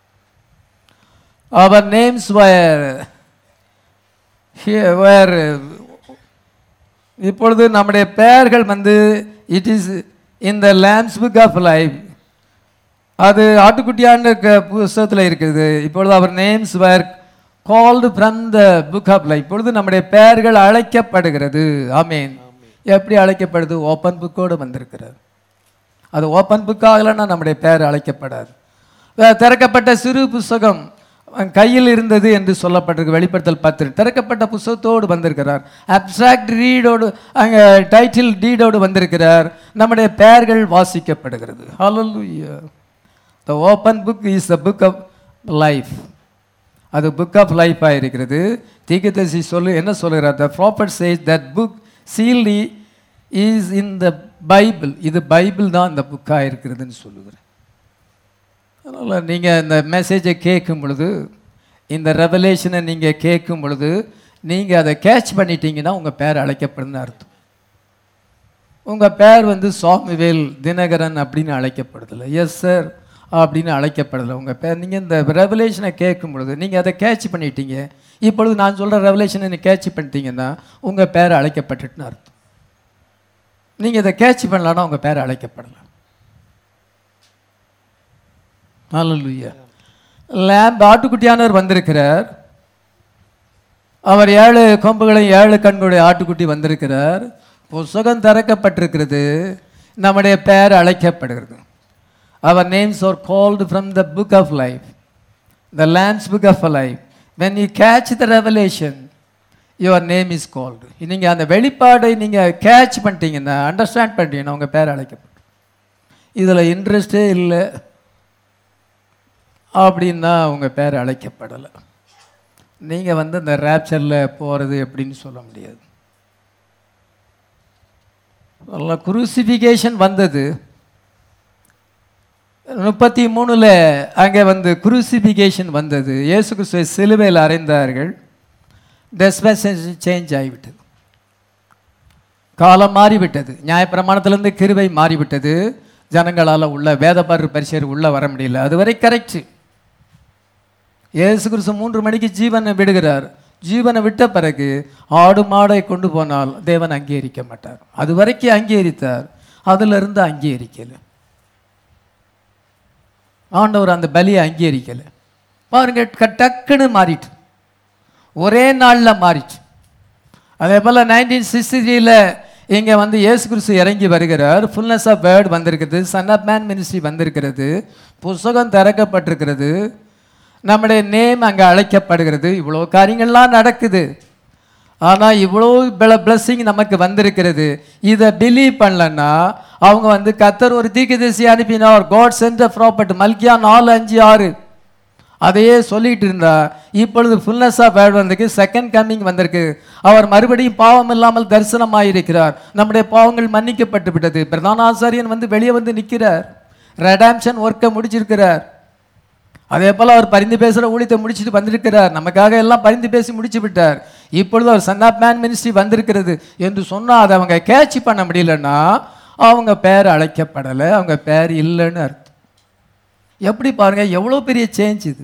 அவர் நேம்ஸ் இப்பொழுது நம்முடைய பெயர்கள் it is in the lamb's book of life. அது ஆட்டுக்குட்டியான புஸ்தகத்தில் இருக்குது. இப்பொழுது our names were called from the book of life. இப்பொழுது நம்முடைய பெயர்கள் அழைக்கப்படுகிறது. ஆமீன். எப்படி அழைக்கப்படுது? ஓப்பன் புக்கோடு வந்திருக்கிறது. அது ஓப்பன் புக் ஆகலைன்னா நம்முடைய பெயர் அழைக்கப்படாது. திறக்கப்பட்ட சிறு புஸ்தகம் கையில் இருந்தது என்று சொல்லப்பட்டிருக்கு. வெளிப்படுத்தல் 10. திறக்கப்பட்ட புஸ்தகத்தோடு வந்திருக்கிறார். அப்சாக்ட் ரீடோடு, அங்கே டைட்டில் டீடோடு வந்திருக்கிறார். நம்முடைய பெயர்கள் வாசிக்கப்படுகிறது. Hallelujah. The open book is the book of life. அது புக் ஆஃப் லைஃபாக இருக்கிறது. தீர்க்கதரிசி என்ன சொல்லுகிறார்? The prophet says that book sealed is in the Bible. இது பைபிள் தான் இந்த புக்காக இருக்கிறதுன்னு சொல்லுகிறார். அதனால் நீங்கள் இந்த மெசேஜை கேட்கும் பொழுது, இந்த ரெவலேஷனை நீங்கள் கேட்கும் பொழுது, நீங்கள் அதை கேட்ச் பண்ணிட்டீங்கன்னா உங்கள் பேர் அழைக்கப்படுதுன்னு அர்த்தம். உங்கள் பேர் சாமுவேல் தினகரன் அப்படின்னு அழைக்கப்படுதில்லை, எஸ் சார் அப்படின்னு அழைக்கப்படுதில்லை. உங்கள் பேர் நீங்கள் இந்த ரெவலேஷனை கேட்கும் பொழுது நீங்கள் அதை கேட்ச் பண்ணிட்டீங்க. இப்பொழுது நான் சொல்கிற ரெவலேஷனை நீங்கள் கேட்ச் பண்ணிட்டீங்கன்னா உங்கள் பேர் அழைக்கப்பட்டுட்டுன்னு அர்த்தம். நீங்கள் இதை கேட்ச் பண்ணலான்னா உங்கள் பேர் அழைக்கப்படலாம். ஹல்லேலூயா. லேம்ப் ஆட்டுக்குட்டியானவர் வந்திருக்கிறார். அவர் 7 கொம்புகளையும் 7 கண்களுடைய ஆட்டுக்குட்டி வந்திருக்கிறார். புஸ்தகம் திறக்கப்பட்டிருக்கிறது. நம்முடைய பெயர் அழைக்கப்படுகிறது. Our names are called from the book of life, the lamb's book of life. When you catch the revelation, your name is called. நீங்கள் அந்த வெளிப்பாடை நீங்கள் கேட்ச் பண்ணிட்டீங்கன்னா, அண்டர்ஸ்டாண்ட் பண்ணிட்டீங்கன்னா உங்கள் பேர் அழைக்கப்படும். இதில் இன்ட்ரெஸ்டே இல்லை அப்படின்னா உங்கள் பேர் அழைக்கப்படலை. நீங்கள் இந்த ரேப்சரில் போகிறது எப்படின்னு சொல்ல முடியாது. குரூசிஃபிகேஷன் வந்தது 33 அங்கே குரூசிஃபிகேஷன் வந்தது. இயேசு கிறிஸ்துவை சிலுவையில் அறைந்தார்கள். டிஸ்பென்சேஷன் சேஞ்ச் ஆகிவிட்டது. காலம் மாறிவிட்டது. நியாயப்பிரமாணத்திலிருந்து கிருபை மாறிவிட்டது. ஜனங்களால் உள்ள வேதபாரர் பரிசேயர் உள்ளே வர முடியல. அதுவரை கரெக்டு. இயேசு கிறிஸ்து 3 மணிக்கு ஜீவனை விடுகிறார். ஜீவனை விட்ட பிறகு ஆடு மாடை கொண்டு போனால் தேவன் அங்கீகரிக்க மாட்டார். அது வரைக்கும் அங்கீகரித்தார், அதிலிருந்து அங்கீகரிக்கலை. ஆண்டவர் அந்த பலியை அங்கீகரிக்கலை. பாருங்க, டக்குன்னு மாறிட்டு, ஒரே நாளில் மாறிச்சு. அதே போல் 1963 இங்கே இயேசு கிறிஸ்து இறங்கி வருகிறார். ஃபுல்னஸ் ஆஃப் வேர்ட் வந்திருக்கிறது. சன் ஆஃப் மேன் மினிஸ்ட்ரி வந்திருக்கிறது. புஸ்தகம் திறக்கப்பட்டிருக்கிறது. நம்முடைய நேம் அங்கே அழைக்கப்படுகிறது. இவ்வளோ காரியங்கள்லாம் நடக்குது. ஆனால் இவ்வளோ பிளஸ்ஸிங் நமக்கு வந்திருக்கிறது. இதை பிலீவ் பண்ணலன்னா அவங்க வந்து கர்த்தர் ஒரு தீர்க்கதரிசி அனுப்பினார், காட் சென்ட் எ ப்ராஃபட், மல்கியா 4:5-6 அதையே சொல்லிட்டு இருந்தா. இப்பொழுது ஃபுல்னஸ் ஆஃப் வேர்ட் வந்திருக்கு, செகண்ட் கம்மிங் வந்திருக்கு. அவர் மறுபடியும் பாவம் இல்லாமல் தரிசனமாயிருக்கிறார், நம்முடைய பாவங்கள் மன்னிக்கப்பட்டு விட்டது. பிரதான ஆசாரியன் வந்து வெளியே வந்து நிற்கிறார், ரெடாம்ஷன் ஒர்க்கை முடிச்சிருக்கிறார். அதே போல் அவர் பரிந்து பேசுகிற ஊழியத்தை முடிச்சுட்டு வந்திருக்கிறார், நமக்காக எல்லாம் பரிந்து பேசி முடிச்சு விட்டார். இப்பொழுது அவர் சன் ஆஃப் மேன் மினிஸ்ட்ரி வந்திருக்கிறது என்று சொன்னால் அதை அவங்க கேட்ச் பண்ண முடியலன்னா அவங்க பேர் அழைக்கப்படலை, அவங்க பேர் இல்லைன்னு அர்த்தம். எப்படி பாருங்க, எவ்வளோ பெரிய சேஞ்ச் இது.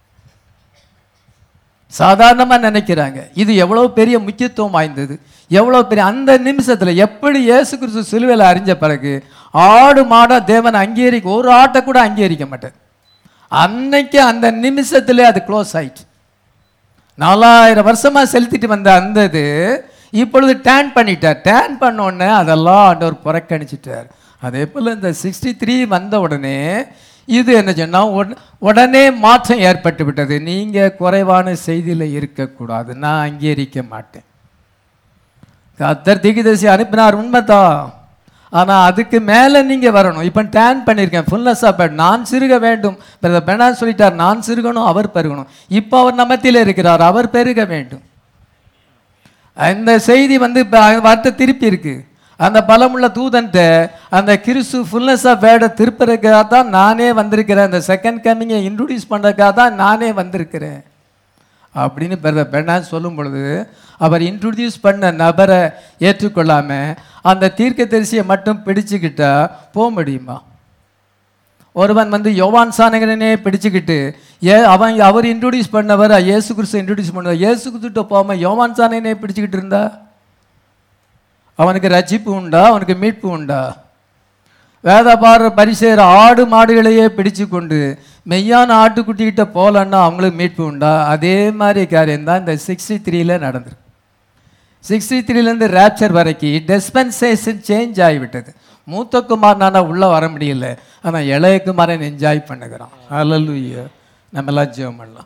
சாதாரணமாக நினைக்கிறாங்க, இது எவ்வளோ பெரிய முக்கியத்துவம் வாய்ந்தது, எவ்வளோ பெரிய. அந்த நிமிஷத்தில் எப்படி இயேசு கிறிஸ்து சிலுவையில் அறிஞ்ச பிறகு ஆடு மாடா தேவன் அங்கீகரிக்க, ஒரு ஆட்டை கூட அங்கீகரிக்க மாட்டார். அன்னைக்கு அந்த நிமிஷத்துல அது க்ளோஸ் ஆயிடுச்சு. 4000 வருஷமா செலுத்திட்டு வந்த அந்த இது இப்பொழுது டேன் பண்ணிட்டார். டேன் பண்ணோடனே அதெல்லாம் ஆண்டவர் புறக்கணிச்சிட்டார். அதே போல் இந்த 63 வந்த உடனே இது என்ன சொன்னால் உடனே மாற்றம் ஏற்பட்டு விட்டது. நீங்கள் குறைவான செய்தியில் இருக்கக்கூடாது, நான் அங்கீகரிக்க மாட்டேன். கர்த்தர் தீர்க்கதரிசி அனுப்பினார், உண்மைதான். ஆனால் அதுக்கு மேலே நீங்கள் வரணும். இப்போ டேன் பண்ணியிருக்கேன், ஃபுல்னஸ் ஆஃப் வேர்ட், நான் சிறுக வேண்டும். பிரதர் பெர்னார்ட் சொல்லிட்டார், நான் சிறுகணும் அவர் பெருகணும். இப்போ அவர் நம்மத்தில் இருக்கிறார், அவர் பெருக வேண்டும். இந்த செய்தி வந்து வார்த்தை திருப்பி இருக்கு. அந்த பலமுள்ள தூதன்ட்ட அந்த கிறிஸ்து ஃபுல்னஸ் ஆஃப் வேர்டை திருப்பறதுக்காக தான் நானே வந்திருக்கிறேன், அந்த செகண்ட் கம்மிங்கை இன்ட்ரடியூஸ் பண்ணுறதுக்காக தான் நானே வந்திருக்கிறேன் அப்படின்னு பிரதர் பெர்னார்ட் சொல்லும் பொழுது, அவர் இன்ட்ரடியூஸ் பண்ண நபரை ஏற்றுக்கொள்ளாமல் அந்த தீர்க்கதரிசியை மட்டும் பிடிச்சுக்கிட்டா போக முடியுமா? ஒருவன் வந்து யோவான் சானகனே பிடிச்சுக்கிட்டு அவர் இன்ட்ரடியூஸ் பண்ணவர் இயேசு கிறிஸ்து இன்ட்ரடியூஸ் பண்ணுவார், இயேசு கிறிஸ்துட்ட போகாமல் யோவான் சானகனே பிடிச்சுக்கிட்டு இருந்தா அவனுக்கு ரட்சிப்பு உண்டா? அவனுக்கு மீட்பு உண்டா? வேதபார பரிசேர் ஆடு மாடுகளையே பிடிச்சு கொண்டு மெய்யான ஆட்டுக்குட்டிக்கிட்ட போகலன்னா அவங்களுக்கு மீட்பு உண்டா? அதே மாதிரி காரியம் தான் இந்த 63 நடந்திருக்கு. 63 ரேப்சர் வரைக்கும் டிஸ்பென்சேஷன் சேஞ்ச் ஆகிவிட்டது. மூத்த குமாரனால உள்ளே வர முடியல, ஆனால் இளைய குமாரன் என்ஜாய் பண்ணுகிறான். அல்லேலூயா. நம்ம எல்லாம் ஜெபம் பண்ணலாம்.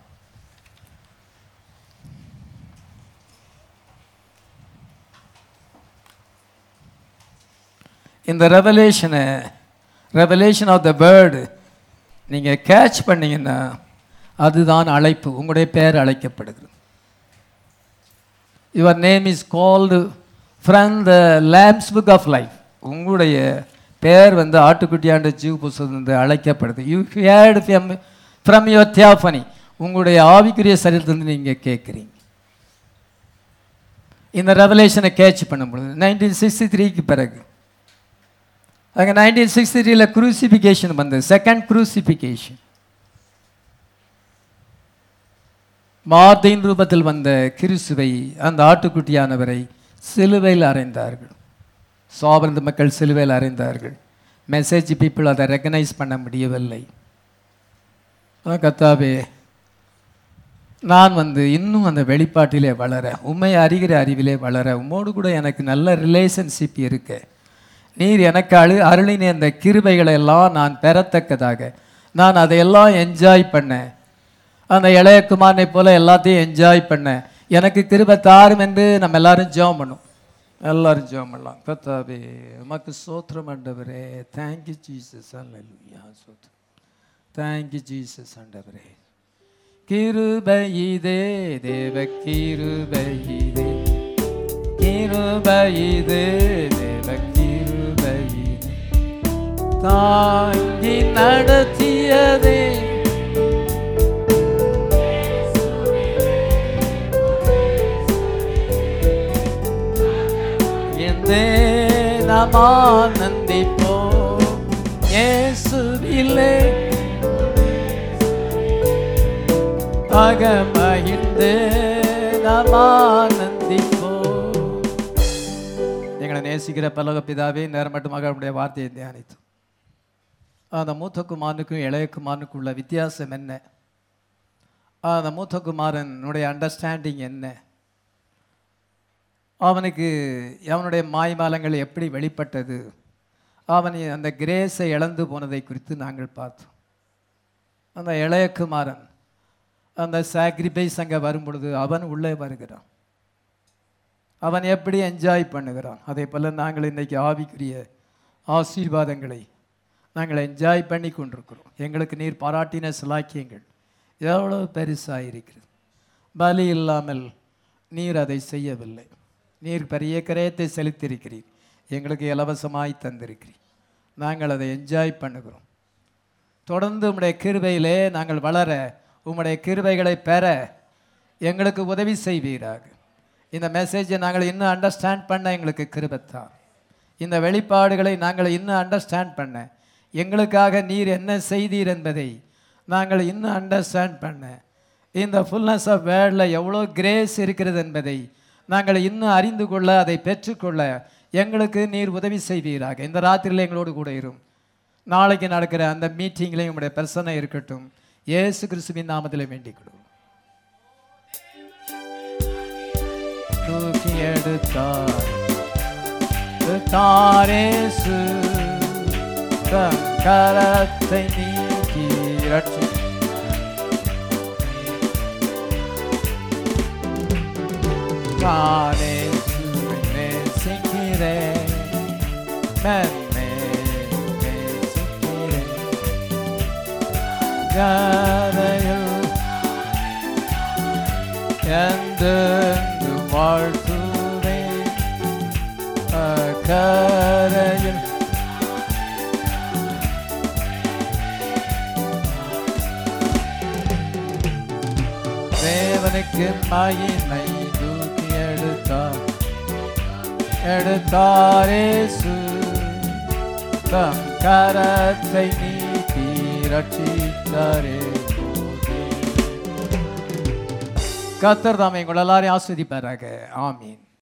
இந்த ரெவலேஷன் ஆஃப் த வேர்டு நீங்கள் கேட்ச் பண்ணீங்கன்னா அதுதான் அழைப்பு. உங்களுடைய பெயர் அழைக்கப்படுகிறது. Your name is called from the lamb's book of life. உங்களுடைய பெயர் வந்து ஆட்டுக்குட்டியாண்ட ஜீவ புஸ்தகத்திலிருந்து அழைக்கப்படுது. You heard from your theophany. உங்களுடைய ஆவிக்குரிய சரீரத்திலிருந்து நீங்கள் கேட்குறீங்க. இந்த ரெவலேஷனை கேட்ச் பண்ணும் பொழுது 1963 பிறகு அங்கே 1963 குரூசிஃபிகேஷன் வந்தது, செகண்ட் குரூசிஃபிகேஷன். வார்த்தையின் ரூபத்தில் வந்த கிறிஸ்துவை, அந்த ஆட்டுக்குட்டியானவரை சிலுவையில் அறைந்தார்கள். சாவந்த மக்கள் சிலுவையில் அறைந்தார்கள். மெசேஜ் பீப்புள் அதை ரெகனைஸ் பண்ண முடியவில்லை. கர்த்தாவே, நான் வந்து இன்னும் அந்த வெளிப்பாட்டிலே வளர, உண்மை அறிகிற அறிவிலே வளர, உம்மோடு கூட எனக்கு நல்ல ரிலேஷன்ஷிப் இருக்கு. நீர் எனக்கு அருளின அந்த கிருபைகளை எல்லாம் நான் பெறத்தக்கதாக நான் அதையெல்லாம் என்ஜாய் பண்ணேன். அந்த இளைய குமாரனை போல எல்லாத்தையும் என்ஜாய் பண்ணேன். எனக்கு கிருபை தாரும் என்று நம்ம எல்லாரும் ஜெபம் பண்ணும். எல்லாரும் ஜெபம் பண்ணலாம். கர்த்தாவே, உமக்கு ஸ்தோத்திரம் ஆண்டவரே. Thank you Jesus. அல்லேலூயா. ஸ்தோத்திரம். தேங்க்யூ ஜீசஸ் ஆண்டவரே. கிருபை இதே தேவ கிருபை இதே, கிருபை இதே தேவ கிருபை இதே, தாங்கி நடத்தியதே என்றே நாம் ஆனந்திப்போம் இயேசுவிலே அகமகிழ்ந்து நாம் ஆனந்திப்போம். எங்களை நேசிக்கிற பரலோக பிதாவே, நேரம் மட்டுமாக அவருடைய வார்த்தையை தியானித்தோம். அந்த மூத்த குமாரனுக்கும் இளைய குமாரனுக்கும் உள்ள வித்தியாசம் என்ன? அந்த மூத்த குமாரனுடைய அண்டர்ஸ்டாண்டிங் என்ன? அவனுக்கு அவனுடைய மாய்மாலங்கள் எப்படி வெளிப்பட்டது? அவன் அந்த கிரேஸை இழந்து போனதை குறித்து நாங்கள் பார்த்தோம். அந்த இளைய குமாரன் அந்த சாக்ரிஃபைஸ் அங்கே வரும் பொழுது அவன் உள்ளே வருகிறான். அவன் எப்படி என்ஜாய் பண்ணுகிறான். அதே போல் நாங்கள் இன்றைக்கி ஆவிக்குரிய ஆசீர்வாதங்களை நாங்கள் என்ஜாய் பண்ணி கொண்டிருக்கிறோம். எங்களுக்கு நீர் பாராட்டின சிலாக்கியங்கள் எவ்வளோ பெருசாக இருக்கிறது. பலி இல்லாமல் நீர் அதை செய்யவில்லை. நீர் பெரிய கிரயத்தை செலுத்தியிருக்கிறீர், எங்களுக்கு இலவசமாய் தந்திருக்கிறீர். நாங்கள் அதை என்ஜாய் பண்ணுகிறோம். தொடர்ந்து உம்முடைய கிருபையிலே நாங்கள் வளர, உம்முடைய கிருபைகளை பெற எங்களுக்கு உதவி செய்வீராக. இந்த மெசேஜை நாங்கள் இன்னும் அண்டர்ஸ்டாண்ட் பண்ண எங்களுக்கு கிருபைத்தான். இந்த வெளிப்பாடுகளை நாங்கள் இன்னும் அண்டர்ஸ்டாண்ட் பண்ண, எங்களுக்காக நீர் என்ன செய்தீர் என்பதை நாங்கள் இன்னும் அண்டர்ஸ்டாண்ட் பண்ண, இந்த ஃபுல்னஸ் ஆஃப் வேர்டில் எவ்வளோ கிரேஸ் இருக்கிறது என்பதை நாங்கள் இன்னும் அறிந்து கொள்ள, அதை பெற்றுக்கொள்ள எங்களுக்கு நீர் உதவி செய்வீராக. இந்த ராத்திரியில் எங்களோடு கூட இரும். நாளைக்கு நடக்கிற அந்த மீட்டிங்லேயும் உங்களுடைய பிரசன்னம் இருக்கட்டும். இயேசு கிறிஸ்துவின் நாமத்தில் வேண்டிக் கொள்வோம். தூக்கி எடுத்தாரேசு, தம் கரத்தை நீக்கி ரட்சி நானேசுவை நேசிக்கிறேன், மென்மே நேசிக்கிறேன். கரையில் என்றென்றும் வாழ்த்துவேன், கரையில் தேவனுக்கு மகிமை. தூக்கி எடுத்தாரேசு, தம் கரத்தை நீட்டி ரட்சித்தாரே. கர்த்தர் தாமே உங்கள் எல்லாரையும் ஆஸ்வதிப்பாராக. ஆமீன்.